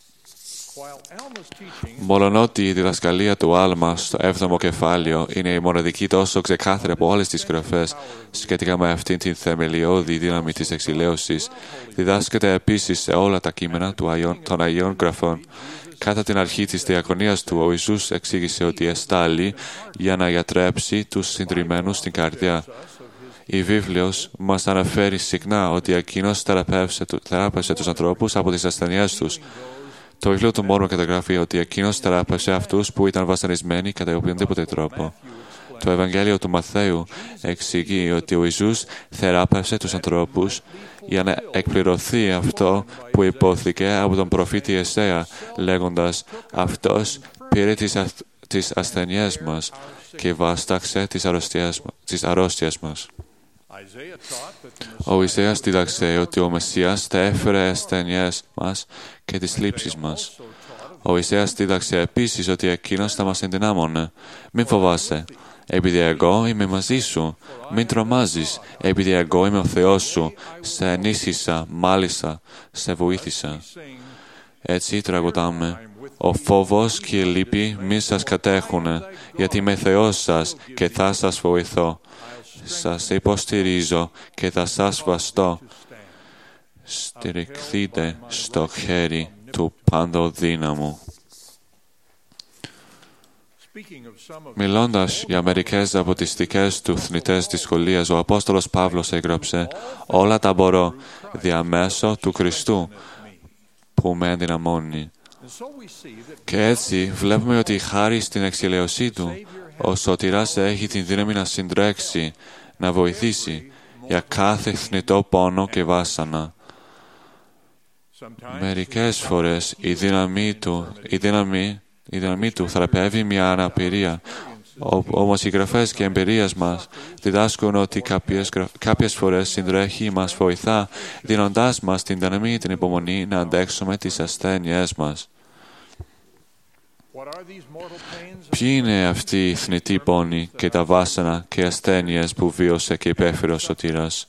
Μολονότι η διδασκαλία του Άλμα στο έβδομο κεφάλαιο είναι η μοναδική τόσο ξεκάθαρη από όλες τις γραφές σχετικά με αυτήν την θεμελιώδη δύναμη της εξηλαίωσης, διδάσκεται επίσης σε όλα τα κείμενα του Αγιών, των Αγίων Γραφών. Κατά την αρχή της διακονίας του, ο Ιησούς εξήγησε ότι εστάλει για να γιατρέψει τους συντριμμένους στην καρδιά. Η βίβλος μας αναφέρει συχνά ότι εκείνος θεράπευσε τους ανθρώπους από τις ασθενειές τους. Το βιβλίο του Μόρμον καταγράφει ότι εκείνος θεράπευσε αυτούς που ήταν βασανισμένοι κατά οποιονδήποτε τρόπο. Το Ευαγγέλιο του Μαθαίου εξηγεί ότι ο Ιησούς θεράπευσε τους ανθρώπους για να εκπληρωθεί αυτό που υπόθηκε από τον προφήτη Εσαία, λέγοντας «Αυτός πήρε τις, αθ... τις ασθενειές μας και βάσταξε τις αρρώστιες, τις αρρώστιες μας». Ο Ισαίας δίδαξε ότι ο Μεσσίας θα έφερε ασθενειές μας και τις λήψεις μας. Ο Ισαίας δίδαξε επίσης ότι εκείνος θα μας ενδυνάμωνε. «Μην φοβάσαι, επειδή εγώ είμαι μαζί σου. Μην τρομάζεις, επειδή εγώ είμαι ο Θεός σου. Σε ενίσχυσα, μάλιστα, σε βοήθησα». Έτσι τραγουδάμε. «Ο φόβος και η λύπη μη σας κατέχουνε, γιατί είμαι Θεός σας και θα σας βοηθώ. Σας υποστηρίζω και θα σας βαστώ. Στηριχθείτε στο χέρι του παντοδύναμου». Μιλώντας για μερικές από τις δικές του θνητές δυσκολίες, ο Απόστολος Παύλος έγραψε «Όλα τα μπορώ διαμέσω του Χριστού που με ενδυναμώνει». Και έτσι βλέπουμε ότι χάρη στην εξηλαίωσή του, ο Σωτηράς έχει την δύναμη να συντρέξει, να βοηθήσει για κάθε θνητό πόνο και βάσανα. Μερικές φορές η δύναμή του, η δύναμη, η δύναμή του θεραπεύει μια αναπηρία. Όμως οι γραφές και εμπειρίες μας διδάσκουν ότι κάποιες, κάποιες φορές συντρέχει, μας βοηθά, δίνοντάς μας την δύναμη, την υπομονή να αντέξουμε τις ασθένειές μας. Ποιοι είναι αυτοί οι θνητοί πόνοι και τα βάσανα και ασθένειες που βίωσε και υπέφερε ο Σωτήρας?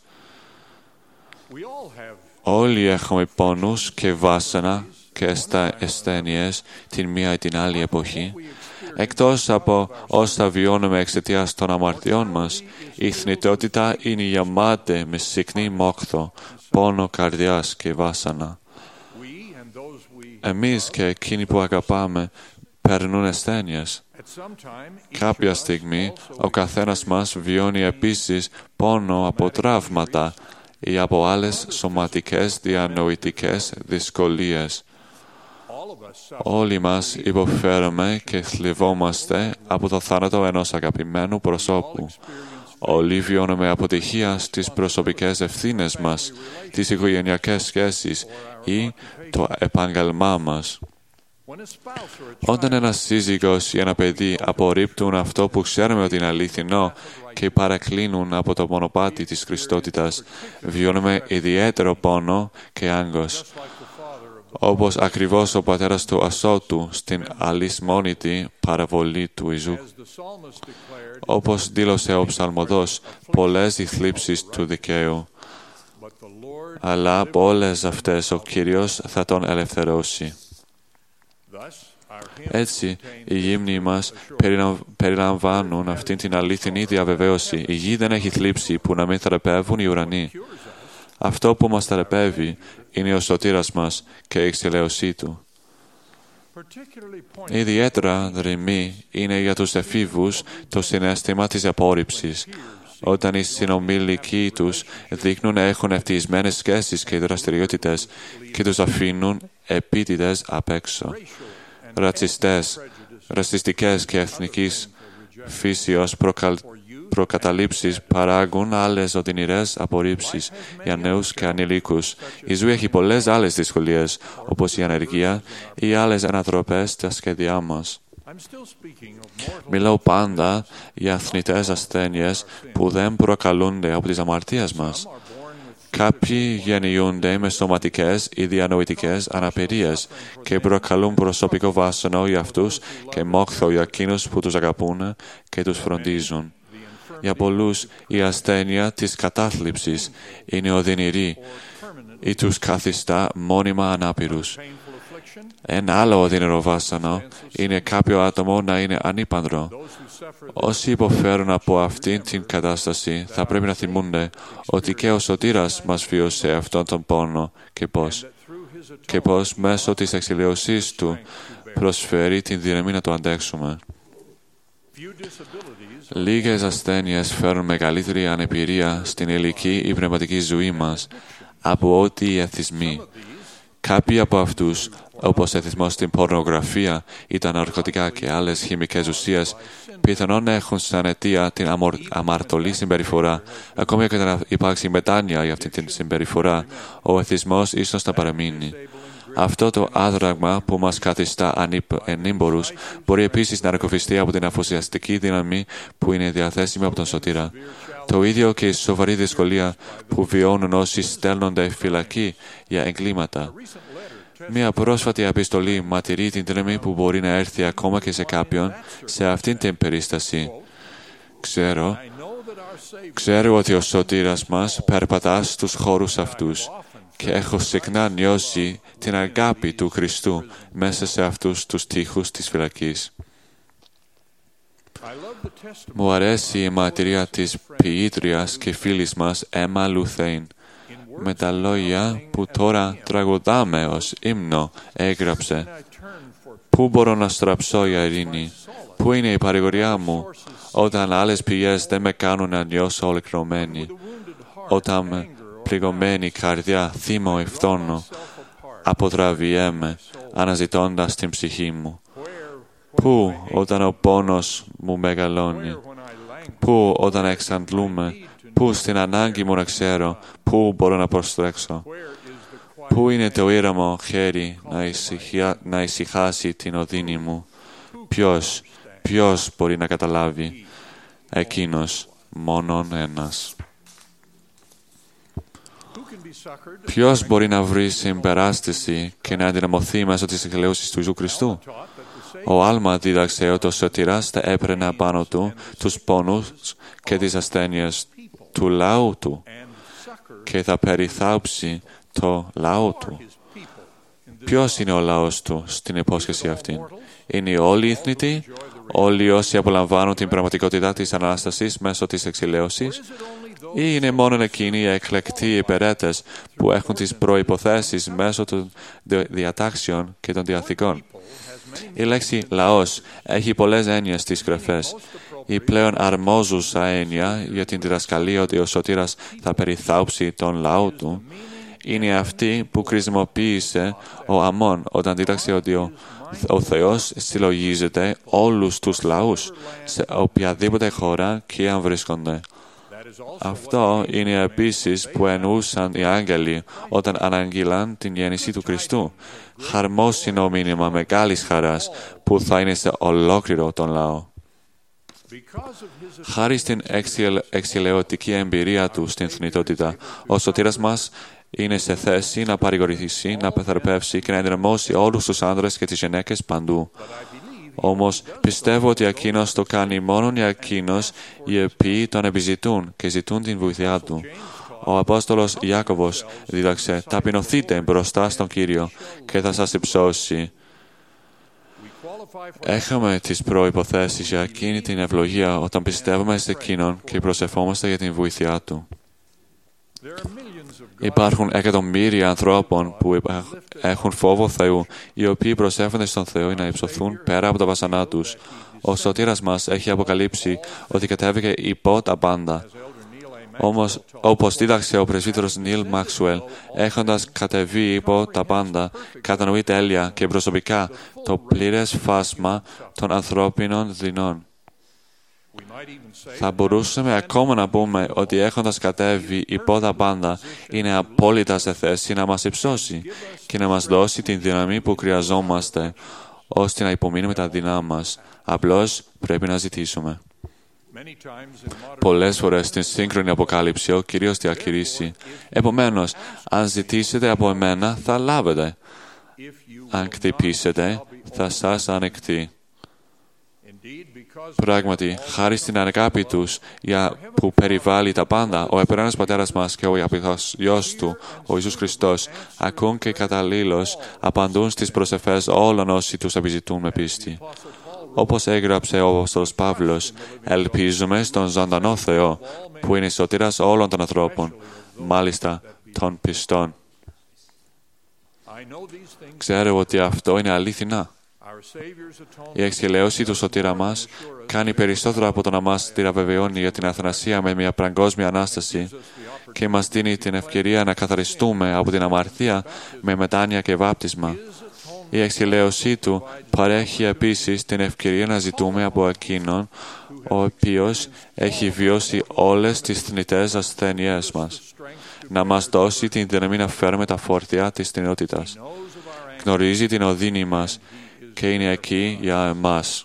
Όλοι έχουμε πόνους και βάσανα και ασθένειες την μία ή την άλλη εποχή. Εκτός από όσα βιώνουμε εξαιτίας των αμαρτιών μας, η θνητότητα είναι γεμάτη με συχνή μόχθο, πόνο καρδιάς και βάσανα. Εμείς και εκείνοι που αγαπάμε περνούν ασθένειες. Κάποια στιγμή ο καθένας μας βιώνει επίσης πόνο από τραύματα ή από άλλες σωματικές διανοητικές δυσκολίες. Όλοι μας υποφέρουμε και θλιβόμαστε από το θάνατο ενός αγαπημένου προσώπου. Όλοι βιώνουμε αποτυχία στις προσωπικές ευθύνες μας, τις οικογενειακές σχέσεις ή το επάγγελμά μας. Όταν ένας σύζυγος ή ένα παιδί απορρίπτουν αυτό που ξέρουμε ότι είναι αληθινό και παρεκκλίνουν από το μονοπάτι της Χριστότητας, βιώνουμε ιδιαίτερο πόνο και άγγος. Όπως ακριβώς ο πατέρας του Ασώτου στην αλυσμόνητη παραβολή του Ιησού. Όπως δήλωσε ο ψαλμοδός, πολλές οι θλίψεις του δικαίου, αλλά από όλες αυτές ο Κύριος θα τον ελευθερώσει. Έτσι, οι γύμνοι μας περιλαμβάνουν αυτήν την αλήθινη διαβεβαίωση. Η γη δεν έχει θλίψει που να μην θεραπεύουν οι ουρανοί. Αυτό που μας θεραπεύει είναι ο σωτήρας μας και η εξηλαίωσή Του. Ιδιαίτερα δρυμή είναι για τους εφήβους το συναίσθημα της απόρριψης, όταν οι συνομιλικοί τους δείχνουν να έχουν ευτυχισμένες σχέσεις και δραστηριότητες και τους αφήνουν επίτηδες απ' έξω. Ρατσιστές, ρατσιστικές και εθνικής φύσεως προκαλ... προκαταλήψεις παράγουν άλλες οδυνηρές απορρίψεις για νέους και ανηλίκους. Η ζωή έχει πολλές άλλες δυσκολίες, όπως η ανεργία ή άλλες ανατροπές στα σχέδιά μας. Μιλάω πάντα για θνητές ασθένειες που δεν προκαλούνται από τις αμαρτίες μας. Κάποιοι γεννιούνται με σωματικές ή διανοητικές αναπηρίες και προκαλούν προσωπικό βάσανο για αυτούς και μόχθο για εκείνους που τους αγαπούν και τους φροντίζουν. Για πολλούς η ασθένεια της κατάθλιψης είναι οδυνηρή ή τους καθιστά μόνιμα ανάπηρους. Ένα άλλο οδυνηρό βάσανο είναι κάποιο άτομο να είναι ανήπανδρο. Όσοι υποφέρουν από αυτήν την κατάσταση θα πρέπει να θυμούνται ότι και ο σωτήρας μας βίωσε αυτόν τον πόνο και πώς. Και πώς μέσω της εξηλαίωσής Του προσφέρει την δύναμη να το αντέξουμε. Λίγες ασθένειες φέρουν μεγαλύτερη ανεπηρία στην ηλική ή πνευματική ζωή μας από ό,τι οι εθισμοί. Κάποιοι από αυτούς, όπως εθισμός στην πορνογραφία ή τα ναρκωτικά και άλλες χημικές ουσίες, πιθανόν να έχουν σαν αιτία την αμορ... αμαρτωλή συμπεριφορά. Ακόμη και να υπάρξει μετάνοια για αυτή την συμπεριφορά, ο εθισμός ίσως να παραμείνει. Αυτό το άδραγμα που μας καθιστά ανήμπορους μπορεί επίσης να αρκοφιστεί από την αφοσιαστική δύναμη που είναι διαθέσιμη από τον σωτήρα. Το ίδιο και η σοβαρή δυσκολία που βιώνουν όσοι στέλνονται φυλακή για εγκλήματα. Μία πρόσφατη επιστολή ματηρεί την δύναμη που μπορεί να έρθει ακόμα και σε κάποιον σε αυτήν την περίσταση. Ξέρω, ξέρω ότι ο σωτήρας μας περπατά στους χώρους αυτούς και έχω συχνά νιώσει την αγάπη του Χριστού μέσα σε αυτούς τους τοίχους της φυλακής. Μου αρέσει η μαρτυρία της ποιήτριας και φίλης μας Έμα Λουθέιν. Με τα λόγια που τώρα τραγουδάμε ως ύμνο έγραψε: «Πού μπορώ να στραψώ για ειρήνη, πού είναι η παρηγοριά μου, όταν άλλες πηγές δεν με κάνουν να νιώσω ολοκληρωμένη, όταν με πληγωμένη καρδιά θύμω ευθώνω, αποτραβιέμαι αναζητώντας την ψυχή μου. Πού όταν ο πόνος μου μεγαλώνει, πού όταν εξαντλούμε, πού στην ανάγκη μου να ξέρω, πού μπορώ να προστρέξω, πού είναι το ήρεμο χέρι να, ησυχιά, να ησυχάσει την οδύνη μου. Ποιος, ποιος μπορεί να καταλάβει? Εκείνος, μόνον ένας. Ποιος μπορεί να βρει συμπεράσταση και να ενδυναμωθεί μέσω της εξηλαίωσης του Ιησού Χριστού? Ο Άλμα δίδαξε ότι ο σωτήρας θα έπαιρνε απάνω του τους πόνους και τις ασθένειες του λαού του και θα περιθάψει το λαό του. Ποιος είναι ο λαός του στην υπόσχεση αυτή? Είναι όλοι οι θνητοί, όλοι όσοι απολαμβάνουν την πραγματικότητα της Ανάστασης μέσω της εξηλαίωσης, ή είναι μόνο εκείνοι οι εκλεκτοί υπερέτες που έχουν τις προϋποθέσεις μέσω των διατάξεων και των διαθήκων? Η λέξη «λαός» έχει πολλές έννοιες στις Γραφές. Η πλέον αρμόζουσα έννοια για την διδασκαλία ότι ο σωτήρας θα περιθάψει τον λαό του είναι αυτή που χρησιμοποίησε ο Αμών όταν δίδαξε ότι ο, ο Θεός συλλογίζεται όλους τους λαούς σε οποιαδήποτε χώρα και αν βρίσκονται. Αυτό είναι επίσης που εννοούσαν οι άγγελοι όταν αναγγείλαν την γέννηση του Χριστού. Χαρμόσυνο μήνυμα μεγάλης χαράς που θα είναι σε ολόκληρο τον λαό. Χάρη στην εξηλαιωτική εμπειρία του στην θνητότητα, ο σωτήρας μας είναι σε θέση να παρηγορηθήσει, να πεθαρπεύσει και να ενδυναμώσει όλους τους άνδρες και τις γυναίκες παντού. Όμως πιστεύω ότι εκείνος το κάνει μόνον για εκείνος οι οποίοι τον επιζητούν και ζητούν την βοήθειά του. Ο Απόστολος Ιάκωβος δίδαξε: «Ταπεινωθείτε μπροστά στον Κύριο και θα σας υψώσει». Έχουμε τις προϋποθέσεις για εκείνη την ευλογία όταν πιστεύουμε σε εκείνον και προσευχόμαστε για την βοήθειά του. Υπάρχουν εκατομμύρια ανθρώπων που έχουν φόβο Θεού, οι οποίοι προσεύχονται στον Θεό να υψωθούν πέρα από τα βασανά τους. Ο σωτήρας μας έχει αποκαλύψει ότι κατέβηκε υπό τα πάντα. Όμως, όπως δίδαξε ο πρεσβύτερος Νίλ Μάξουελ, έχοντας κατεβεί υπό τα πάντα, κατανοεί τέλεια και προσωπικά το πλήρες φάσμα των ανθρώπινων δεινών. Θα μπορούσαμε ακόμα να πούμε ότι έχοντας κατέβει υπό τα πάντα, είναι απόλυτα σε θέση να μας υψώσει και να μας δώσει την δύναμη που χρειαζόμαστε, ώστε να υπομείνουμε τα δεινά μας. Απλώς πρέπει να ζητήσουμε. Πολλές φορές στην σύγχρονη αποκάλυψη ο Κύριος διακηρύσει: επομένως, αν ζητήσετε από εμένα, θα λάβετε. Αν χτυπήσετε, θα σας ανοιχτεί. Πράγματι, χάρη στην αγάπη τους που περιβάλλει τα πάντα, ο επερνός Πατέρας μας και ο αγαπητός Υιός Του, ο Ιησούς Χριστός, ακούν και καταλήλως απαντούν στις προσευχές όλων όσοι τους επιζητούν με πίστη. Όπως έγραψε ο Απόστολος Παύλος, ελπίζουμε στον ζωντανό Θεό, που είναι σωτήρας όλων των ανθρώπων, μάλιστα των πιστών. Ξέρω ότι αυτό είναι αληθινά. Η εξηλαίωση του σωτήρα μας κάνει περισσότερο από το να μας διαβεβαιώνει για την αθανασία με μια παγκόσμια Ανάσταση και μας δίνει την ευκαιρία να καθαριστούμε από την αμαρτία με μετάνοια και βάπτισμα. Η εξηλαίωσή Του παρέχει επίσης την ευκαιρία να ζητούμε από Εκείνον, ο οποίος έχει βιώσει όλες τις θνητές ασθένειές μας, να μας δώσει την δύναμη να φέρουμε τα φόρτια της θνητότητας. Γνωρίζει την οδύνη μας και είναι εκεί για εμάς.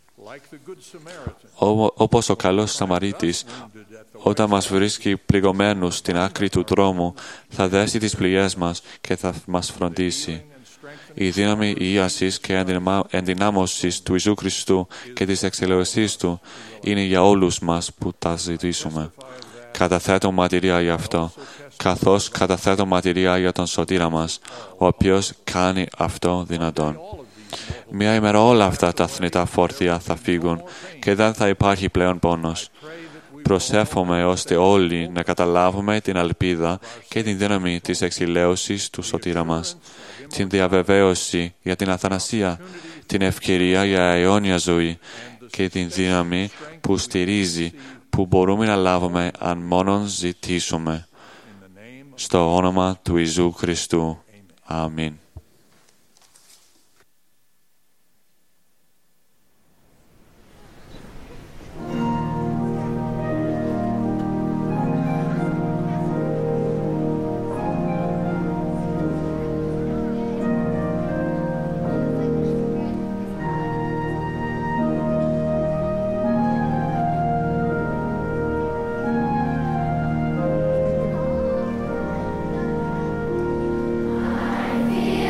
Όπως ο καλός Σαμαρίτης, όταν μας βρίσκει πληγωμένους στην άκρη του δρόμου, θα δέσει τις πληγές μας και θα μας φροντίσει. Η δύναμη ίασης και ενδυνάμωσης του Ιησού Χριστού και της εξελαιωσής Του είναι για όλους μας που τα ζητήσουμε. Καταθέτω μαρτυρία για αυτό, καθώς καταθέτω μαρτυρία για τον σωτήρα μας, ο οποίος κάνει αυτό δυνατόν. Μια ημέρα όλα αυτά τα θνητά φόρτια θα φύγουν και δεν θα υπάρχει πλέον πόνος. Προσεύχομαι ώστε όλοι να καταλάβουμε την ελπίδα και την δύναμη της εξηλαίωσης του σωτήρα μας, την διαβεβαίωση για την αθανασία, την ευκαιρία για αιώνια ζωή και την δύναμη που στηρίζει, που μπορούμε να λάβουμε αν μόνον ζητήσουμε. Στο όνομα του Ιησού Χριστού. Αμήν. I feel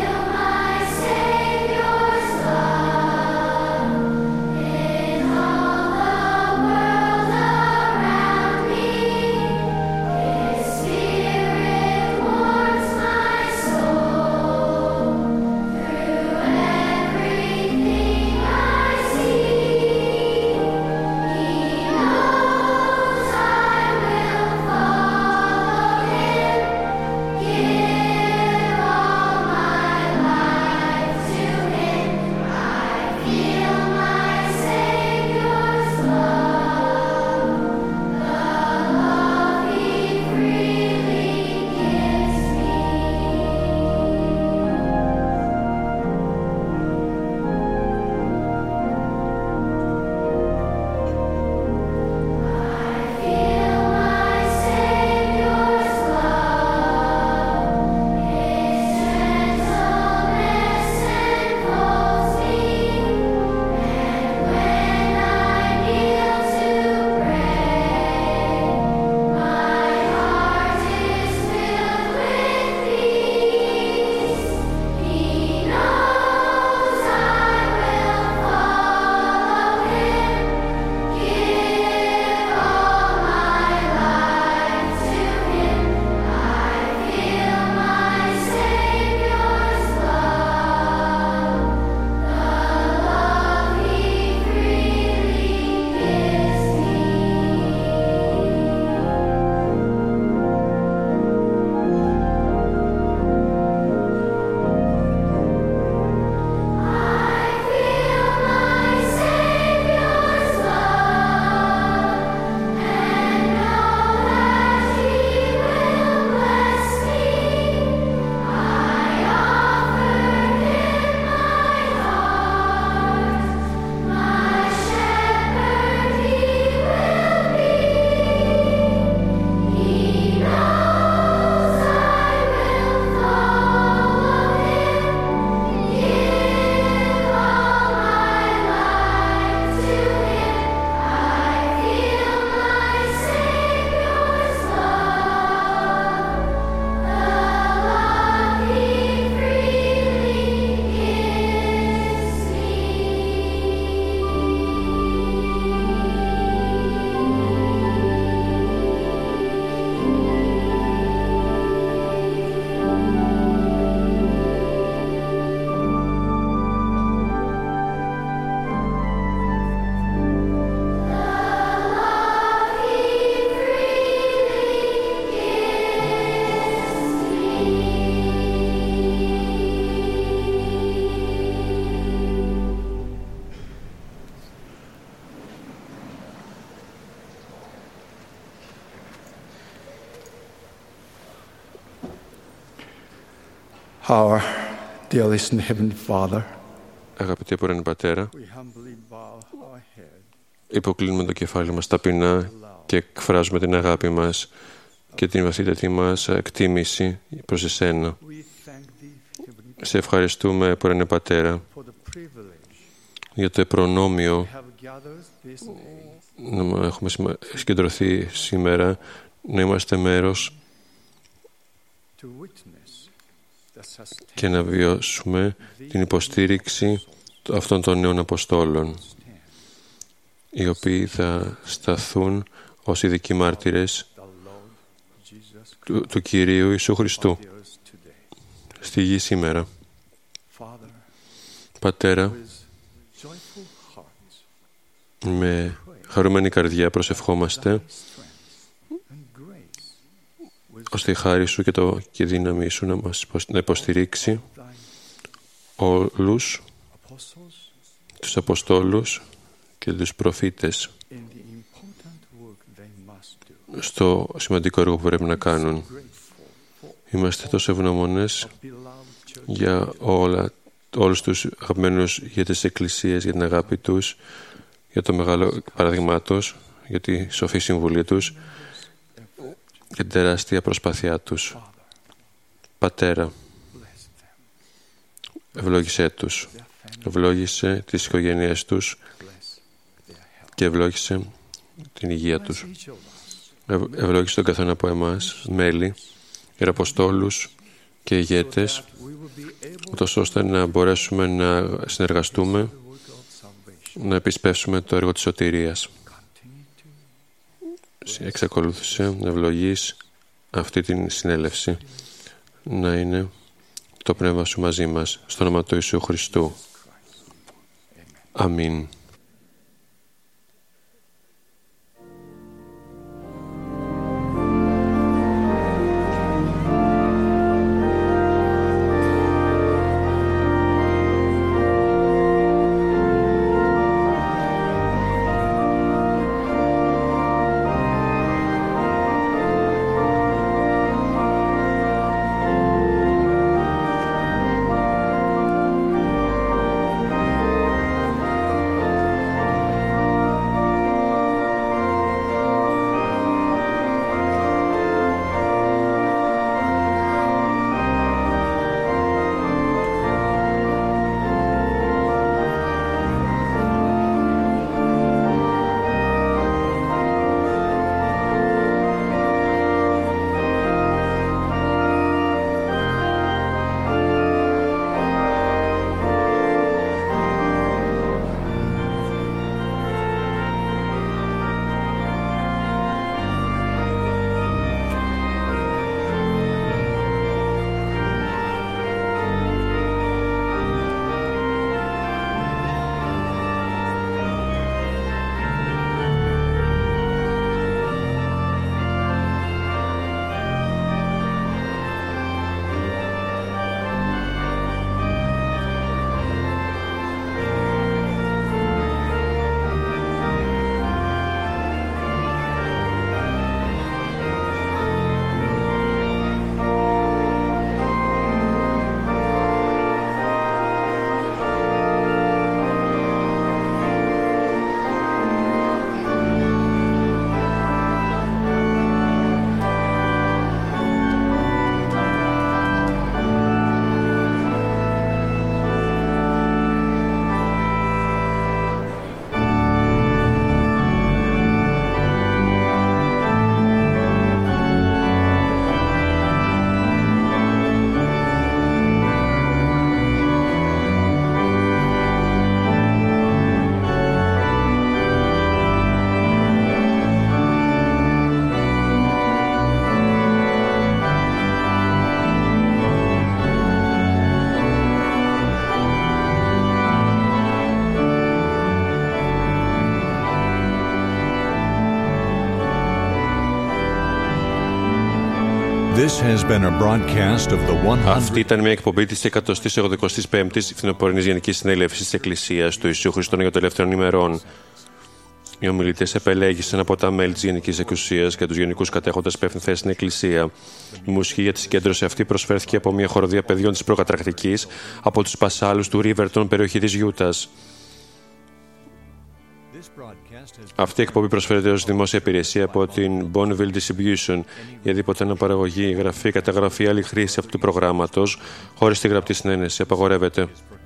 Our dearest and heavenly Father, αγαπητέ απορρένη Πατέρα, we humbly bow our head υποκλίνουμε το κεφάλι μας ταπεινά και εκφράζουμε την αγάπη μας και την βαθύτατη μας εκτίμηση προς εσένα. Σε ευχαριστούμε, απορρένη Πατέρα, για το προνόμιο να έχουμε συγκεντρωθεί σήμερα, να είμαστε μέρος και να βιώσουμε την υποστήριξη αυτών των νέων Αποστόλων, οι οποίοι θα σταθούν ως ειδικοί μάρτυρες του, του Κυρίου Ιησού Χριστού στη γη σήμερα. Πατέρα, με χαρούμενη καρδιά προσευχόμαστε ώστε η χάρη σου και, το, και η δύναμη σου να μας να υποστηρίξει όλους τους Αποστόλους και τους προφήτες στο σημαντικό έργο που πρέπει να κάνουν. Είμαστε τόσο ευγνώμονες για όλα, όλους τους αγαπημένους για τις εκκλησίες, για την αγάπη τους, για το μεγάλο παράδειγμά τους, για τη σοφή συμβουλή τους, για την τεράστια προσπάθειά τους. Πατέρα, ευλόγησέ τους, ευλόγησε τις οικογένειές τους και ευλόγησε την υγεία τους. Ευλόγησε τον καθένα από εμάς, μέλη, ιεραποστόλους και ηγέτες, ούτως ώστε να μπορέσουμε να συνεργαστούμε, να επισπεύσουμε το έργο της σωτηρίας. Εξακολούθησε να ευλογείς αυτή την συνέλευση, να είναι το πνεύμα σου μαζί μας, στο όνομα του Ιησού Χριστού. Αμήν. Αυτή ήταν μια εκπομπή της εκατοστής ογδοηκοστής πέμπτης Φθινοπορεινής Γενικής Συνέλευσης της Εκκλησίας του Ιησού Χριστού για των Ελεύθερων ημερών. Οι ομιλητές επελέγησαν από τα μέλη της Γενικής Εκκλησίας και τους γενικούς κατέχοντες υπεύθυνη θέση στην Εκκλησία. Η μουσική για τη συγκέντρωση αυτή προσφέρθηκε από μια χοροδία παιδιών της προκαταρκτικής από τους πασάλους του Ρίβερτον, περιοχή της Γιούτας. Αυτή η εκπομπή προσφέρεται ως δημόσια υπηρεσία από την Bonneville Distribution. Η αδίποτε αναπαραγωγή, γραφή, καταγραφή, άλλη χρήση αυτού του προγράμματος χωρίς τη γραπτή συνένεση απαγορεύεται.